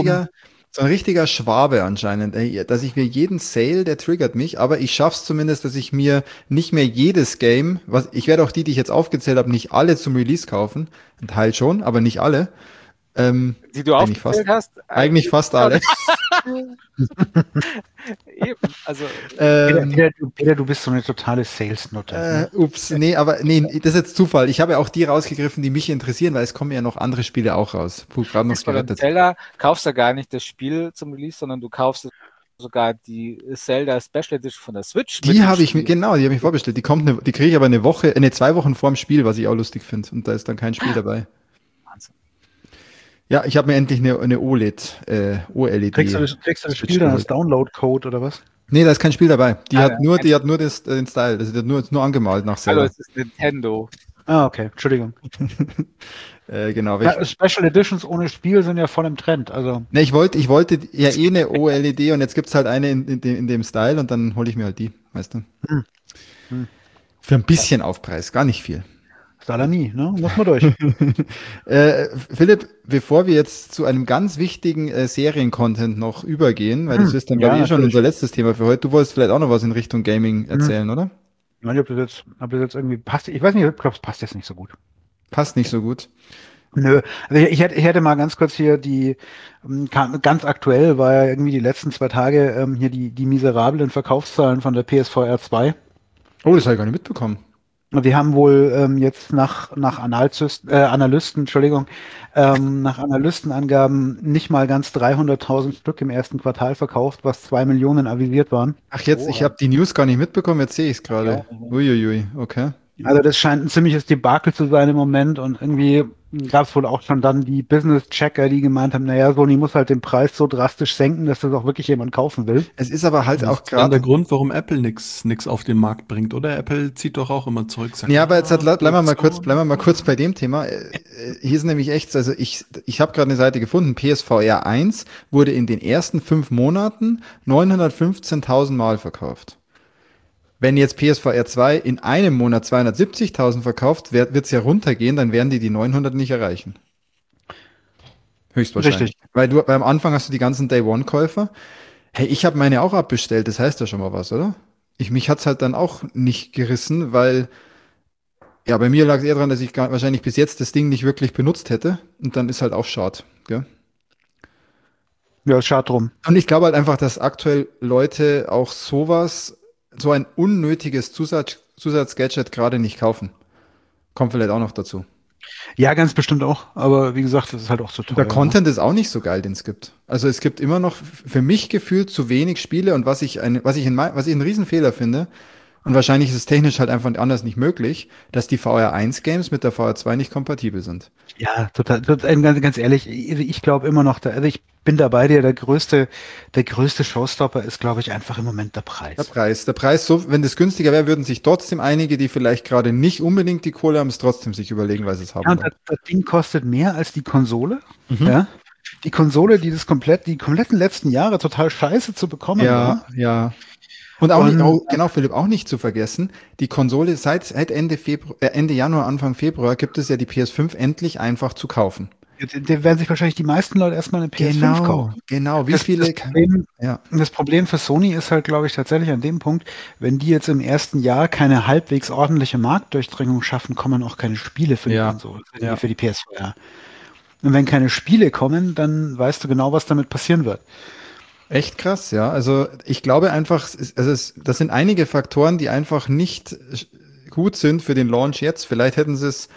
Schwabe anscheinend. Ey, dass ich mir jeden Sale, der triggert mich, aber ich schaff's zumindest, dass ich mir nicht mehr jedes Game, ich werde auch die ich jetzt aufgezählt habe, nicht alle zum Release kaufen. Ein Teil schon, aber nicht alle.
die du
eigentlich
aufgezählt hast.
Eigentlich fast alle.
Eben. Also,
Peter, du bist so eine totale Sales-Nutte.
Nee, das ist jetzt Zufall. Ich habe ja auch die rausgegriffen, die mich interessieren, weil es kommen ja noch andere Spiele auch raus. Puh, gerade noch
ist bei dem
gerettet.
Zelda kaufst du gar nicht das Spiel zum Release, sondern du kaufst sogar die Zelda Special Edition von der Switch.
Die habe ich vorbestellt. Die kriege ich aber 2 Wochen vorm Spiel, was ich auch lustig finde. Und da ist dann kein Spiel dabei.
Wahnsinn.
Ja, ich habe mir endlich eine OLED.
Kriegst du das Spiel dann als Download-Code oder was?
Nee, da ist kein Spiel dabei. Die
Ah,
hat
ja.
nur den Style. Das wird nur angemalt nach
Hallo,
Zelda.
es ist Nintendo.
Ah, okay, Entschuldigung.
Genau.
Ja, Special Editions ohne Spiel sind ja voll im Trend. Also
Ne, ich wollte ja eine OLED und jetzt gibt's halt eine in dem Style und dann hole ich mir halt die, weißt du. Für ein bisschen Aufpreis, gar nicht viel.
Salami, ne? Muss man durch.
Philipp, bevor wir jetzt zu einem ganz wichtigen Serien-Content noch übergehen, weil das ist dann,
Ja,
glaube ich, schon
natürlich.
unser letztes Thema für heute. Du wolltest vielleicht auch noch was in Richtung Gaming erzählen, oder?
Ich weiß nicht, ob das jetzt irgendwie passt. Ich weiß nicht, ich glaube, es passt jetzt nicht so gut.
Passt nicht so gut.
Nö, also ich hätte mal ganz kurz hier ganz aktuell war ja irgendwie die letzten 2 Tage hier die miserablen Verkaufszahlen von der PSVR 2.
Oh, das habe ich gar nicht mitbekommen.
Und die haben wohl jetzt nach Analysten, Entschuldigung, nach Analystenangaben nicht mal ganz 300.000 Stück im ersten Quartal verkauft, was 2 Millionen avisiert waren.
Ach, jetzt, ich habe die News gar nicht mitbekommen, jetzt sehe ich es
Ja,
gerade. Uiuiui, okay.
Also das scheint ein ziemliches Debakel zu sein im Moment und irgendwie gab es wohl auch schon dann die Business-Checker, die gemeint haben, naja, Sony muss halt den Preis so drastisch senken, dass das auch wirklich jemand kaufen will.
Es ist aber halt
Das
auch
ist dann der
gerade.
Grund, warum Apple nix auf den Markt bringt, oder? Apple zieht doch auch immer zurück. Sagt,
Ja, aber jetzt
Produktion.
bleiben wir mal kurz bei dem Thema. Hier ist nämlich echt, also ich habe gerade eine Seite gefunden, PSVR 1 wurde in den ersten 5 Monaten 915.000 Mal verkauft. Wenn jetzt PSVR 2 in einem Monat 270.000 verkauft, wird es ja runtergehen, dann werden die 900 nicht erreichen. Höchstwahrscheinlich.
Richtig.
Weil am Anfang hast du die ganzen Day-One-Käufer. Hey, ich habe meine auch abbestellt, das heißt ja schon mal was, oder? Mich hat's halt dann auch nicht gerissen, weil, ja, bei mir lag es eher daran, dass ich wahrscheinlich bis jetzt das Ding nicht wirklich benutzt hätte. Und dann ist halt auch schade, gell?
Ja, schade drum.
Und ich glaube halt einfach, dass aktuell Leute auch so ein unnötiges Zusatzgadget gerade nicht kaufen. Kommt vielleicht auch noch dazu.
Ja, ganz bestimmt auch, aber wie gesagt, das ist halt auch zu
Und der
teuer. Ne?
Content ist auch nicht so geil, den es gibt. Also es gibt immer noch für mich gefühlt zu wenig Spiele und was ich einen Riesenfehler finde, und wahrscheinlich ist es technisch halt einfach anders nicht möglich, dass die VR1-Games mit der VR2 nicht kompatibel sind.
Ja, total, ganz ehrlich, also ich glaube immer noch, also ich bin da bei dir, der größte Showstopper ist, glaube ich, einfach im Moment der
Der
Preis.
Preis. Der Preis, so, wenn das günstiger wäre, würden sich trotzdem einige, die vielleicht gerade nicht unbedingt die Kohle haben, es trotzdem sich überlegen, weil sie es
Ja,
haben
und
wollen.
das Ding kostet mehr als die Konsole.
Mhm.
Ja. Die Konsole, die kompletten letzten Jahre total scheiße zu bekommen
Ja,
war.
ja. Und auch nicht,
Und
oh, genau, Philipp, auch nicht zu vergessen, die Konsole seit Ende Januar, Anfang Februar gibt es ja die PS5 endlich einfach zu kaufen.
da werden sich wahrscheinlich die meisten Leute erstmal eine PS5
Genau,
kaufen.
genau. Wie
Das, das
viele?
Problem,
Ja,
das Problem für Sony ist halt, glaube ich, tatsächlich an dem Punkt, wenn die jetzt im ersten Jahr keine halbwegs ordentliche Marktdurchdringung schaffen, kommen auch keine Spiele für die
ja,
Konsole,
ja.
für die PS4. Und wenn keine Spiele kommen, dann weißt du genau, was damit passieren wird.
Echt krass, ja. Also ich glaube einfach, das sind einige Faktoren, die einfach nicht gut sind für den Launch jetzt. Vielleicht hätten sie es,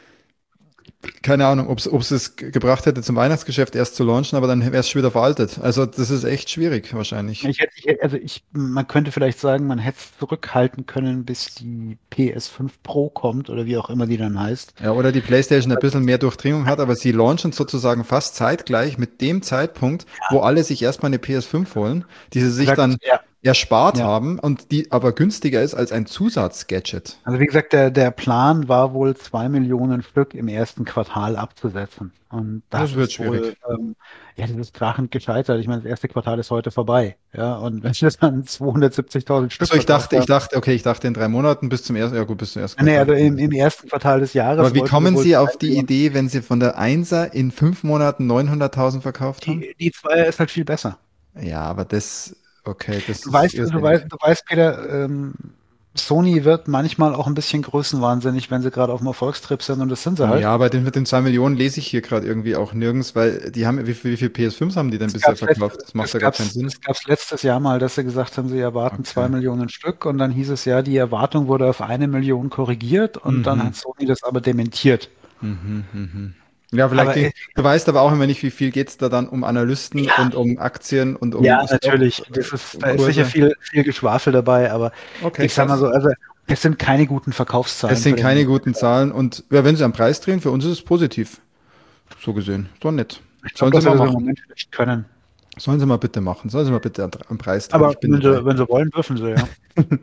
keine Ahnung, ob es gebracht hätte, zum Weihnachtsgeschäft erst zu launchen, aber dann wäre es schon wieder veraltet. Also das ist echt schwierig wahrscheinlich.
Man könnte vielleicht sagen, man hätte es zurückhalten können, bis die PS5 Pro kommt oder wie auch immer die dann heißt.
Ja, oder die PlayStation ein bisschen mehr Durchdringung hat, aber sie launchen sozusagen fast zeitgleich mit dem Zeitpunkt, wo alle sich erstmal eine PS5 holen, die sie sich dann
Ja.
erspart
Ja.
haben und die aber günstiger ist als ein Zusatzgadget.
Also wie gesagt, der Plan war wohl 2 Millionen Stück im ersten Quartal abzusetzen. Und
Das
das
wird
ist wohl,
schwierig.
ja, das ist krachend gescheitert. Ich meine, das erste Quartal ist heute vorbei. Ja, und wenn wir dann 270.000 Stück
Also
verkauft haben.
ich dachte in 3 Monaten bis zum ersten, ja gut, bis zum ersten
Nee,
Quartal.
also im ersten Quartal des Jahres
Aber wie
wollten sie
kommen
wohl
Sie auf
2
die
Millionen.
Idee, wenn Sie von der Einser in 5 Monaten 900.000 verkauft haben?
Die Zweier ist halt viel besser.
Ja, aber okay, das
Du
ist
weißt, du weißt,
irrsinnig.
du weißt, Peter, Sony wird manchmal auch ein bisschen größenwahnsinnig, wenn sie gerade auf dem Erfolgstrip sind und das sind sie halt.
Ja, aber mit den 2 Millionen lese ich hier gerade irgendwie auch nirgends, weil die haben, wie viel PS5s haben die denn bisher verkauft? Das macht ja gar keinen Sinn.
Das gab's letztes Jahr mal, dass sie gesagt haben, sie erwarten zwei
Okay.
Millionen Stück und dann hieß es ja, die Erwartung wurde auf 1 Million korrigiert und dann
Mhm.
hat Sony das aber dementiert.
Mhm, mhm. Ja,
Aber
du weißt aber auch immer nicht, wie viel geht es da dann um Analysten und um Aktien und um
ja, natürlich,
um
da ist sicher
Kurse.
viel Geschwafel dabei, aber
Okay,
ich sag mal
krass.
so, also es sind keine guten
Es
Verkaufszahlen
sind
für den
keine
nächsten.
guten Zahlen und ja, wenn sie am Preis drehen, für uns ist es positiv. So gesehen. Ist doch nett.
Ich glaube,
Sollen sie
dass wir
mal
das im
machen.
Moment nicht können.
Sollen sie mal bitte machen. Sollen sie mal bitte am Preis drehen.
Aber
Ich bin dabei.
wenn sie wollen, dürfen sie, ja.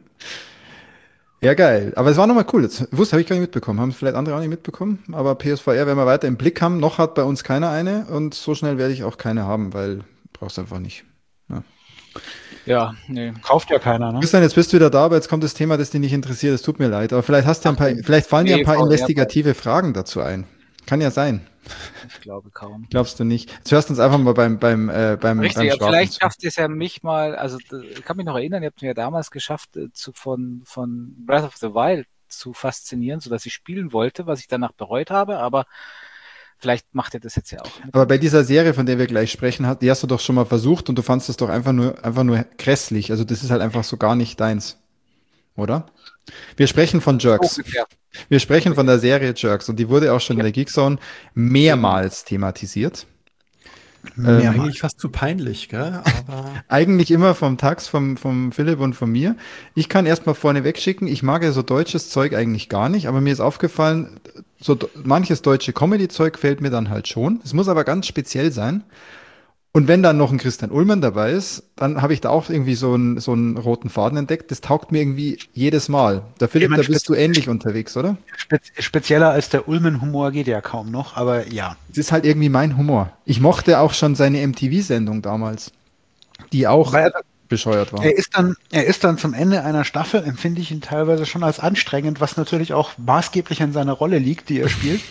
Ja, geil. Aber es war nochmal cool. Jetzt habe ich gar nicht mitbekommen. Haben es vielleicht andere auch nicht mitbekommen. Aber PSVR werden wir weiter im Blick haben. Noch hat bei uns keiner eine. Und so schnell werde ich auch keine haben, weil brauchst einfach nicht. Ja.
Ja, nee.
Kauft ja keiner, ne?
Christian, jetzt bist du wieder da, aber jetzt kommt das Thema, das dich nicht interessiert. Es tut mir leid. Aber vielleicht hast du ja vielleicht fallen dir ein paar investigative Fragen dazu ein. Kann ja sein.
Ich glaube kaum.
Glaubst du nicht? Jetzt hörst du uns einfach mal beim
Richtig, aber
Schwafeln
vielleicht
zu.
schafft es ja mich mal, also ich kann mich noch erinnern, ihr habt mir ja damals geschafft, von Breath of the Wild zu faszinieren, sodass ich spielen wollte, was ich danach bereut habe, aber Vielleicht macht er das jetzt ja auch.
Aber bei dieser Serie, von der wir gleich sprechen, die hast du doch schon mal versucht und du fandest es doch einfach nur grässlich. Also das ist halt einfach so gar nicht deins, oder? Wir sprechen von Jerks.
Ungefähr.
Wir sprechen von der Serie Jerks und die wurde auch schon in
Ja.
der Geekzone mehrmals thematisiert.
Eigentlich fast zu peinlich, gell? Aber
Eigentlich immer vom Tax, vom Philipp und von mir. Ich kann erstmal vorne wegschicken, ich mag ja so deutsches Zeug eigentlich gar nicht, aber mir ist aufgefallen, manches deutsche Comedy-Zeug fällt mir dann halt schon. Es muss aber ganz speziell sein. Und wenn dann noch ein Christian Ullmann dabei ist, dann habe ich da auch irgendwie so einen roten Faden entdeckt. Das taugt mir irgendwie jedes Mal. Der Philipp,
meine,
da bist du ähnlich unterwegs, oder?
Spezieller als der Ulmen-Humor geht ja kaum noch, aber ja.
Das ist halt irgendwie mein Humor. Ich mochte auch schon seine MTV-Sendung damals, die auch
Weil
bescheuert war.
er ist dann zum Ende einer Staffel, empfinde ich ihn teilweise schon als anstrengend, was natürlich auch maßgeblich an seiner Rolle liegt, die er spielt.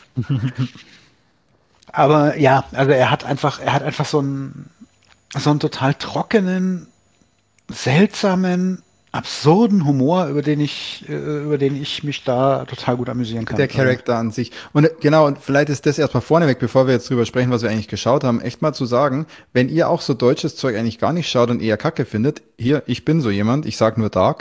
Aber ja, also er hat einfach so einen total trockenen, seltsamen, absurden Humor, über den ich mich da total gut amüsieren kann.
Der Charakter an sich. Und genau, und vielleicht ist das erstmal vorneweg, bevor wir jetzt drüber sprechen, was wir eigentlich geschaut haben, echt mal zu sagen, wenn ihr auch so deutsches Zeug eigentlich gar nicht schaut und eher Kacke findet, hier, ich bin so jemand, ich sag nur Dark,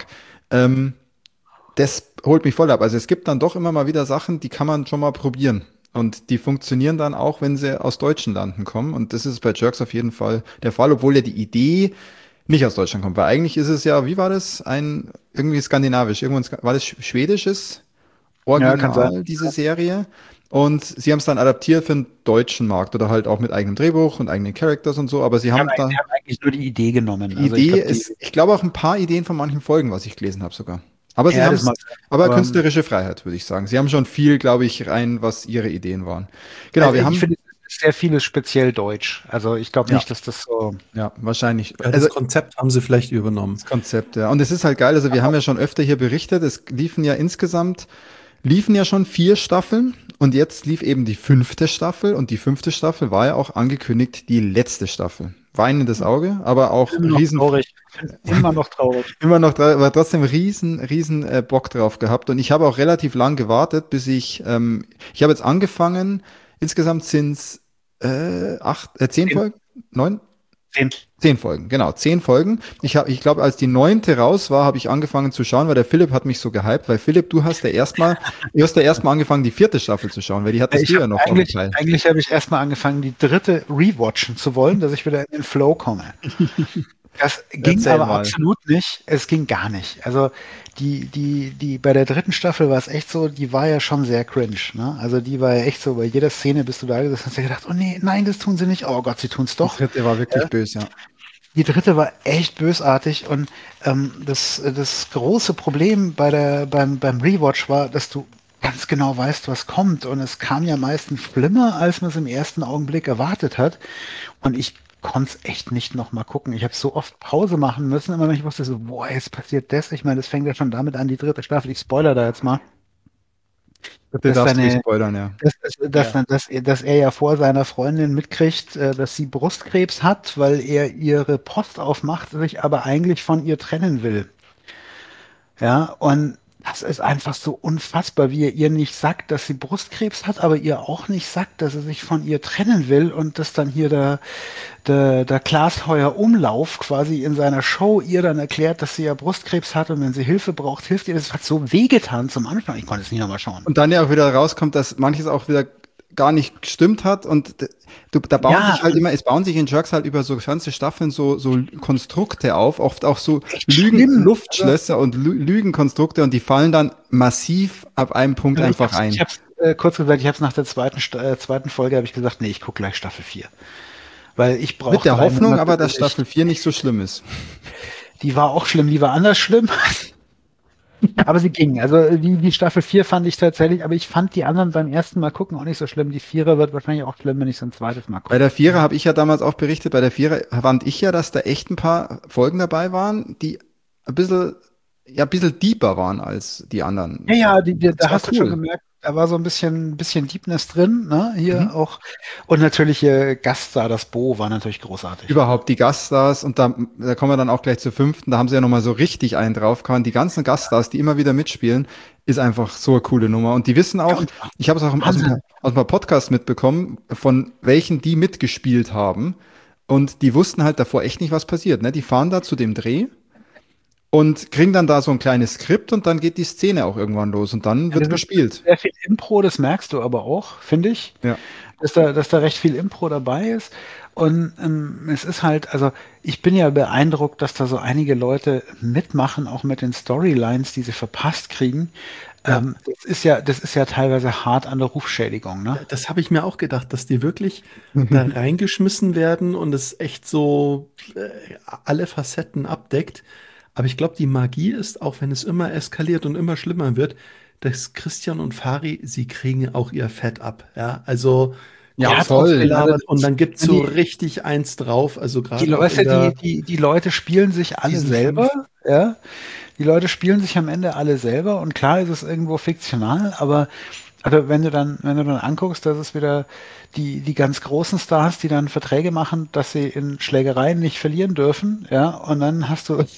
das holt mich voll ab. Also es gibt dann doch immer mal wieder Sachen, die kann man schon mal probieren. Und die funktionieren dann auch, wenn sie aus deutschen Landen kommen. Und das ist bei Jerks auf jeden Fall der Fall, obwohl ja die Idee nicht aus Deutschland kommt. Weil eigentlich ist es ja, wie war das? Irgendwie skandinavisch. War das schwedisches
Ja, kann
Original,
sein.
diese Serie? Und sie haben es dann adaptiert für den deutschen Markt oder halt auch mit eigenem Drehbuch und eigenen Characters und so. Aber sie haben da
Die haben eigentlich nur die Idee genommen.
die Idee ist, ich glaube auch ein paar Ideen von manchen Folgen, was ich gelesen habe sogar. Aber sie
Ja,
haben
das mag sein.
aber
Aber-
künstlerische Freiheit, würde ich sagen. Sie haben schon viel, glaube ich, rein, was ihre Ideen waren. Genau,
Also
wir
ich
haben,
finde sehr vieles speziell deutsch. Also ich glaube
Ja.
nicht, dass das so.
ja, wahrscheinlich.
das
Also
Konzept haben sie vielleicht übernommen.
das Konzept, ja. Und es ist halt geil, also wir haben ja schon öfter hier berichtet, liefen ja schon 4 Staffeln und jetzt lief eben die 5. Staffel und die 5. Staffel war ja auch angekündigt die letzte Staffel. Weinendes Auge, aber auch riesen,
Immer noch traurig.
immer noch, aber trotzdem riesen Bock drauf gehabt und ich habe auch relativ lang gewartet, bis ich habe jetzt angefangen, insgesamt sind es 10 Folgen? 9? 10 Folgen, genau, 10 Folgen. Ich glaube, als die 9. raus war, habe ich angefangen zu schauen, weil der Philipp hat mich so gehypt, weil Philipp, du hast ja erstmal angefangen, die 4. Staffel zu schauen, weil die hattest du ja noch auf dem Teil.
Eigentlich habe ich erstmal angefangen, die 3. rewatchen zu wollen, dass ich wieder in den Flow komme. Das ging
Erzähl
aber
mal.
absolut nicht. Es ging gar nicht. Also die bei der 3. Staffel war es echt so, die war ja schon sehr cringe. Ne? Also die war ja echt so, bei jeder Szene bist du da gesessen und hast dir gedacht, oh nee, nein, das tun sie nicht. Oh Gott, sie tun es doch.
Die 3. war wirklich böse, ja.
Die 3. war echt bösartig und das große Problem beim Rewatch war, dass du ganz genau weißt, was kommt und es kam ja meistens schlimmer, als man es im ersten Augenblick erwartet hat und ich konnte es echt nicht noch mal gucken. Ich habe so oft Pause machen müssen, immer wenn ich wusste so, boah, jetzt passiert das. Ich meine, das fängt ja schon damit an, die 3. Staffel, ich spoiler da jetzt mal.
Bitte
Das
darfst du
seine-
nicht spoilern, ja.
Dass er ja vor seiner Freundin mitkriegt, dass sie Brustkrebs hat, weil er ihre Post aufmacht, sich aber eigentlich von ihr trennen will. Ja, und das ist einfach so unfassbar, wie er ihr nicht sagt, dass sie Brustkrebs hat, aber ihr auch nicht sagt, dass er sich von ihr trennen will und dass dann hier der Klaas Heuer Umlauf quasi in seiner Show ihr dann erklärt, dass sie ja Brustkrebs hat und wenn sie Hilfe braucht, hilft ihr. Das hat so wehgetan zum Anfang. Ich konnte es nicht nochmal schauen.
Und dann ja auch wieder rauskommt, dass manches auch wieder gar nicht gestimmt hat und da bauen
Ja,
sich halt immer, es bauen sich in Jerks halt über so ganze Staffeln so Konstrukte auf, oft auch so
schlimm.
Luftschlösser und Lügenkonstrukte und die fallen dann massiv ab einem Punkt einfach ein.
Ich hab's kurz gesagt, ich habe es nach der zweiten Folge, habe ich gesagt, nee, ich gucke gleich Staffel 4. Weil ich brauche
Mit der Hoffnung aber, dass Staffel 4 nicht so schlimm ist.
Die war auch schlimm, die war anders schlimm. Aber sie ging. Also die Staffel 4 fand ich tatsächlich, aber ich fand die anderen beim ersten Mal gucken auch nicht so schlimm. Die 4er wird wahrscheinlich auch schlimm, wenn ich es ein zweites Mal gucke.
Bei der 4er habe ich ja damals auch berichtet, bei der 4er fand ich ja, dass da echt ein paar Folgen dabei waren, die ein bisschen deeper waren als die anderen.
Ja,
Das
da
war
hast du
cool.
schon gemerkt, Da war so ein bisschen Deepness drin, ne? Hier
Mhm.
auch. Und natürlich Gaststar, das Bo, war natürlich großartig.
Überhaupt die Gaststars und da kommen wir dann auch gleich zur fünften, da haben sie ja nochmal so richtig einen draufgehauen. Die ganzen Gaststars, die immer wieder mitspielen, ist einfach so eine coole Nummer. Und die wissen
Ja,
auch,
und
ich habe es auch
Wahnsinn.
aus ein paar Podcasts mitbekommen, von welchen die mitgespielt haben. Und die wussten halt davor echt nicht, was passiert. Ne? Die fahren da zu dem Dreh und kriegen dann da so ein kleines Skript und dann geht die Szene auch irgendwann los und dann
Ja,
wird
das ist
gespielt.
sehr viel Impro, das merkst du aber auch, finde ich,
Ja.
dass da recht viel Impro dabei ist. Und es ist halt, also ich bin ja beeindruckt, dass da so einige Leute mitmachen, auch mit den Storylines, die sie verpasst kriegen.
Ja,
Das ist ja teilweise hart an der Rufschädigung, ne?
das habe ich mir auch gedacht, dass die wirklich da reingeschmissen werden und es echt so alle Facetten abdeckt. Aber ich glaube, die Magie ist, auch wenn es immer eskaliert und immer schlimmer wird, dass Christian und Fari, sie kriegen auch ihr Fett ab. Ja, also
Ja,
Ja,
kurz
voll.
trotzdem, also
ausgelabert und dann gibt's so
die,
richtig eins drauf. Also
die
gerade auch in
Leute, die,
der
die, die Leute spielen sich alle
Season
selber,
5.
ja. Die Leute spielen sich am Ende alle selber und klar ist es irgendwo fiktional, aber also wenn du dann anguckst, dass es wieder die ganz großen Stars, die dann Verträge machen, dass sie in Schlägereien nicht verlieren dürfen, ja, und dann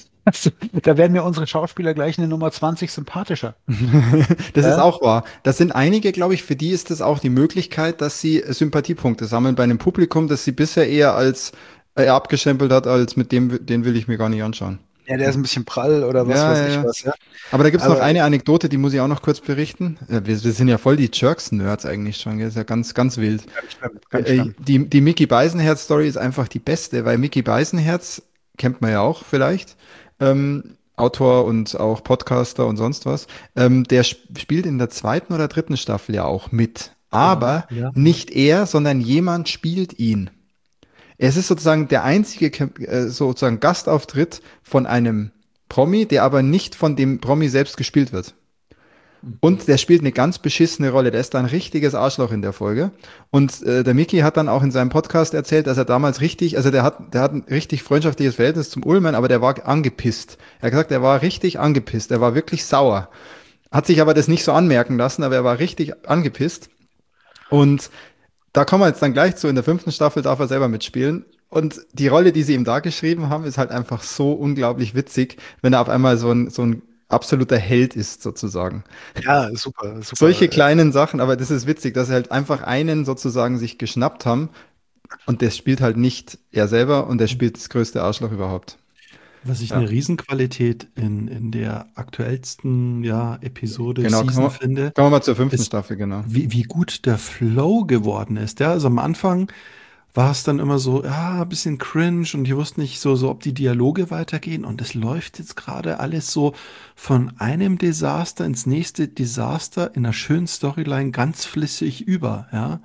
da werden mir unsere Schauspieler gleich eine Nummer 20 sympathischer.
Das ist
Ja,
auch wahr. Das sind einige, glaube ich, für die ist das auch die Möglichkeit, dass sie Sympathiepunkte sammeln bei einem Publikum, das sie bisher eher als abgestempelt hat, als mit dem, den will ich mir gar nicht anschauen.
ja, der ist ein bisschen prall oder was
Ja,
weiß
ja,
ich
ja.
was, ja.
Aber da gibt's noch
Aber
eine Anekdote, die muss ich auch noch kurz berichten. Wir sind ja voll die Jerks-Nerds eigentlich schon, gell? Ist ja ganz, ganz wild.
ganz schlimm, ganz schlimm.
Die Mickey Beisenherz-Story ist einfach die beste, weil Mickey Beisenherz kennt man ja auch vielleicht. Autor und auch Podcaster und sonst was. Der spielt in der zweiten oder dritten Staffel ja auch mit.
Ja,
Aber
ja.
nicht er, sondern jemand spielt ihn. Es ist sozusagen der einzige sozusagen Gastauftritt von einem Promi, der aber nicht von dem Promi selbst gespielt wird. Und der spielt eine ganz beschissene Rolle. Der ist da ein richtiges Arschloch in der Folge. Und der Mickey hat dann auch in seinem Podcast erzählt, dass er damals richtig, also der hat ein richtig freundschaftliches Verhältnis zum Ullman, aber der war angepisst. Er hat gesagt, er war richtig angepisst. Er war wirklich sauer. Hat sich aber das nicht so anmerken lassen, aber er war richtig angepisst. Und da kommen wir jetzt dann gleich zu. In der fünften Staffel darf er selber mitspielen. Und die Rolle, die sie ihm da geschrieben haben, ist halt einfach so unglaublich witzig, wenn er auf einmal so ein absoluter Held ist, sozusagen.
Ja, super,
Solche
super.
kleinen Sachen, aber das ist witzig, dass sie halt einfach einen sozusagen sich geschnappt haben und der spielt halt nicht er selber und der spielt das größte Arschloch überhaupt.
Was ich
Ja,
eine Riesenqualität in der aktuellsten ja, Episode,
genau.
Season finde,
Kommen wir mal zur fünften
ist,
Staffel, genau.
wie gut der Flow geworden ist. Ja, also am Anfang war es dann immer so, ja, ein bisschen cringe und ich wusste nicht so, ob die Dialoge weitergehen. Und es läuft jetzt gerade alles so von einem Desaster ins nächste Desaster in einer schönen Storyline ganz flüssig über, ja.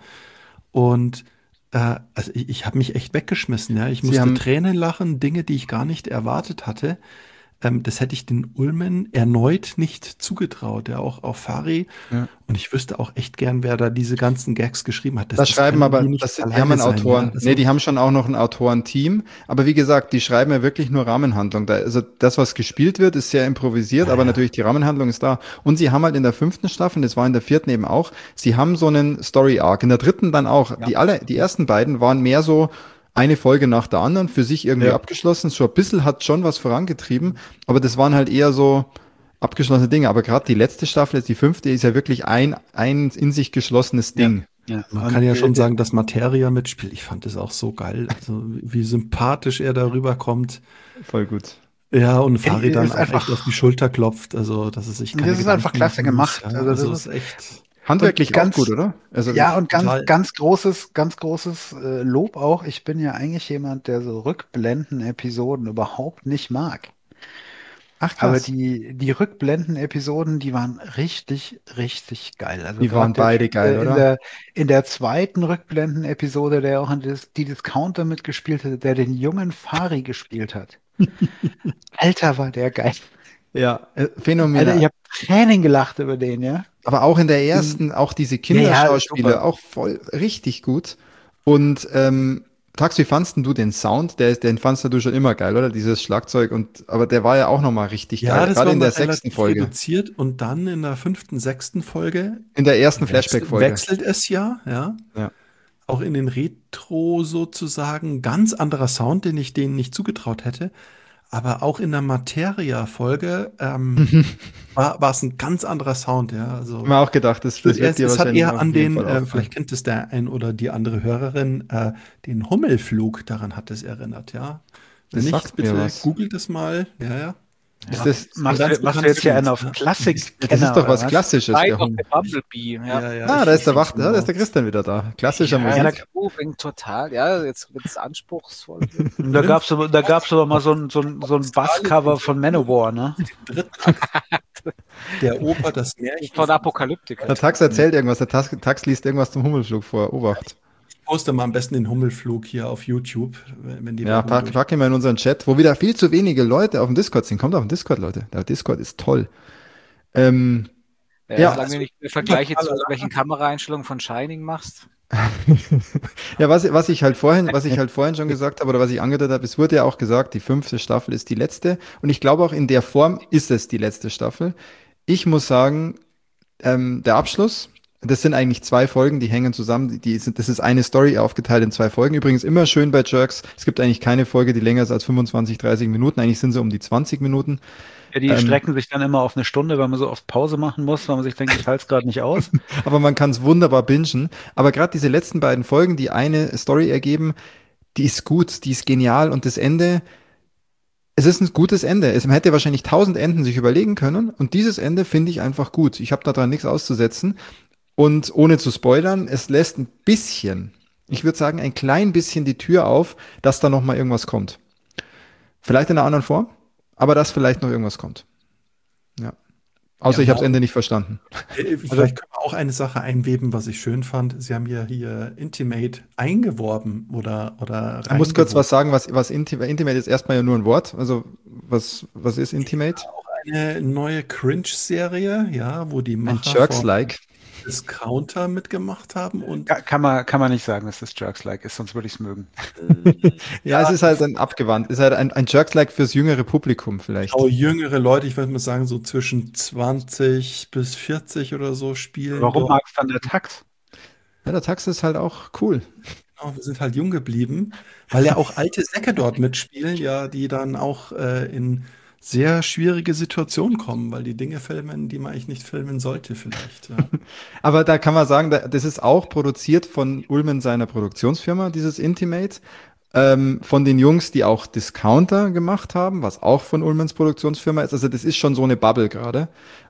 Und also ich habe mich echt weggeschmissen, ja. Ich
Sie
musste
haben,
Tränen lachen, Dinge, die ich gar nicht erwartet hatte. Das hätte ich den Ulmen erneut nicht zugetraut, ja, auch auf Fari.
ja.
Und ich wüsste auch echt gern, wer da diese ganzen Gags geschrieben hat.
Das
Das
schreiben
können die
aber,
nicht
die haben
alleine
einen
sein, ja.
Autoren. Nee,
Also,
die haben schon auch noch ein Autorenteam. Aber wie gesagt, die schreiben ja wirklich nur Rahmenhandlung. Also das, was gespielt wird, ist sehr improvisiert, aber
naja.
natürlich die Rahmenhandlung ist da. Und sie haben halt in der fünften Staffel, das war in der vierten eben auch, sie haben so einen Story-Arc. In der dritten dann auch.
Ja,
Die ersten beiden waren mehr so eine Folge nach der anderen, für sich irgendwie
ja.
abgeschlossen. So ein bisschen hat schon was vorangetrieben, aber das waren halt eher so abgeschlossene Dinge. Aber gerade die letzte Staffel, die fünfte, ist ja wirklich ein in sich geschlossenes
Ja,
Ding.
ja.
Man kann
Und
ja schon sagen, dass Materia mitspielt. Ich fand das auch so geil. Also, wie sympathisch er darüber kommt.
Voll gut.
Ja, und
es
Fari dann
ist
auch echt auf die
einfach,
Schulter klopft. Also, dass es sich keine
das ist einfach
Gedanken
klasse
machen muss.
gemacht.
Ja,
Also
also,
das
ist
ist
echt
und
Handwerklich auch gut, oder? Also
ja, und
total.
ganz großes Lob auch. Ich bin ja eigentlich jemand, der so Rückblenden-Episoden überhaupt nicht mag.
ach
Aber
krass.
die Rückblenden-Episoden, die waren richtig, richtig geil. Also
Die waren
gerade der
beide
Typ
geil,
in
oder?
der zweiten Rückblenden-Episode, der auch die Discounter mitgespielt hat, der den jungen Fari gespielt hat. Alter, war der geil.
Ja,
Alter, ich
phänomenal.
habe Tränen gelacht über den, ja.
Aber auch in der
Mhm.
ersten, auch diese
Ja, ja, super.
Kinderschauspieler, auch voll richtig gut. Und Tax, wie fandst denn du den Sound? Den fandst du schon immer geil, oder? Dieses Schlagzeug aber der war ja auch nochmal richtig
Ja,
geil,
das
gerade
war
in
mal
der 6.
relativ
Folge,
reduziert und dann in der 5., 6. Folge
in der ersten Flashback-Folge.
wechselt es ja.
Ja.
Auch in den Retro sozusagen. Ganz anderer Sound, den ich denen nicht zugetraut hätte. Aber auch in der Materia-Folge war es ein ganz anderer Sound, ja.
Ich
Also
hab mir auch gedacht, das wird dir
es hat
wahrscheinlich
eher
auf
an
jeden
den,
Fall auffallen.
vielleicht kennt es der ein oder die andere Hörerin, den Hummelflug, daran hat es erinnert, ja. Wenn
Das
nicht,
sagt mir
bitte
was.
googelt es mal. Ja.
Ist das,
Machst
ganz
du jetzt hier einen auf
ja.
Klassik-Kenner?
das ist doch
oder
was Klassisches,
Nein,
der
doch,
Hund.
der Bumblebee. Ja.
Da ist der Christian wieder da. Klassischer
Ja,
Musik.
der Moving total. Ja, jetzt wird es anspruchsvoll.
Da gab's aber mal so ein Basscover von Manowar, ne?
Dritten Akt der Oper Das Märchen.
Von Apokalyptik.
Der Tax erzählt irgendwas, der Tax liest irgendwas zum Hummelflug vor. Obacht.
Ich poste mal am besten den Hummelflug hier auf YouTube, wenn die
Ja,
Werbung
pack ihn mal in unseren Chat, wo wieder viel zu wenige Leute auf dem Discord sind. Kommt auf den Discord, Leute. Der Discord ist toll.
Ja,
Ja.
solange du nicht Vergleiche zu irgendwelchen Kameraeinstellungen von Shining machst.
Ja, was ich halt vorhin schon gesagt habe oder was ich angedeutet habe, es wurde ja auch gesagt, die 5. Staffel ist die letzte und ich glaube auch in der Form ist es die letzte Staffel. Ich muss sagen, der Abschluss, das sind eigentlich 2 Folgen, die hängen zusammen, das ist eine Story aufgeteilt in 2 Folgen. Übrigens immer schön bei Jerks, es gibt eigentlich keine Folge, die länger ist als 25, 30 Minuten, eigentlich sind sie um die 20 Minuten.
Ja, die strecken sich dann immer auf eine Stunde, weil man so oft Pause machen muss, weil man sich denkt, ich halte es gerade nicht aus.
Aber man kann es wunderbar bingen. Aber gerade diese letzten beiden Folgen, die eine Story ergeben, die ist gut, die ist genial und das Ende, es ist ein gutes Ende. Man hätte wahrscheinlich 1000 Enden sich überlegen können und dieses Ende finde ich einfach gut. Ich habe daran nichts auszusetzen und ohne zu spoilern, es lässt ein bisschen, ich würde sagen ein klein bisschen die Tür auf, dass da noch mal irgendwas kommt. Vielleicht in einer anderen Form, aber dass vielleicht noch irgendwas kommt. Ja. Außer ich habe das Ende nicht verstanden.
Vielleicht können wir auch eine Sache einweben, was ich schön fand. Sie haben ja hier Intimate eingeworben oder
Ich muss kurz was sagen, was Intimate ist erstmal ja nur ein Wort. Also was ist Intimate?
Auch eine neue Cringe-Serie, ja, wo die
Ein
Macher
Jerks-like.
Discounter mitgemacht haben und
Kann man nicht sagen, dass das Jerks-like ist, sonst würde ich es mögen.
Ja, es ist halt ein abgewandt. Es ist halt ein Jerks-like fürs jüngere Publikum vielleicht.
auch jüngere Leute, ich würde mal sagen, so zwischen 20 bis 40 oder so spielen.
Warum
dort.
magst du dann der Tax?
Ja, der Tax ist halt auch cool.
Genau, wir sind halt jung geblieben, weil ja auch alte Säcke dort mitspielen, ja, die dann auch in sehr schwierige Situationen kommen, weil die Dinge filmen, die man eigentlich nicht filmen sollte vielleicht. Ja.
Aber da kann man sagen, das ist auch produziert von Ulmen seiner Produktionsfirma, dieses Intimate. Von den Jungs, die auch Discounter gemacht haben, was auch von Ulmens Produktionsfirma ist. Also das ist schon so eine Bubble gerade.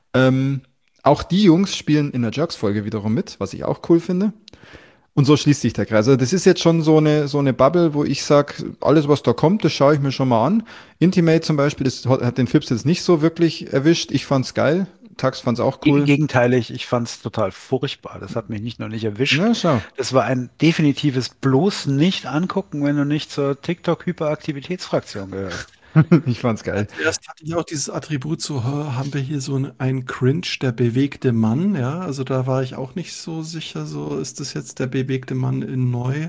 Auch die Jungs spielen in der Jerks-Folge wiederum mit, was ich auch cool finde. Und so schließt sich der Kreis. Also das ist jetzt schon so eine Bubble, wo ich sage, alles, was da kommt, das schaue ich mir schon mal an. Intimate zum Beispiel, das hat den Fips jetzt nicht so wirklich erwischt. Ich fand's geil. Tax fand's auch cool.
Gegenteilig, ich fand es total furchtbar. Das hat mich nicht nur nicht erwischt.
Ja, schau.
Das war ein definitives bloß nicht angucken, wenn du nicht zur TikTok-Hyperaktivitätsfraktion gehörst.
Ich fand's geil.
Erst hatte ich auch dieses Attribut, so haben wir hier so einen Cringe, der bewegte Mann, ja, also da war ich auch nicht so sicher, so ist das jetzt der bewegte Mann in neu.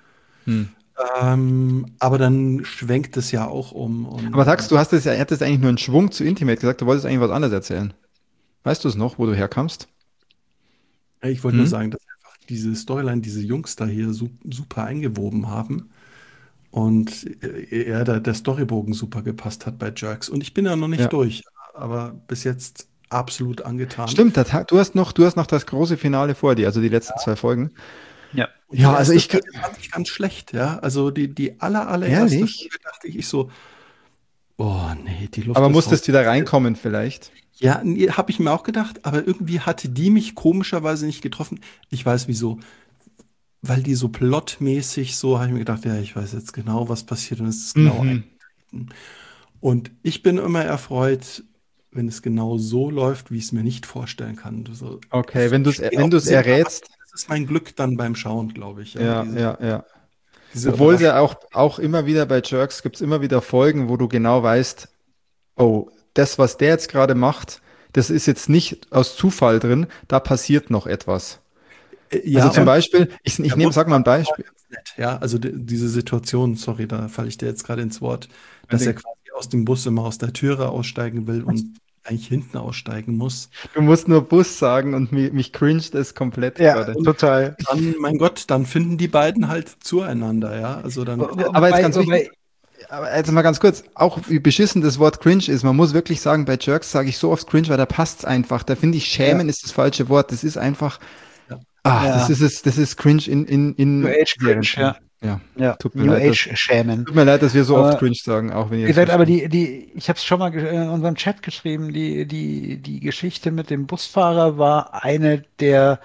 Aber dann schwenkt es ja auch um.
Aber Tax, du hattest eigentlich nur einen Schwung zu Intimate gesagt, du wolltest eigentlich was anderes erzählen. Weißt du es noch, wo du herkamst?
Ich wollte nur sagen, dass einfach diese Storyline, diese Jungs da hier super eingewoben haben. Und der Storybogen super gepasst hat bei Jerks. Und ich bin ja noch nicht durch, aber bis jetzt absolut angetan.
Stimmt, du hast noch das große Finale vor dir, also die letzten 2 Folgen.
Ja.
Ja, also ich
fand ich ganz schlecht, ja. Also die allererste
Ehrlich?
Folge dachte ich so, oh nee, die Luft
Aber
ist
musstest
raus.
wieder reinkommen vielleicht.
Ja, nee, habe ich mir auch gedacht, aber irgendwie hatte die mich komischerweise nicht getroffen. Ich weiß wieso. Weil die so plotmäßig so, habe ich mir gedacht, ja, ich weiß jetzt genau, was passiert und es ist genau eingetreten. Und ich bin immer erfreut, wenn es genau so läuft, wie ich es mir nicht vorstellen kann. So,
Okay, wenn du es
das
errätst.
ist mein Glück dann beim Schauen, glaube ich.
Ja.
Diese
Obwohl es
Überraschung.
ja auch immer wieder bei Jerks gibt es immer wieder Folgen, wo du genau weißt, oh, das, was der jetzt gerade macht, das ist jetzt nicht aus Zufall drin, da passiert noch etwas.
Ja,
Also zum
und
Beispiel, sag mal ein Beispiel.
nett, ja. Also diese Situation, sorry, da falle ich dir jetzt gerade ins Wort, dass er quasi aus dem Bus immer aus der Türe aussteigen will und eigentlich hinten aussteigen muss.
Du musst nur Bus sagen und mich cringet es komplett
Ja,
gerade.
total.
Dann, mein Gott, dann finden die beiden halt zueinander, ja. Also dann.
Aber jetzt ganz wichtig, aber jetzt mal ganz kurz, auch wie beschissen das Wort cringe ist, man muss wirklich sagen, bei Jerks sage ich so oft cringe, weil da passt's einfach. Da finde ich, schämen ist das falsche Wort. Das ist einfach,
Ja.
das ist cringe in
New Age Cringe,
Serien.
ja.
Ja, tut mir
New
leid,
Age Schämen.
tut mir leid, dass wir so oft
Aber-
cringe sagen, auch wenn
Wie
ihr
gesagt,
es
aber
versteht.
ich habe es schon mal in unserem Chat geschrieben, die Geschichte mit dem Busfahrer war eine der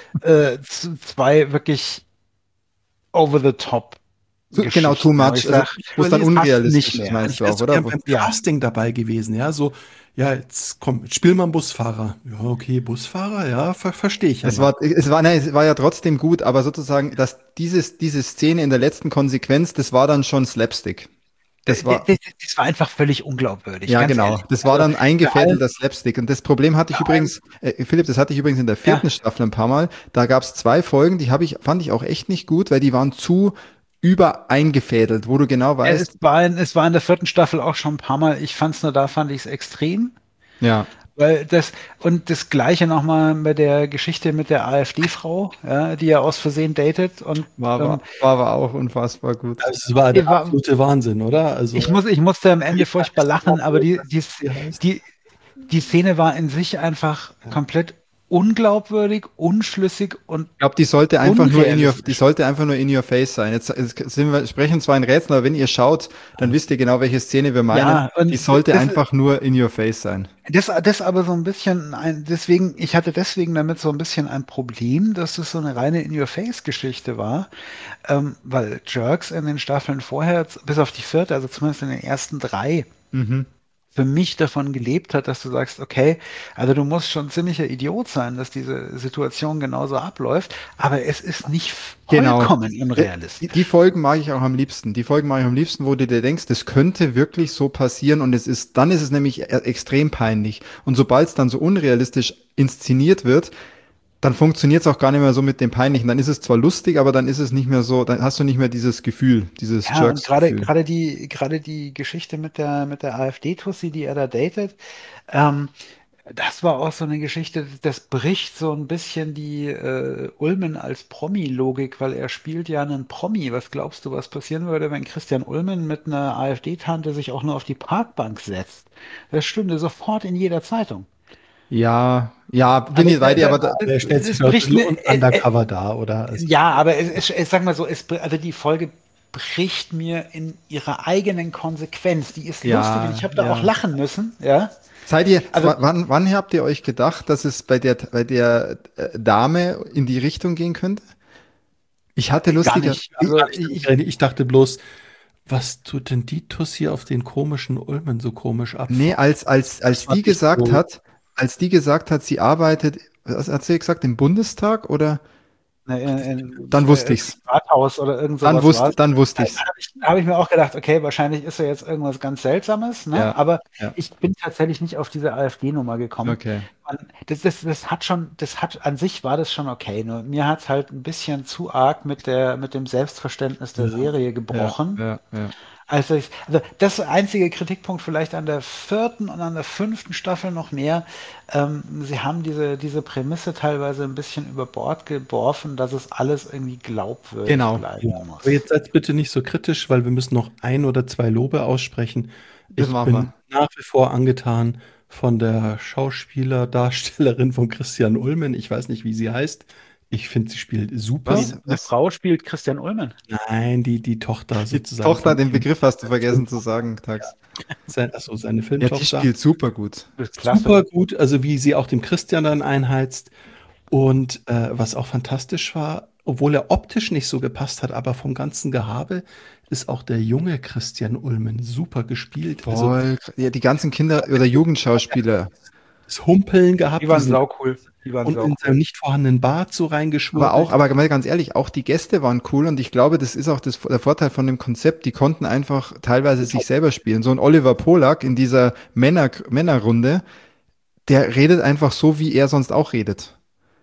zwei wirklich over the top
Genau, too
Geschichten. Aber
much,
ich
also
sag,
wo es dann
das passt nicht
unrealistisch ist,
mehr.
meinst
Ich
du
wäre
auch,
so
oder?
gern beim
Ja.
Casting dabei gewesen, ja. So, ja, jetzt komm, jetzt spiel mal einen Busfahrer. Ja, okay, Busfahrer, ja, verstehe ich ja
Es
noch.
es war ja trotzdem gut, aber sozusagen, dass diese Szene in der letzten Konsequenz, das war dann schon Slapstick. Das war,
Das war einfach völlig unglaubwürdig,
ja,
ganz
genau.
ehrlich.
Das war
Also,
dann eingefädelter Slapstick. Und das Problem hatte ich
vor allem-
übrigens, Philipp, das hatte ich übrigens in der vierten
Ja.
Staffel ein paar Mal. Da gab es 2 Folgen, fand ich auch echt nicht gut, weil die waren zu übereingefädelt, wo du genau weißt,
es war in der vierten Staffel auch schon ein paar Mal. Ich fand es nur da, fand ich es extrem.
ja,
Und das Gleiche nochmal mit der Geschichte mit der AfD-Frau, ja, die er aus Versehen datet. Und
war aber auch unfassbar gut.
Das war der
war-
absolute Wahnsinn, oder? Also,
ich musste am Ende furchtbar lachen, aber
wie heißt.
die Szene war in sich einfach komplett unglaubwürdig, unschlüssig und
Ich glaube, die sollte einfach
unrealistisch.
nur in your face sein. Jetzt sprechen zwar in Rätseln, aber wenn ihr schaut, dann wisst ihr genau, welche Szene wir meinen.
Ja, und
Die sollte
das-
einfach nur in your face sein.
Das aber so ein bisschen ich hatte deswegen damit so ein bisschen ein Problem, dass es so eine reine In-Your-Face-Geschichte war, weil Jerks in den Staffeln vorher, bis auf die vierte, also zumindest in den ersten 3,
Mhm.
für mich davon gelebt hat, dass du sagst, okay, also du musst schon ziemlicher Idiot sein, dass diese Situation genauso abläuft, aber es ist nicht
Genau.
vollkommen unrealistisch.
Die Folgen mag ich auch am liebsten. Die Folgen mag ich am liebsten, wo du dir denkst, das könnte wirklich so passieren und dann ist es nämlich extrem peinlich. Und sobald es dann so unrealistisch inszeniert wird, dann funktioniert es auch gar nicht mehr so mit dem Peinlichen. Dann ist es zwar lustig, aber dann ist es nicht mehr so, dann hast du nicht mehr dieses Gefühl, dieses
Ja, und
Jerks-Gefühl.
gerade die Geschichte mit der AfD-Tussi, die er da datet, ähm, das war auch so eine Geschichte, das bricht so ein bisschen die Ulmen als Promi-Logik, weil er spielt ja einen Promi. Was glaubst du, was passieren würde, wenn Christian Ulmen mit einer AfD-Tante sich auch nur auf die Parkbank setzt? Das stünde sofort in jeder Zeitung.
Ja, bin ich bei dir, aber
Der stellt sich
es
dort
bricht
nur
mir-
undercover da, oder? Also,
Ja, aber ich sag mal so, also die Folge bricht mir in ihrer eigenen Konsequenz. Die ist
Ja,
lustig und ich habe da
ja.
auch lachen müssen, ja.
seid ihr,
Also-
wann habt ihr euch gedacht, dass es bei der Dame in die Richtung gehen könnte? Ich hatte
Gar
lustiger,
nicht. Also
ich dachte bloß, was tut denn die Tussi auf den komischen Ulmen so komisch ab?
nee, als
war
die
nicht
gesagt
so-
hat, sie arbeitet, was hat sie gesagt, im Bundestag oder? Dann wusste ich's.
Rathaus oder irgend sowas war's.
Dann wusste ich's.
Hab ich mir auch gedacht, okay, wahrscheinlich ist ja jetzt irgendwas ganz Seltsames, ne?
Ja,
Aber
ja.
ich bin tatsächlich nicht auf diese AfD-Nummer gekommen.
Okay.
An sich war das schon okay. Nur mir hat es halt ein bisschen zu arg mit dem Selbstverständnis der Serie gebrochen.
Ja.
Also das einzige Kritikpunkt vielleicht an der vierten und an der fünften Staffel noch mehr. Sie haben diese Prämisse teilweise ein bisschen über Bord geworfen, dass es alles irgendwie glaubwürdig
Genau.
bleiben muss.
Aber jetzt seid bitte nicht so kritisch, weil wir müssen noch 1 oder 2 Lobe aussprechen.
Das
Ich
machen
bin nach wie vor angetan von der Darstellerin von Christian Ulmen. Ich weiß nicht, wie sie heißt. Ich finde, sie spielt super.
Eine Frau spielt Christian Ulmen.
Nein, die Tochter
Die
sozusagen.
Tochter, den Begriff hast du vergessen zu sagen, Tax.
Seine
Ja, die
Filmtochter.
spielt super gut.
Das ist klasse.
Super gut, also wie sie auch dem Christian dann einheizt. Und was auch fantastisch war, obwohl er optisch nicht so gepasst hat, aber vom ganzen Gehabe ist auch der junge Christian Ulmen super gespielt. Also
Voll. Ja, die ganzen Kinder- oder Jugendschauspieler.
das Humpeln gehabt
Die waren
diesen-
saucool. Die waren
und in
saucool.
seinem nicht vorhandenen Bart so reingeschwurbelt.
Aber mal ganz ehrlich, auch die Gäste waren cool und ich glaube, das ist auch der Vorteil von dem Konzept. Die konnten einfach teilweise sich selber spielen. So ein Oliver Polak in dieser Männerrunde, der redet einfach so, wie er sonst auch redet.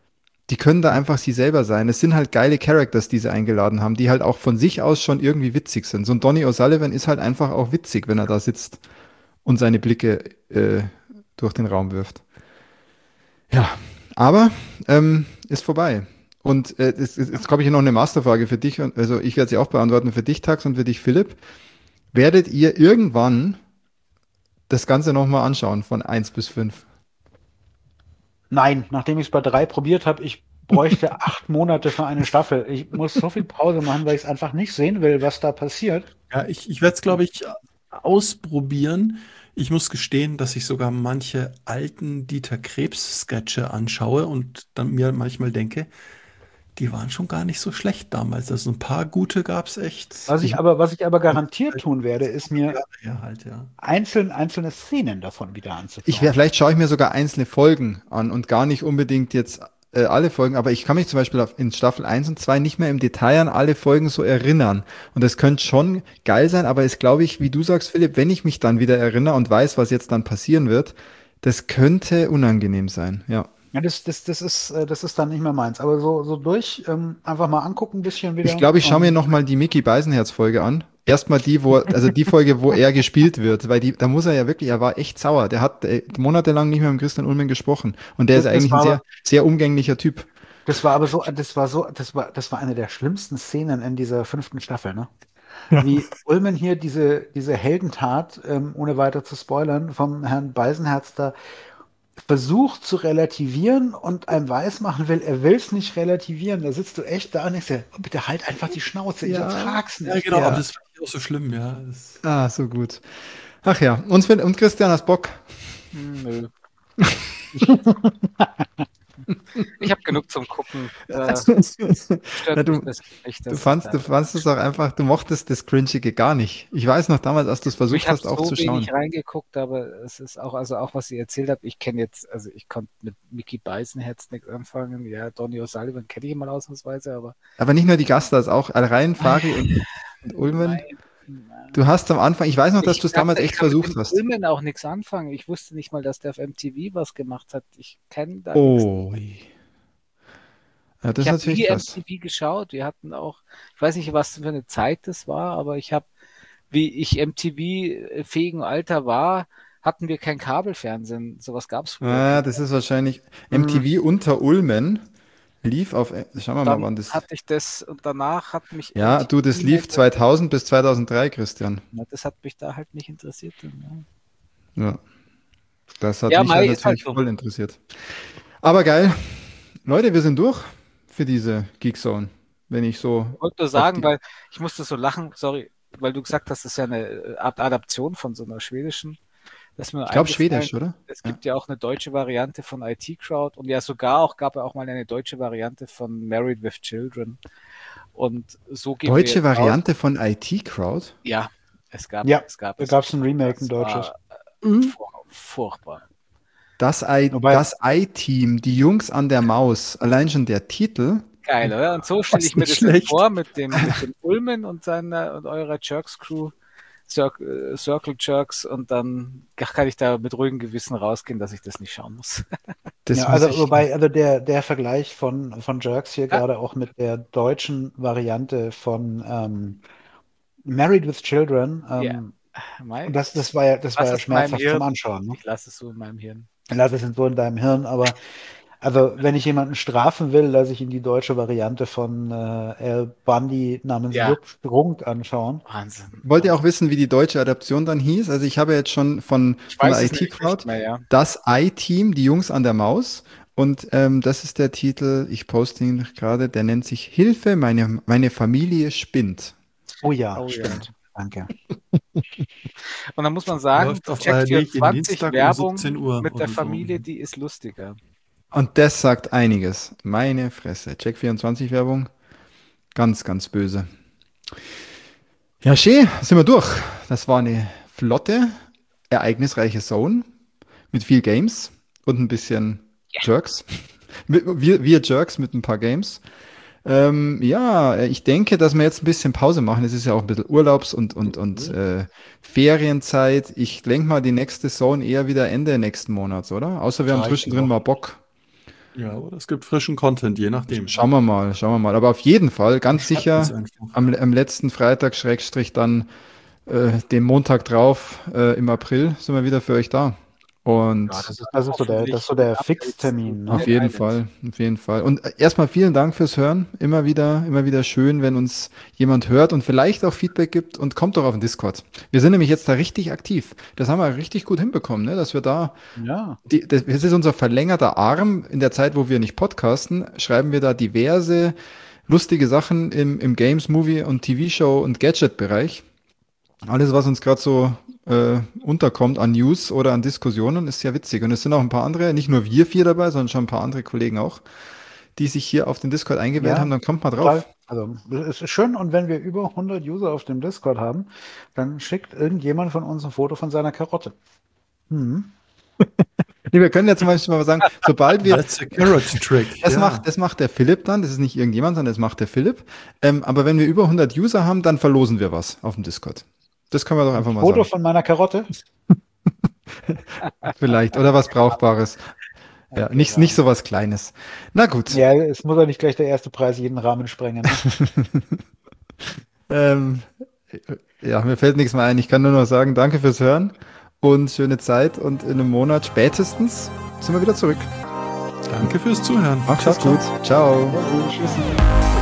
die können da einfach sie selber sein. Es sind halt geile Characters, die sie eingeladen haben, die halt auch von sich aus schon irgendwie witzig sind. So ein Donny O'Sullivan ist halt einfach auch witzig, wenn er da sitzt und seine Blicke durch den Raum wirft. Ja, aber ist vorbei. Und jetzt habe ich hier noch eine Masterfrage für dich. Also ich werde sie auch beantworten für dich, Tax, und für dich, Philipp. Werdet ihr irgendwann das Ganze nochmal anschauen von 1 bis 5?
Nein, nachdem ich es bei 3 probiert habe, ich bräuchte 8 Monate für eine Staffel. Ich muss so viel Pause machen, weil ich es einfach nicht sehen will, was da passiert.
Ja, ich werde es, glaube ich, ausprobieren. Ich muss gestehen, dass ich sogar manche alten Dieter Krebs-Sketche anschaue und dann mir manchmal denke, die waren schon gar nicht so schlecht damals. Also ein paar gute gab es echt.
Was ich aber garantiert tun werde, ist mir
Ja, halt, ja.
einzelne Szenen davon wieder anzuschauen.
Vielleicht schaue ich mir sogar einzelne Folgen an und gar nicht unbedingt jetzt alle Folgen, aber ich kann mich zum Beispiel in Staffel 1 und 2 nicht mehr im Detail an alle Folgen so erinnern. Und das könnte schon geil sein, aber ist, glaube ich, wie du sagst, Philipp, wenn ich mich dann wieder erinnere und weiß, was jetzt dann passieren wird, das könnte unangenehm sein, ja.
Ja, das ist dann nicht mehr meins. Aber so durch, einfach mal angucken, ein bisschen wieder.
Ich glaube, ich schaue mir nochmal die Mickey Beisenherz-Folge an. Erstmal also die Folge, wo er gespielt wird, weil da muss er ja wirklich, er war echt sauer. Der hat monatelang nicht mehr mit Christian Ulmen gesprochen. Und der ist eigentlich ein sehr, sehr umgänglicher Typ.
Das war eine der schlimmsten Szenen in dieser 5. Staffel, ne? Wie Ulmen hier diese Heldentat, ohne weiter zu spoilern, vom Herrn Beisenherz da versucht zu relativieren und einem weismachen will, er will es nicht relativieren. Da sitzt du echt da und denkst dir, oh, bitte halt einfach die Schnauze, ich ertrag's nicht.
Ja, genau, aber das fand ich auch so schlimm, ja.
So gut. Ach ja, und Christian, hast Bock?
Nö. Ich habe genug zum Gucken.
Du fandst es auch einfach, du mochtest das Cringige gar nicht. Ich weiß noch damals, als du es versucht hast, auch zu schauen.
Ich habe so wenig reingeguckt, aber es ist auch, auch was ihr erzählt habt, ich konnte mit Mickey Beisenherz nichts anfangen. Ja, Donny O'Sullivan kenne ich mal ausnahmsweise, aber
nicht nur die Gaststars, auch Rein, Fari und Ulmen. Nein. Du hast am Anfang, ich weiß noch, dass du es damals echt versucht hast.
Ich kann mit auch nichts anfangen. Ich wusste nicht mal, dass der auf MTV was gemacht hat. Ich kenne da
nichts. Ja, das
ich
ist natürlich krass.
MTV geschaut. Wir hatten auch, ich weiß nicht, was für eine Zeit das war, aber wie ich MTV-fähigen Alter war, hatten wir kein Kabelfernsehen. Sowas gab es früher.
Das ist wahrscheinlich MTV unter Ulmen. Lief auf, schauen wir mal, wann das.
Hatte ich das und danach hat mich.
Ja, das lief 2000 bis 2003, Christian.
Ja, das hat mich da halt nicht interessiert.
Ja. Das hat mich natürlich halt voll interessiert. Aber geil. Leute, wir sind durch für diese Geekzone. Wenn ich so.
Ich wollte nur sagen, weil ich musste so lachen, sorry, weil du gesagt hast, das ist ja eine Adaption von so einer schwedischen. Ich
glaube Schwedisch, oder?
Es gibt ja auch eine deutsche Variante von IT Crowd und ja gab es auch mal eine deutsche Variante von Married with Children. Und so geht
Deutsche Variante von IT Crowd?
Ja, es gab
ein Remake, ein deutsches.
Furchtbar.
Das I-Team, die Jungs an der Maus, allein schon der Titel.
Geil, oder? Und so stelle ich mir das vor mit dem Ulmen und eurer Jerks Crew. Circle Jerks und dann kann ich da mit ruhigem Gewissen rausgehen, dass ich das nicht schauen muss.
Der Vergleich von Jerks hier gerade auch mit der deutschen Variante von Married with Children. Das war ja schmerzhaft zum Anschauen. Ne?
Ich lasse es so in meinem Hirn.
Lass es so in deinem Hirn, aber also wenn ich jemanden strafen will, lasse ich ihn die deutsche Variante von Al Bundy namens Jupp Strunk anschauen.
Wahnsinn.
Wollt ihr auch wissen, wie die deutsche Adaption dann hieß? Also ich habe jetzt schon von der IT-Crowd das I-Team, die Jungs an der Maus. Und das ist der Titel, ich poste ihn gerade, der nennt sich Hilfe, meine Familie spinnt.
Oh ja, stimmt. Ja. Danke.
Und dann muss man sagen, Check24 Werbung mit der Familie, die ist lustiger.
Und das sagt einiges. Meine Fresse. Check24 Werbung. Ganz, ganz böse. Ja, schön. Sind wir durch. Das war eine flotte, ereignisreiche Zone mit viel Games und ein bisschen Jerks. Wir Jerks mit ein paar Games. Ich denke, dass wir jetzt ein bisschen Pause machen. Es ist ja auch ein bisschen Urlaubs- und Ferienzeit. Ich denke mal, die nächste Zone eher wieder Ende nächsten Monats, oder? Außer wir haben zwischendrin mal Bock.
Ja, oder es gibt frischen Content, je nachdem.
Schauen wir mal, schauen wir mal. Aber auf jeden Fall, ganz
Schreibt uns
sicher,
einfach.
am letzten Freitag, Schrägstrich dann dem Montag drauf, im April, sind wir wieder für euch da. Und
Ja, das ist so der Fixtermin. Ne?
auf jeden Fall, auf jeden Fall. Und erstmal vielen Dank fürs Hören. Immer wieder schön, wenn uns jemand hört und vielleicht auch Feedback gibt und kommt doch auf den Discord. Wir sind nämlich jetzt da richtig aktiv. Das haben wir richtig gut hinbekommen, ne? Dass wir da,
Ja.
das ist unser verlängerter Arm. In der Zeit, wo wir nicht podcasten, schreiben wir da diverse lustige Sachen im Games, Movie und TV-Show und Gadget-Bereich. Alles, was uns gerade so unterkommt an News oder an Diskussionen, ist ja witzig. Und es sind auch ein paar andere, nicht nur wir vier dabei, sondern schon ein paar andere Kollegen auch, die sich hier auf den Discord eingewählt
Ja,
haben. Dann kommt mal
total.
drauf.
Also, es ist schön, und wenn wir über 100 User auf dem Discord haben, dann schickt irgendjemand von uns ein Foto von seiner Karotte. Mhm.
Nee, wir können ja zum Beispiel mal sagen, sobald wir,
That's a carrot trick.
das macht der Philipp dann, das ist nicht irgendjemand, sondern das macht der Philipp. Aber wenn wir über 100 User haben, dann verlosen wir was auf dem Discord. Das können wir doch einfach mal
Foto
sagen.
von meiner Karotte?
Vielleicht. Oder was Brauchbares. Ja,
Okay,
nicht so was Kleines. Na gut.
Ja, es muss ja nicht gleich der erste Preis jeden Rahmen sprengen. Ne?
Ähm, ja, mir fällt nichts mehr ein. Ich kann nur noch sagen, danke fürs Hören und schöne Zeit. Und in einem Monat spätestens sind wir wieder zurück.
Danke fürs Zuhören.
Macht's gut. Ciao.
Ja, tschüss.